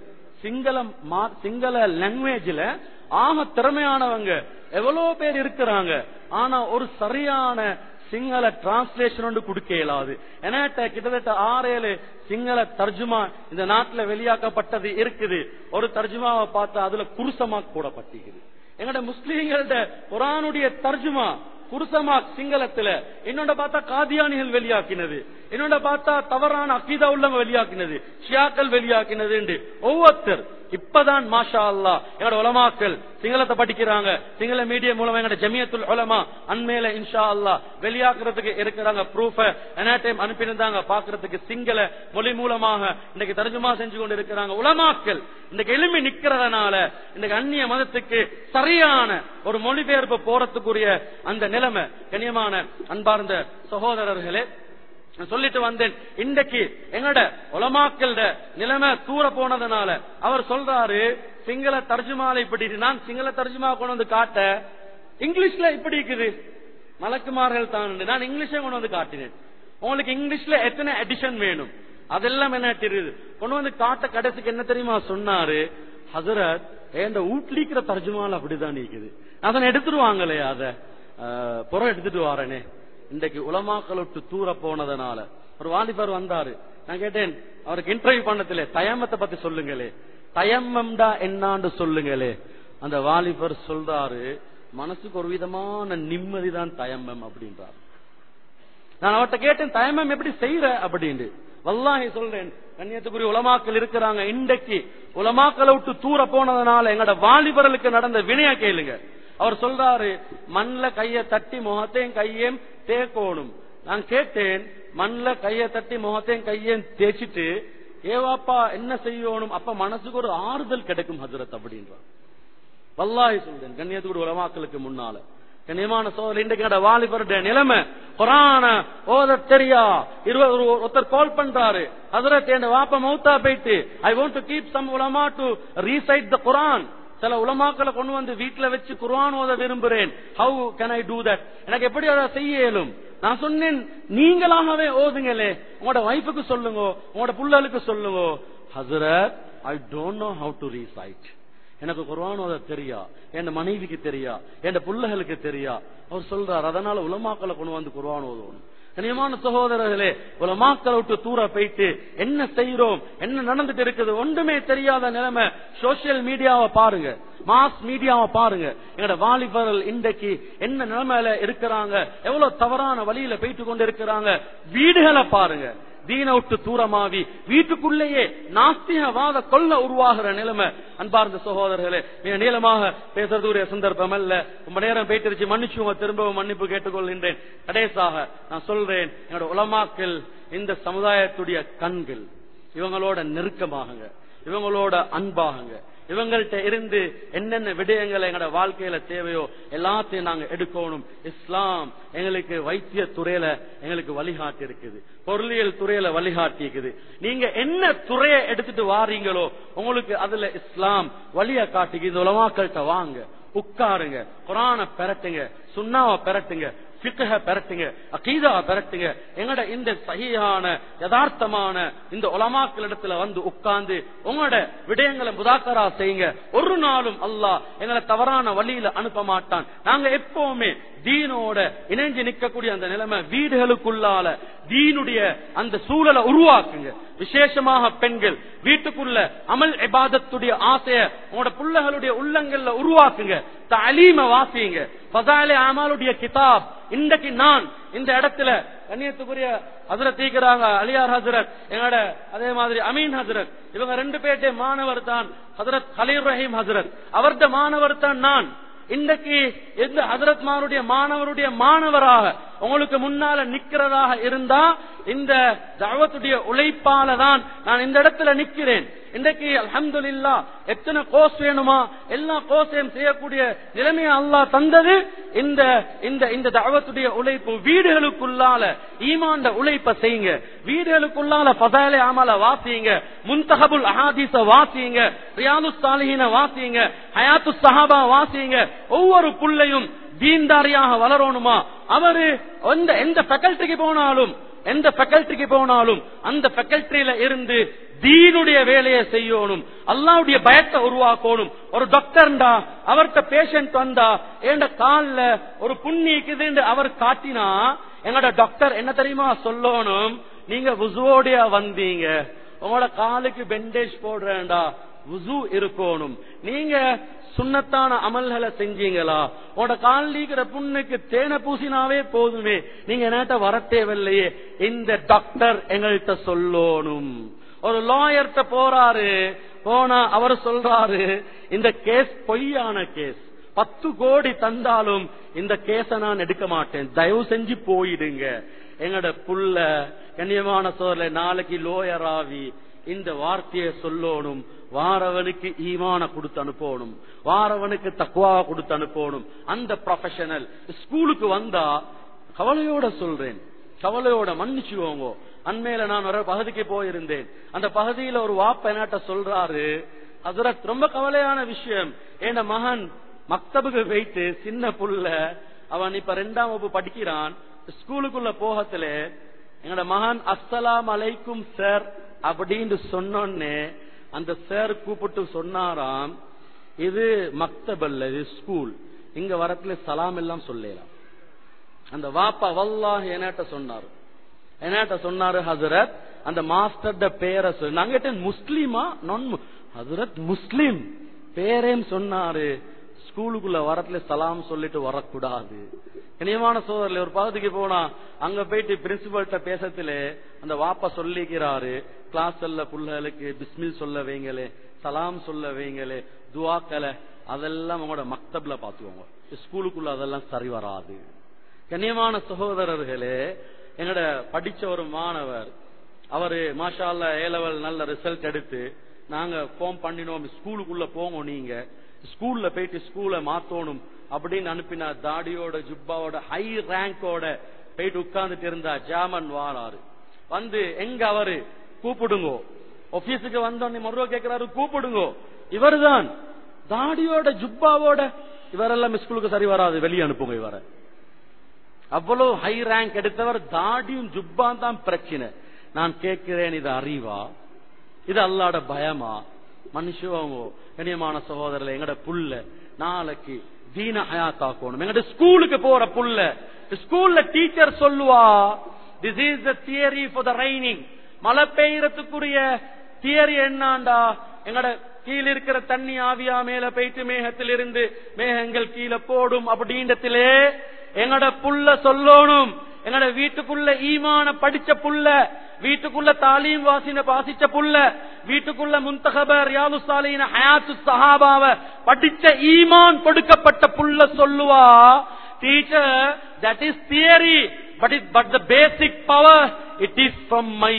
சிங்கள லாங்குவேஜ்ல ஆக திறமையானவங்க எவ்வளவு பேர் இருக்கிறாங்க, ஆனா ஒரு சரியான சிங்கள டிரான்ஸ்லேஷன் கொடுக்க இயலாது. என்கிட்ட கிட்டத்தட்ட 6-7 சிங்கள தர்ஜுமா இந்த நாட்டுல வெளியாக்கப்பட்டது இருக்குது. ஒரு தர்ஜுமாவை பார்த்தா அதுல குருசமா கூடப்பட்டிருக்குது. எங்கட முஸ்லீம்களோட குர்ஆனுடைய தர்ஜுமா குருசமா சிங்களத்துல, இன்னொன்று பார்த்தா காதியானிகள் வெளியாக்கினது, இன்னொன்று பார்த்தா தவறான அகீதா உள்ளவங்க வெளியாக்கினது, ஷியாக்கள் வெளியாக்கினது. ஒவ்வொருத்தர் இப்பதான் மாஷா அல்லாஹ் எங்கட உலமாக்கள் சிங்களத்தை படிக்கிறாங்க. சிங்கள மீடியா மூலமா எங்கட ஜமியத்துல் உலமா அண்மையில இன்ஷா அல்லாஹ் வெளியாக்குறதுக்கு இருக்கிறாங்க. ப்ரூஃப எனாடைம் அனுப்பியிருந்தாங்க பாக்குறதுக்கு. சிங்கள மொழி மூலமாக இன்னைக்கு தர்ஜுமா செஞ்சு கொண்டு இருக்கிறாங்க. உலமாக்கள் இன்னைக்கு எழுப்பி நிக்கிறதுனால இன்னைக்கு அந்நிய மதத்துக்கு சரியான ஒரு மொழிபெயர்ப்பு போறதுக்குரிய அந்த நிலைமை. கண்ணியமான அன்பார்ந்த சகோதரர்களே, சொல்லிட்டு வந்தேன், இன்றைக்கு எங்கட உலமாக்கள நிலைமை தூர போனதுனால அவர் சொல்றாரு சிங்கள தர்ஜுமால இப்படி. நான் சிங்கள தர்ஜுமா கொண்டு வந்து காட்ட இங்கிலீஷ்ல இப்படி இருக்குது, மலக்குமார்கள் தான். நான் இங்கிலீஷே கொண்டு வந்து காட்டினேன். உங்களுக்கு இங்கிலீஷ்ல எத்தனை எடிஷன் வேணும் அதெல்லாம் என்ன தெரியுது கொண்டு வந்து காட்ட. கடைசிக்கு என்ன தெரியுமா சொன்னாரு, ஹஜரத் இந்த வீட்லிக்கிற தர்ஜுமால அப்படிதான் இருக்குது. அதனை எடுத்துருவாங்களே, அத புறம் எடுத்துட்டு வாரனே. இன்றைக்கு உலமாக்கள் விட்டு தூர போனதுனால ஒரு வாலிபர் வந்தாரு. நான் கேட்டேன் அவருக்கு இன்டர்வியூ பண்ணதில்லை, தயம்மத்தை பத்தி சொல்லுங்களே, தயம்மம்டா என்னான்னு சொல்லுங்களே. அந்த வாலிபர் சொல்றாரு, மனசுக்கு ஒரு விதமான நிம்மதிதான் தயம்மம் அப்படின்றார். நான் அவர்கிட்ட கேட்டேன் தயம்மம் எப்படி செய்யற அப்படின்னு. வல்லாஹி சொல்றேன், கண்ணியத்துக்குரிய உலமாக்கள் இருக்கிறாங்க. இன்றைக்கு உலமாக்களை விட்டு தூர போனதுனால எங்கட வாலிபர்களுக்கு நடந்த வினைய கேளுங்க. அவர் சொல்றாரு, மண்ல கைய தட்டி முகத்தையும் கையையும் தேக்கோணும். நான் கேட்டேன், மண்ல கைய தட்டி முகத்தையும் கையையும் தேய்ச்சிட்டு ஏவாப்பா என்ன செய்யணும், அப்ப மனசுக்கு ஒரு ஆறுதல் கிடைக்கும் ஹஜ்ரத் அப்படின்றார். வல்லாஹி சொல்றேன், கண்ணியத்துக்குரிய உலமாக்களுக்கு முன்னால கண்ணியமான சோதரர், இன்றைக்கு வாலிபருடைய நிலைமை குர்ஆன ஓத தெரியா. ஒருத்தர் கால் பண்றாரு, ஹஜ்ரத் என் வாப்பா மௌத்தா போயிட்டு, I want to keep some உலமா டு ரீசைட் த குர்ஆன். சில உலமாக்களை கொண்டு வந்து வீட்டுல வச்சு குர்ஆன் ஓத விரும்புறேன். How can I do that? எனக்கு எப்படி அதை செய்ய இயலும்? நான் சொன்னேன், நீங்களாகவே ஓதுங்களே, உங்களோட வைஃபுக்கு சொல்லுங்க, உங்களோட புள்ளலுக்கு சொல்லுங்க. ஹஜ்ரத் I don't know how to recite. எனக்கு குர்ஆன் ஓத தெரியா, என் மனைவிக்கு தெரியா, என் புள்ளகளுக்கு தெரியா. அவர் சொல்றார், அதனால உலமாக்களை கொண்டு வந்து குர்ஆன் ஓதணும். கனியமான சகோதரர்களே, உலமாக்களை விட்டு தூர போயிட்டு என்ன செய்யறோம், என்ன நடந்துட்டு இருக்குது ஒன்றுமே தெரியாத நிலைமை. சோசியல் மீடியாவை பாருங்க, மாஸ் மீடியாவை பாருங்க. எங்கட வாலிபர்கள் இன்றைக்கு என்ன நிலைமையில இருக்கிறாங்க, எவ்வளவு தவறான வழியில போயிட்டு கொண்டு இருக்கிறாங்க. வீடுகளை பாருங்க, தீன விட்டு தூரமாவி வீட்டுக்குள்ளேயே நாஸ்திகவாத கொள்ள உருவாகிற நிலைமை. அன்பார்ந்த சகோதரர்களே, மிக நீளமாக பேசுறதுடைய சந்தர்ப்பம் அல்ல, ரொம்ப நேரம் போயிட்டு மன்னிச்சுங்க, திரும்பவும் மன்னிப்பு கேட்டுக்கொள்கின்றேன். கடைசாக நான் சொல்றேன், என்னோட உலமாக்கள் இந்த சமுதாயத்துடைய கண்கள், இவங்களோட நெருக்கமாகுங்க, இவங்களோட அன்பாகுங்க. இவங்கள்ட்ட இருந்து என்னென்ன விடயங்களை எங்களோட வாழ்க்கையில தேவையோ எல்லாத்தையும் நாங்க எடுக்கணும். இஸ்லாம் எங்களுக்கு வைத்திய துறையில எங்களுக்கு வழிகாட்டி இருக்குது, பொருளியல் துறையில வழிகாட்டி இருக்குது. நீங்க என்ன துறையை எடுத்துட்டு வாரீங்களோ உங்களுக்கு அதுல இஸ்லாம் வழிய காட்டிக்கு. இந்த உலமாக்கள்கிட்ட வாங்க, உட்காருங்க, குர்ஆனை பெரட்டுங்க, சுன்னாவை பெரட்டுங்க, ஃபிக்ஹ பெரட்டுங்க, அகீதா பெரட்டுங்க. எங்கட இந்த சஹீஹான யதார்த்தமான இந்த உலமாக்கள் இடத்துல வந்து உட்கார்ந்து உங்களோட விடயங்களை முதாக்கரா செய்யுங்க. ஒரு நாளும் அல்லாஹ் எங்களை தவறான வழியில அனுப்ப மாட்டான். நாங்க எப்பவுமே தீனோட இணைஞ்சு நிற்கக்கூடிய அந்த நிலைமை வீடுகளுக்குள்ளால தீனுடைய அந்த சூழலை உருவாக்குங்க. விசேஷமாக பெண்கள் வீட்டுக்குள்ள அமல் இபாதத்துடைய ஆசைய உங்களோட பிள்ளைகளுடைய உள்ளங்கள்ல உருவாக்குங்க. தலீம வாசிங்க, ஃபதாயிலே அமாலுடைய கிதாப். இன்றைக்கு நான் இந்த இடத்துல கண்ணியத்துக்குரிய ஹஜ்ரத் தீக்கிறாங்க, அலியார் ஹஜ்ரத், எங்களோட அதே மாதிரி அமீன் ஹஜ்ரத், இவங்க ரெண்டு பேருடைய மாணவர் தான் ஹஜ்ரத் கலீல் ரஹீம் ஹஜ்ரத், அவருடைய மாணவர் தான் நான். இன்றைக்கு எந்த ஹஜ்ரத் மாருடைய மாணவருடைய மாணவராக உங்களுக்கு முன்னால நிக்கிறதாக இருந்தா இந்த தஅவத்துடைய உழைப்பால தான் நான் இந்த இடத்துல நிக்கிறேன். இன்றைக்கு அல்ஹம்துலில்லாஹ் எத்தனை கோர்ஸ் வேணுமா எல்லா கோர்ஸையும் செய்யக்கூடிய நிலைமையை அல்லாஹ் தந்தது இந்த இந்த இந்த தஅவத்துடைய உழைப்பு. வீடுகளுக்குள்ளால ஈமான் உழைப்ப செய்யுங்க, வீடுகளுக்குள்ளால ஃபதாயிலே அமல வாசிங்க, முன்தஹபுல் அஹாதீஸ வாசிங்க, ரியாதுஸ் சாலிஹீன வாசிங்க, ஹயாத்துஸ் ஸஹாபா வாசிங்க. ஒவ்வொரு புள்ளையும் தீன்தாரியாக வளரணுமா, அவரு எந்த ஃபேக்கல்டிக்கு போனாலும் அந்த ஃபேக்கல்டியில இருந்து தீனுடைய வேலையை செய்யணும், அல்லாஹ்வுடைய பயத்தை உருவாக்கணும். ஒரு டாக்டர்டா அவர்கிட்ட பேஷண்ட் வந்தா என்ற கால்ல ஒரு புண்ணிக்குது அவர் காட்டினா எங்கட டாக்டர் என்ன தெரியுமா சொல்லணும், நீங்க வுசுவோடைய வந்தீங்க, உங்களோட காலுக்கு பெண்டேஜ் போடுறேன்டா, வுசு இருக்கணும். நீங்க சுன்னத்தான அமல்களை செஞ்சீங்களா, உங்களோட கால் நீக்கிற புண்ணுக்கு தேனை பூசினாவே போதுமே, நீங்க என்னட்ட வர தேவையில்லையே. இந்த டாக்டர் எங்கள்கிட்ட சொல்லணும். ஒரு லாயர்கிட்ட போறாரு, போனா அவர் சொல்றாரு இந்த கேஸ் பொய்யான கேஸ், 10 கோடி தந்தாலும் இந்த கேஸ நான் எடுக்க மாட்டேன், தயவு செஞ்சு போயிடுங்க. எங்கட புள்ள கண்ணியமான சோர்ல நாளைக்கு லோயர் ஆவி இந்த வார்த்தையை சொல்லணும். வாரவனுக்கு ஈமான கொடுத்து அனுப்பணும், வாரவனுக்கு தக்வாவை கொடுத்து அனுப்பணும். அந்த ப்ரொஃபஷனல் ஸ்கூலுக்கு வந்தா கவலையோட சொல்றேன், கவலையோட மன்னிச்சுவோங்க. அண்மையில நான் ஒரு பகுதிக்கு போயிருந்தேன், அந்த பகுதியில ஒரு வாப்ப என்னாட்ட சொல்றாரு, ஹஜ்ரத் ரொம்ப கவலையான விஷயம், என் மகன் மக்தபுக்கு போயிட்டு சின்ன புள்ள, அவன் இப்ப 2ஆம் வகுப்பு படிக்கிறான், ஸ்கூலுக்குள்ள போகத்துல எங்கட மகன் அஸ்ஸலாம் அலைக்கும் சார் அப்படின்னு சொன்னோன்னே அந்த சார் கூப்பிட்டு சொன்னாராம், இது மக்தபல்ல, இது ஸ்கூல், இங்க வரத்துல சலாம் எல்லாம் சொல்லலாம். அந்த வாப்பா வல்லாஹ் என்னாட்ட சொன்னாரு ஹஜரத் அந்த மாஸ்டர் பேரை சொல்லி, நாங்க முஸ்லிமா நான் ஹஜரத் முஸ்லிம் பேரையும் சொன்னாரு, ஸ்கூலுக்குள்ள வரத்துல சலாம் சொல்லிட்டு வரக்கூடாது. கனியமான சோதரில் ஒரு பகுதிக்கு போனா அங்க போயிட்டு பிரின்சிபல்கிட்ட பேசத்துல அந்த வாப்பா சொல்லிக்கிறாரு, கிளாஸ்ல புள்ளைகளுக்கு பிஸ்மில் சொல்ல வைங்களே, சலாம் சொல்ல வைங்களே, துவாக்கலை அதெல்லாம் உங்களோட மக்தப்ல பாத்துக்கோங்க, ஸ்கூலுக்குள்ள அதெல்லாம் சரி வராது. கண்ணியமான சகோதரர்களே, எங்கட படிச்ச ஒரு மாணவர், அவரு மாஷா அல்லாஹ் A level நல்ல ரிசல்ட் எடுத்து நாங்க ஃபார்ம் பண்ணினோம், ஸ்கூலுக்குள்ள போங்க, நீங்க ஸ்கூல்ல போயிட்டு ஸ்கூலை மாத்தணும் அப்படின்னு அனுப்பினா, தாடியோட ஜுப்பாவோட ஹை ரேங்கோட போயிட்டு உட்கார்ந்துட்டு இருந்தா, ஜாமன் வாராரு வந்து எங்க அவரு கூப்பிடுங்கோ, ஆபீஸுக்கு வந்தோடனே மறுவ கேட்கிறாரு கூப்பிடுங்கோ, இவர்தான் தாடியோட ஜுப்பாவோட, இவரெல்லாம் ஸ்கூலுக்கு சரி வராது, வெளியே அனுப்புங்க இவர. அவ்வளவு ஹை ரேங்க் எடுத்தவர், தாடியும் ஜுப்பான் தான் பிரச்சனை. நான் கேட்கிறேன், இது அறிவா, இது அல்லாஹ்வோட பயமா? மனுஷவங்க கண்ணியமான சகோதரர்களை, எங்கட புள்ள நாளைக்கு தீன ஹயாத்தாக்கணும். எங்கட ஸ்கூலுக்கு போற புள்ள, ஸ்கூல்ல டீச்சர் சொல்லுவா, This is the theory for the raining. மழை பெய்யறதுக்குரிய தியரி என்னண்டா, எங்கட கீழ இருக்கிற தண்ணி ஆவியா மேல போயிட்டு மேகத்திலிருந்து மேகங்கள் கீழே போடும் அப்படின்றதிலே எங்கட புள்ள சொல்லணும். எங்கட வீட்டுக்குள்ள ஈமான படிச்ச புள்ள, வீட்டுக்குள்ள தாலீம் வாசிச்ச புள்ள, வீட்டுக்குள்ள முன்தகப ரியாது சாலிஹீன் ஹயாத்து ஸஹாபாவ படிச்ச ஈமான் கொடுக்கப்பட்ட புள்ள சொல்லுவா, teacher that is theory but the basic power it is from my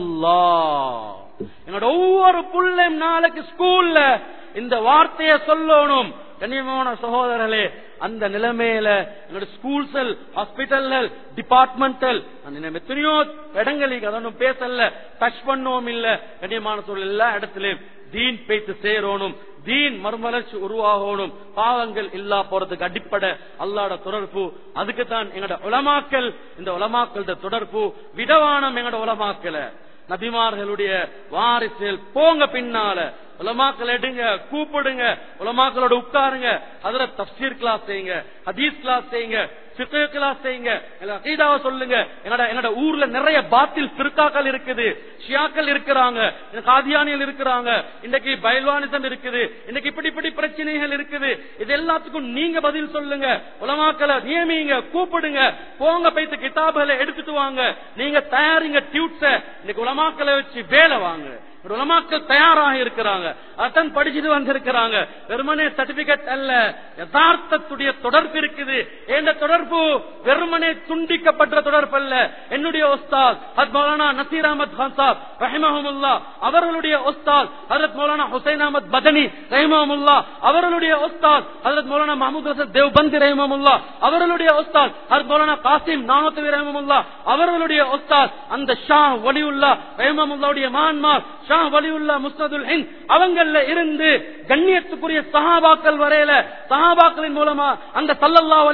Allah. எங்களோட ஒவ்வொரு புள்ளையும் நாளைக்கு ஸ்கூல்ல இந்த வார்த்தையை சொல்லணும். கண்ணியமான சகோதரர்களே, அந்த நிலைமையில எங்களோட ஸ்கூல்ஸ், ஹாஸ்பிட்டல்கள், டிபார்ட்மெண்டல் எத்தனையோ இடங்களுக்கு அதொன்னும் பேசல, டச் பண்ணவும் இல்ல. கண்ணியமான சூழல் எல்லா இடத்திலும் தீன் பேச்சு சேரணும், தீன் மறுமலர்ச்சி உருவாகணும், பாவங்கள் இல்லா போறதுக்கு அடிப்படை அல்லாஹ்வோட தொடர்பு. அதுக்குத்தான் எங்களோட உலமாக்கள், இந்த உலமாக்களோட தொடர்பு விடவானம். எங்களோட உலமாக்களை நபிமார்களுடைய வாரிசுகள் போங்க, பின்னால உலமாக்கள் எடுங்க, கூப்பிடுங்க, உலமாக்களோட உட்காருங்க, அதுல தஃப்சீர் கிளாஸ் செய்யுங்க, ஹதீஸ் கிளாஸ் செய்யுங்க, ஃபிக்ஹ் கிளாஸ் செய்யுங்க, அகீதாவை சொல்லுங்க. என்னோட ஊர்ல நிறைய பாத்தில் ஃபிர்காக்கள் இருக்குது, ஷியாக்கள் இருக்கிறாங்க, காதியானிகள் இருக்கிறாங்க, இன்னைக்கு பைல்வானிசம் இருக்குது, இன்னைக்கு இப்படி பிரச்சனைகள் இருக்குது. இது எல்லாத்துக்கும் நீங்க பதில் சொல்லுங்க. உலமாக்களை நியமிங்க, கூப்பிடுங்க, போங்க, போய்த்து கிதாபுகளை எடுத்துட்டு வாங்க. நீங்க தயாரிங்க டியூட்ஸ, இன்னைக்கு உலமாக்களை வச்சு வேலை வாங்க. உலமாக்கள் தயாராக இருக்கிறாங்க, அதான் படிச்சுட்டு வந்திருக்கிறாங்க. வெறுமனே சர்டிபிகேட் அல்ல, யதார்த்தத்துடைய தொடர்பு இருக்குது. எந்த தொடர்பு வெறுமனே துண்டிக்கப்பட்ட தொடர்பு அல்ல. என்னுடைய உஸ்தாத் ஹஜ்ரத் மௌலானா நசீர் அஹமத் கான் சாப் ரஹிமஹுல்லாஹ், அவர்களுடைய உஸ்தாத் ஹஜ்ரத் மௌலானா ஹுசைன் அஹமத் பதனி ரஹிமஹுல்லாஹ், அவர்களுடைய உஸ்தாத் ஹஜ்ரத் மௌலானா மஹமூத் ஹசன் தேவ்பந்தி ரஹிமஹுல்லாஹ், அவர்களுடைய உஸ்தாத் ஹஜ்ரத் மௌலானா காசிம் நானூத்தி ரஹிமஹுல்லாஹ், அவர்களுடைய உஸ்தாத் அந்த ஷா வலியுல்லாஹ் ரஹிமஹுல்லாஹ்வுடைய மகன்மார் ஷா வலியுல்லாஹ் முஸ்னதுல் ஹிந்த், அவங்கள இருந்து கண்ணியத்துக்குரிய சஹாபாக்கள் வரையில, சஹாபாக்களின் மூலமா அந்த ஸல்லல்லாஹு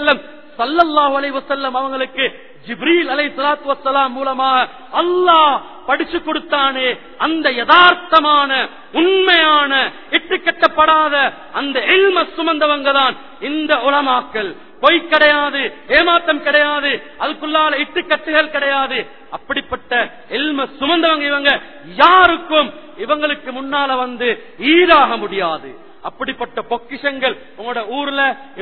அலைஹி வஸல்லம் அவங்களுக்கு ஜிப்ரீல் அலைஹிஸ்ஸலாத்து வஸ்ஸலாம் மூலமாக அல்லாஹ் படிச்சு கொடுத்தானே, அந்த யதார்த்தமான உண்மையான இட்டுக்கட்டப்படாத அந்த இல்ம சுமந்தவங்க தான் இந்த உலமாக்கள். பொய் கிடையாது, ஏமாத்தம் கிடையாது, அதுக்குள்ளால இட்டுக்கட்டுகள் கிடையாது. அப்படிப்பட்ட இல்ம சுமந்தவங்க இவங்க. யாருக்கும் இவங்களுக்கு முன்னால வந்து ஈடாக முடியாது. அப்படிப்பட்ட பொக்கிஷங்கள் உங்களோட ஊர்ல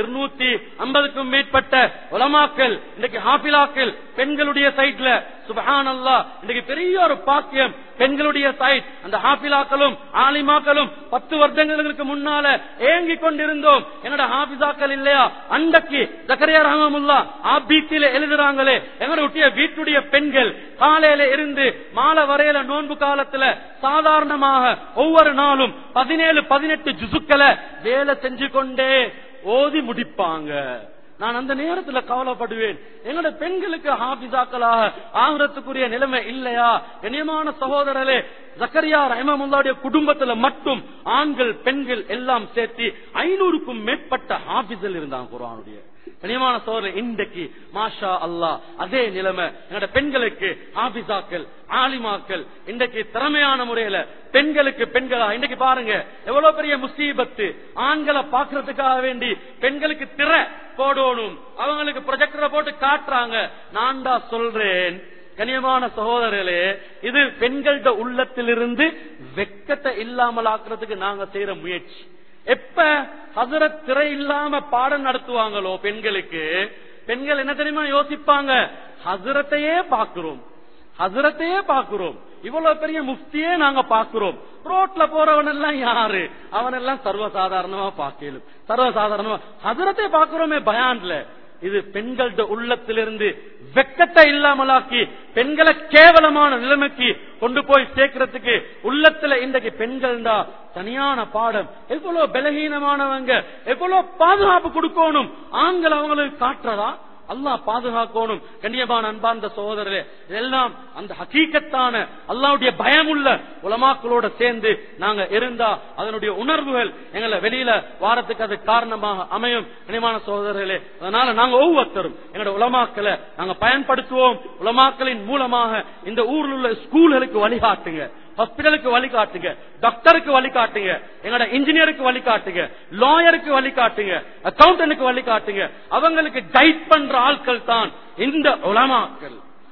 250க்கும் மேற்பட்ட உலமாக்கள், இன்னைக்கு ஹாஃபிலாக்கள் பெண்களுடைய சைட்ல சுப்ஹானல்லாஹ், இன்னைக்கு பெரிய ஒரு பாக்கியம். பெண்களுடைய சைட் அந்த ஹாஃபிலாக்களும் ஆலிமாக்களும் 10 வருடங்களுக்கு முன்னால ஏங்கி கொண்டிருந்தோம், என்னோட ஹாஃபிசாக்கள் இல்லையா. அன்றைக்கு ஜக்கரியா ரஹ்மத்துல்லாஹ் ஆபீத்தில எழுதுறாங்களே, எங்களுடைய வீட்டுடைய பெண்கள் காலையில இருந்து மாலை வரையில நோன்பு காலத்துல சாதாரணமாக ஒவ்வொரு நாளும் 17-18 ஜுசுக்களை வேலை செஞ்சு கொண்டே ஓதி முடிப்பாங்க. நான் அந்த நேரத்துல கவலைப்படுவேன், எங்களோட பெண்களுக்கு ஹாஃபிசாக்களாக ஆகிறதுக்குரிய நிலைமை இல்லையா? கண்ணியமான சகோதரரே, ஜக்கரியா ரஹ்மத்துல்லாஹ்வுடைய குடும்பத்துல மட்டும் ஆண்கள் பெண்கள் எல்லாம் சேர்த்து 500க்கும் மேற்பட்ட ஹாஃபிஸ்கள் இருந்தாங்க குர்ஆனுடைய. கண்ணியமான சகோதரரே, இன்றைக்கு மாஷா அல்லாஹ் அதே நிலைமை. எங்களோட பெண்களுக்கு ஹாஃபிசாக்கள், ஆலிமாக்கள் இன்றைக்கு திறமையான முறையில பெண்களுக்கு பெண்களா. இன்றைக்கு பாருங்க எவ்வளவு பெரிய முசீபத்து. ஆண்களை பாக்குறதுக்காக வேண்டி பெண்களுக்கு திரை போடணும், அவங்களுக்கு ப்ரொஜெக்டரை போட்டு காட்டுறாங்க. நான் தான் சொல்றேன் கண்ணியமான சகோதரர்களே, இது பெண்களோட உள்ளத்திலிருந்து வெக்கத்தை இல்லாமல் ஆக்குறதுக்கு நாங்க செய்யற முயற்சி. எப்ப ஹஸரத் திரை இல்லாம பாடம் நடத்துவாங்களோ பெண்களுக்கு, பெண்கள் என்ன தெரியுமா யோசிப்பாங்க, ஹஸரத்தையே பாக்குறோம், ஹஸரத்தையே பாக்குறோம், இவ்வளவு பெரிய முஃப்தியே நாங்க பாக்குறோம், ரோட்ல போறவன் எல்லாம் யாரு, அவன் எல்லாம் சர்வசாதாரணமா பாக்கலும், சர்வசாதாரணமா ஹஸரத்தை பாக்குறோமே பயான்ல. இது பெண்களோட உள்ளத்திலிருந்து வெக்கத்தை இல்லாமலாக்கி பெண்களை கேவலமான நிலைமைக்கு கொண்டு போய் சேர்க்கிறதுக்கு உள்ளத்துல இன்றைக்கு பெண்கள் தான் தனியான பாடம். எவ்வளவு பலகீனமானவங்க, எவ்வளவு பாதுகாப்பு கொடுக்கணும், ஆண்கள் அவங்களுக்கு காட்டுறதா? அல்லாஹ் பாதுகாக்கணும். கண்ணியமான அன்பார்ந்த சகோதரரே, இதெல்லாம் அந்த ஹகீகத்தான அல்லாஹ்வுடைய பயமுள்ள உலமாக்களோட சேர்ந்து நாங்க இருந்தா அதனுடைய உணர்வுகள் எங்களை வெளியில வாரத்துக்கு அது காரணமாக அமையும். கண்ணியமான சகோதரர்களே, அதனால நாங்க ஒவ்வொருத்தரும் எங்களோட உலமாக்களை நாங்க பயன்படுத்துவோம். உலமாக்களின் மூலமாக இந்த ஊரில் உள்ள ஸ்கூல்களுக்கு வழிகாட்டுங்க, ஹாஸ்பிட்டலுக்கு வழிகாட்டுங்க, டாக்டருக்கு வழிகாட்டுங்க, எங்கட இன்ஜினியருக்கு வழிகாட்டுங்க, லாயருக்கு வழிகாட்டுங்க, அக்கௌண்டன்ட்க்கு வழிகாட்டுங்க. அவங்களுக்கு கைட் பண்ற ஆட்கள் தான் இந்த உலமாக்கள்.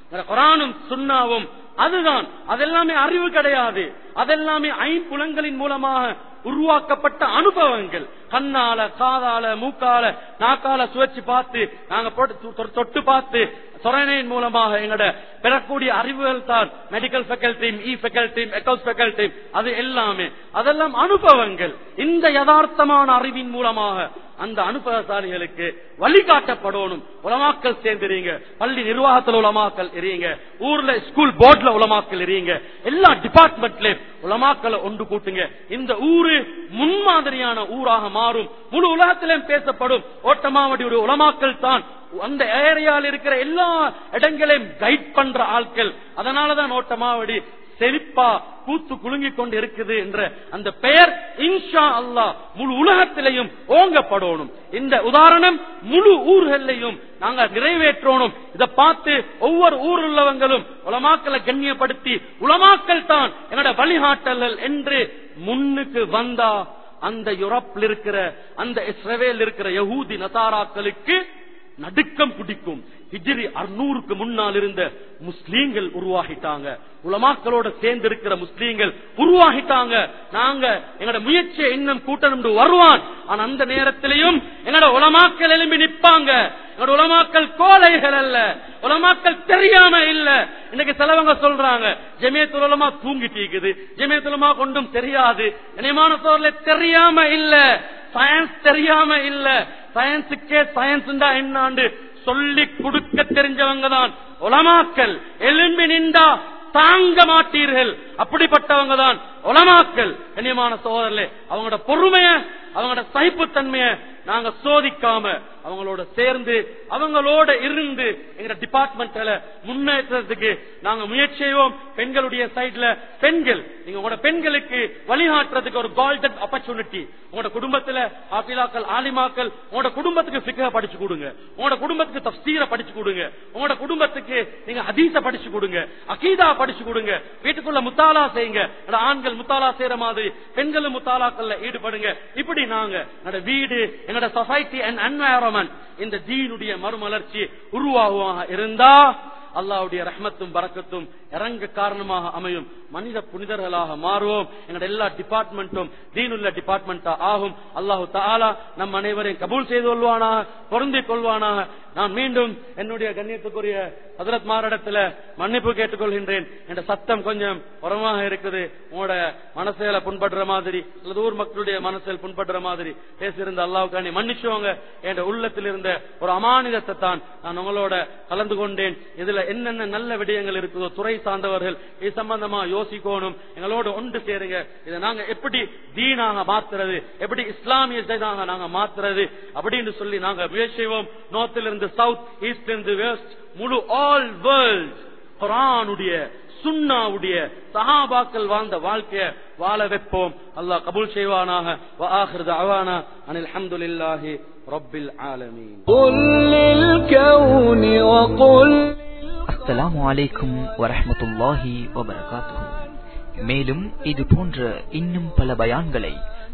குர்ஆனும் சுன்னாவும் அதுதான். அதெல்லாமே அறிவு கிடையாது. அதெல்லாமே ஐம்புலன்களின் மூலமாக உருவாக்கப்பட்ட அனுபவங்கள். கண்ணால, காதால, மூக்கால, நாக்கால சுவைச்சு பார்த்து, நாங்க தொட்டு பார்த்து, சொரணையின் மூலமாக எங்கட பெறக்கூடிய அறிவுகள் தான் மெடிக்கல் ஃபேக்கல்டி, இ ஃபேக்கல்டி, அக்கவுண்ட்ஸ் ஃபேக்கல்டி. அது எல்லாமே அதெல்லாம் அனுபவங்கள். இந்த யதார்த்தமான அறிவின் மூலமாக அந்த அனுபவசாலிகளுக்கு வழிகாட்டப்படணும். உலமாக்கள் சேர்ந்துறீங்க, பள்ளி நிர்வாகத்தில் உலமாக்கள் இருங்க, ஊர்ல ஸ்கூல் போர்ட்ல உலமாக்கள் இருங்க, எல்லா டிபார்ட்மெண்ட்லயும் உலமாக்களை ஒன்று கூட்டுங்க. இந்த ஊரு முன்மாதிரியான ஊராக மாறும். முழு உலகத்திலும் பேசப்படும். ஓட்டமாவடி ஒரு உலமாக்கள் தான் அந்த ஏரியாவில் இருக்கிற எல்லா இடங்களையும் கைட் பண்ற ஆட்கள். அதனாலதான் ஓட்டமாவடி செழிப்பா பூத்து குலுங்கிக் கொண்டு இருக்குது என்ற அந்த பெயர் இன்ஷா அல்லாஹ் முழு உலகத்திலையும் ஓங்கப்படணும். இந்த உதாரணம் முழு ஊர்களையும் நாங்க நிறைவேற்றணும். இதை பார்த்து ஒவ்வொரு ஊர் உள்ளவங்களும் உலமாக்களை கண்ணியப்படுத்தி, உலமாக்கள் தான் என்னோட வழிகாட்டல்கள் என்று முன்னுக்கு வந்தா அந்த யூரோப்பில் இருக்கிற, அந்த இஸ்ரேல் இருக்கிற யஹூதி நசாராக்களுக்கு நடுக்கம் பிடிக்கும். ஹிஜ்ரி 600க்கு முன்னால் இருந்த முஸ்லீம்கள் உருவாகிட்டாங்க. உலமாக்களோட சேர்ந்து இருக்கிற முஸ்லீம்கள் உருவாகிட்டாங்க. நாங்க எங்களோட முயற்சியை இன்னும் கூட்டணும் வருவான். ஆனா அந்த நேரத்திலையும் எங்களோட உலமாக்கள் எழும்பி நிற்பாங்க. எங்களோட உலமாக்கள் கோழைகள் அல்ல, உலமாக்கள் தெரியாம இல்ல. இன்னைக்கு சிலவங்க சொல்றாங்க ஜமியத்துல் உலமா தூங்கிட்டு இருக்குது, ஜமியத்துல் உலமா கொண்டும் தெரியாது. இணையமான சோர்ல தெரியாம இல்ல, சயின்ஸ் தெரியாம இல்ல. சயின்ஸுக்கே சயின்ஸ் என்னாண்டு சொல்லி கொடுக்க தெரிஞ்சவங்க தான் உலமாக்கள். எலும்பி நின்றா தாங்க மாட்டீர்கள், அப்படிப்பட்டவங்க தான் உலமாக்கள். கண்ணியமான சோதரர்களே, அவங்களோட பொறுமைய, அவங்களோட சகிப்புத்தன்மைய நாங்க சோதிக்காம அவங்களோட சேர்ந்து, அவங்களோட இருந்து எங்க டிபார்ட்மெண்ட்ல முன்னேற்றத்துக்கு நாங்க முயற்சி செய்வோம். பெண்களுடைய சைட்ல பெண்கள், நீங்க உங்களோட பெண்களுக்கு வழிகாட்டுறதுக்கு ஒரு கோல்டன் ஆப்பர்ச்சுனிட்டி. உங்களோட குடும்பத்துல ஆபிலாக்கள், ஆலிமாக்கள், உங்களோட குடும்பத்துக்கு ஃபிக்ஹ படிச்சு கொடுங்க, உங்களோட குடும்பத்துக்கு தஃப்சீர படிச்சு கொடுங்க, உங்களோட குடும்பத்துக்கு நீங்க ஹதீஸ படிச்சு கொடுங்க, அகீதா படிச்சு கொடுங்க. வீட்டுக்குள்ள முத்தாலா செய்யுங்க. ஆண்கள் முத்தாலா செய்யற மாதிரி பெண்களும் முத்தாலாக்கள்ல ஈடுபடுங்க. இப்படி நாங்க எங்களோட வீடு, எங்களோட சொசைட்டி அண்ட் என்வாயரன்மெண்ட் இந்த தீனுடைய மறுமலர்ச்சி உருவாகுவாக இருந்தா அல்லாஹ்வுடைய ரஹ்மத்தும் பரக்கத்தும் இறங்க காரணமாக அமையும். மனித புனிதர்களாக மாறுவோம். எங்களோட எல்லா டிபார்ட்மெண்ட்டும் தீனுள்ள டிபார்ட்மெண்டா ஆகும். அல்லாஹு தஆலா நம் அனைவரையும் கபூல் செய்து கொள்வானாக, பொருந்திக் கொள்வானாக. நான் மீண்டும் என்னுடைய கண்ணியத்துக்குரிய ஹஜ்ரத் மாரிடத்துல மன்னிப்பு கேட்டுக்கொள்கின்றேன். என்ற சத்தம் கொஞ்சம் உரமாக இருக்குது. உங்களோட மனசுல புண்படுற மாதிரி அல்லது ஊர் மக்களுடைய மனசில் புண்படுற மாதிரி பேசியிருந்த அல்லாஹ்வுக்காண்டி மன்னிச்சுவாங்க. என்ற உள்ளத்தில் இருந்த ஒரு அமானிதத்தை தான் நான் உங்களோட கலந்து கொண்டேன். இதுல என்னென்ன நல்ல விடயங்கள் இருக்குதோ துறை சார்ந்தவர்கள் இது சம்பந்தமா யோசிக்கணும். எங்களோட ஒன்று சேருங்க. இதை நாங்க எப்படி தீனாக மாத்துறது, எப்படி இஸ்லாமிய செய்தாக நாங்க மாத்துறது அப்படின்னு சொல்லி நாங்க முயற்சி செய்வோம். நார்த்திலிருந்து சவுத், ஈஸ்ட்ல இருந்து வெஸ்ட், முழு ஆல் வேர்ல்ட் குர்ஆனுடைய சுன்னாவுடைய சஹாபாக்கள் வாழ்ந்த வாழ்க்கைய வாழ வைப்போம். அல்லாஹ் கபூல் செய்வானாக. வ ஆகிரு தஅவானா அனில் ஹம்துலில்லாஹி ரப்பில் ஆலமீன். குல் லில் கௌனி வ குல்.
அஸ்ஸலாமு அலைக்கும் வரஹ்மத்துல்லாஹி வபரகாத்துஹு. மேலும் இது போன்ற இன்னும் பல பயான்களை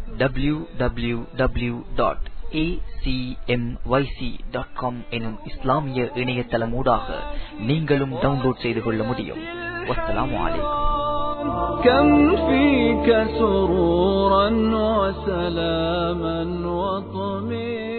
www.acmyc.com எனும் இஸ்லாமிய இணையதளமூடாக நீங்களும் டவுன்லோட் செய்து கொள்ள முடியும். வஸ்ஸலாமு அலைக்கும்.
كم فيك سرورا وسلاما وطمئنا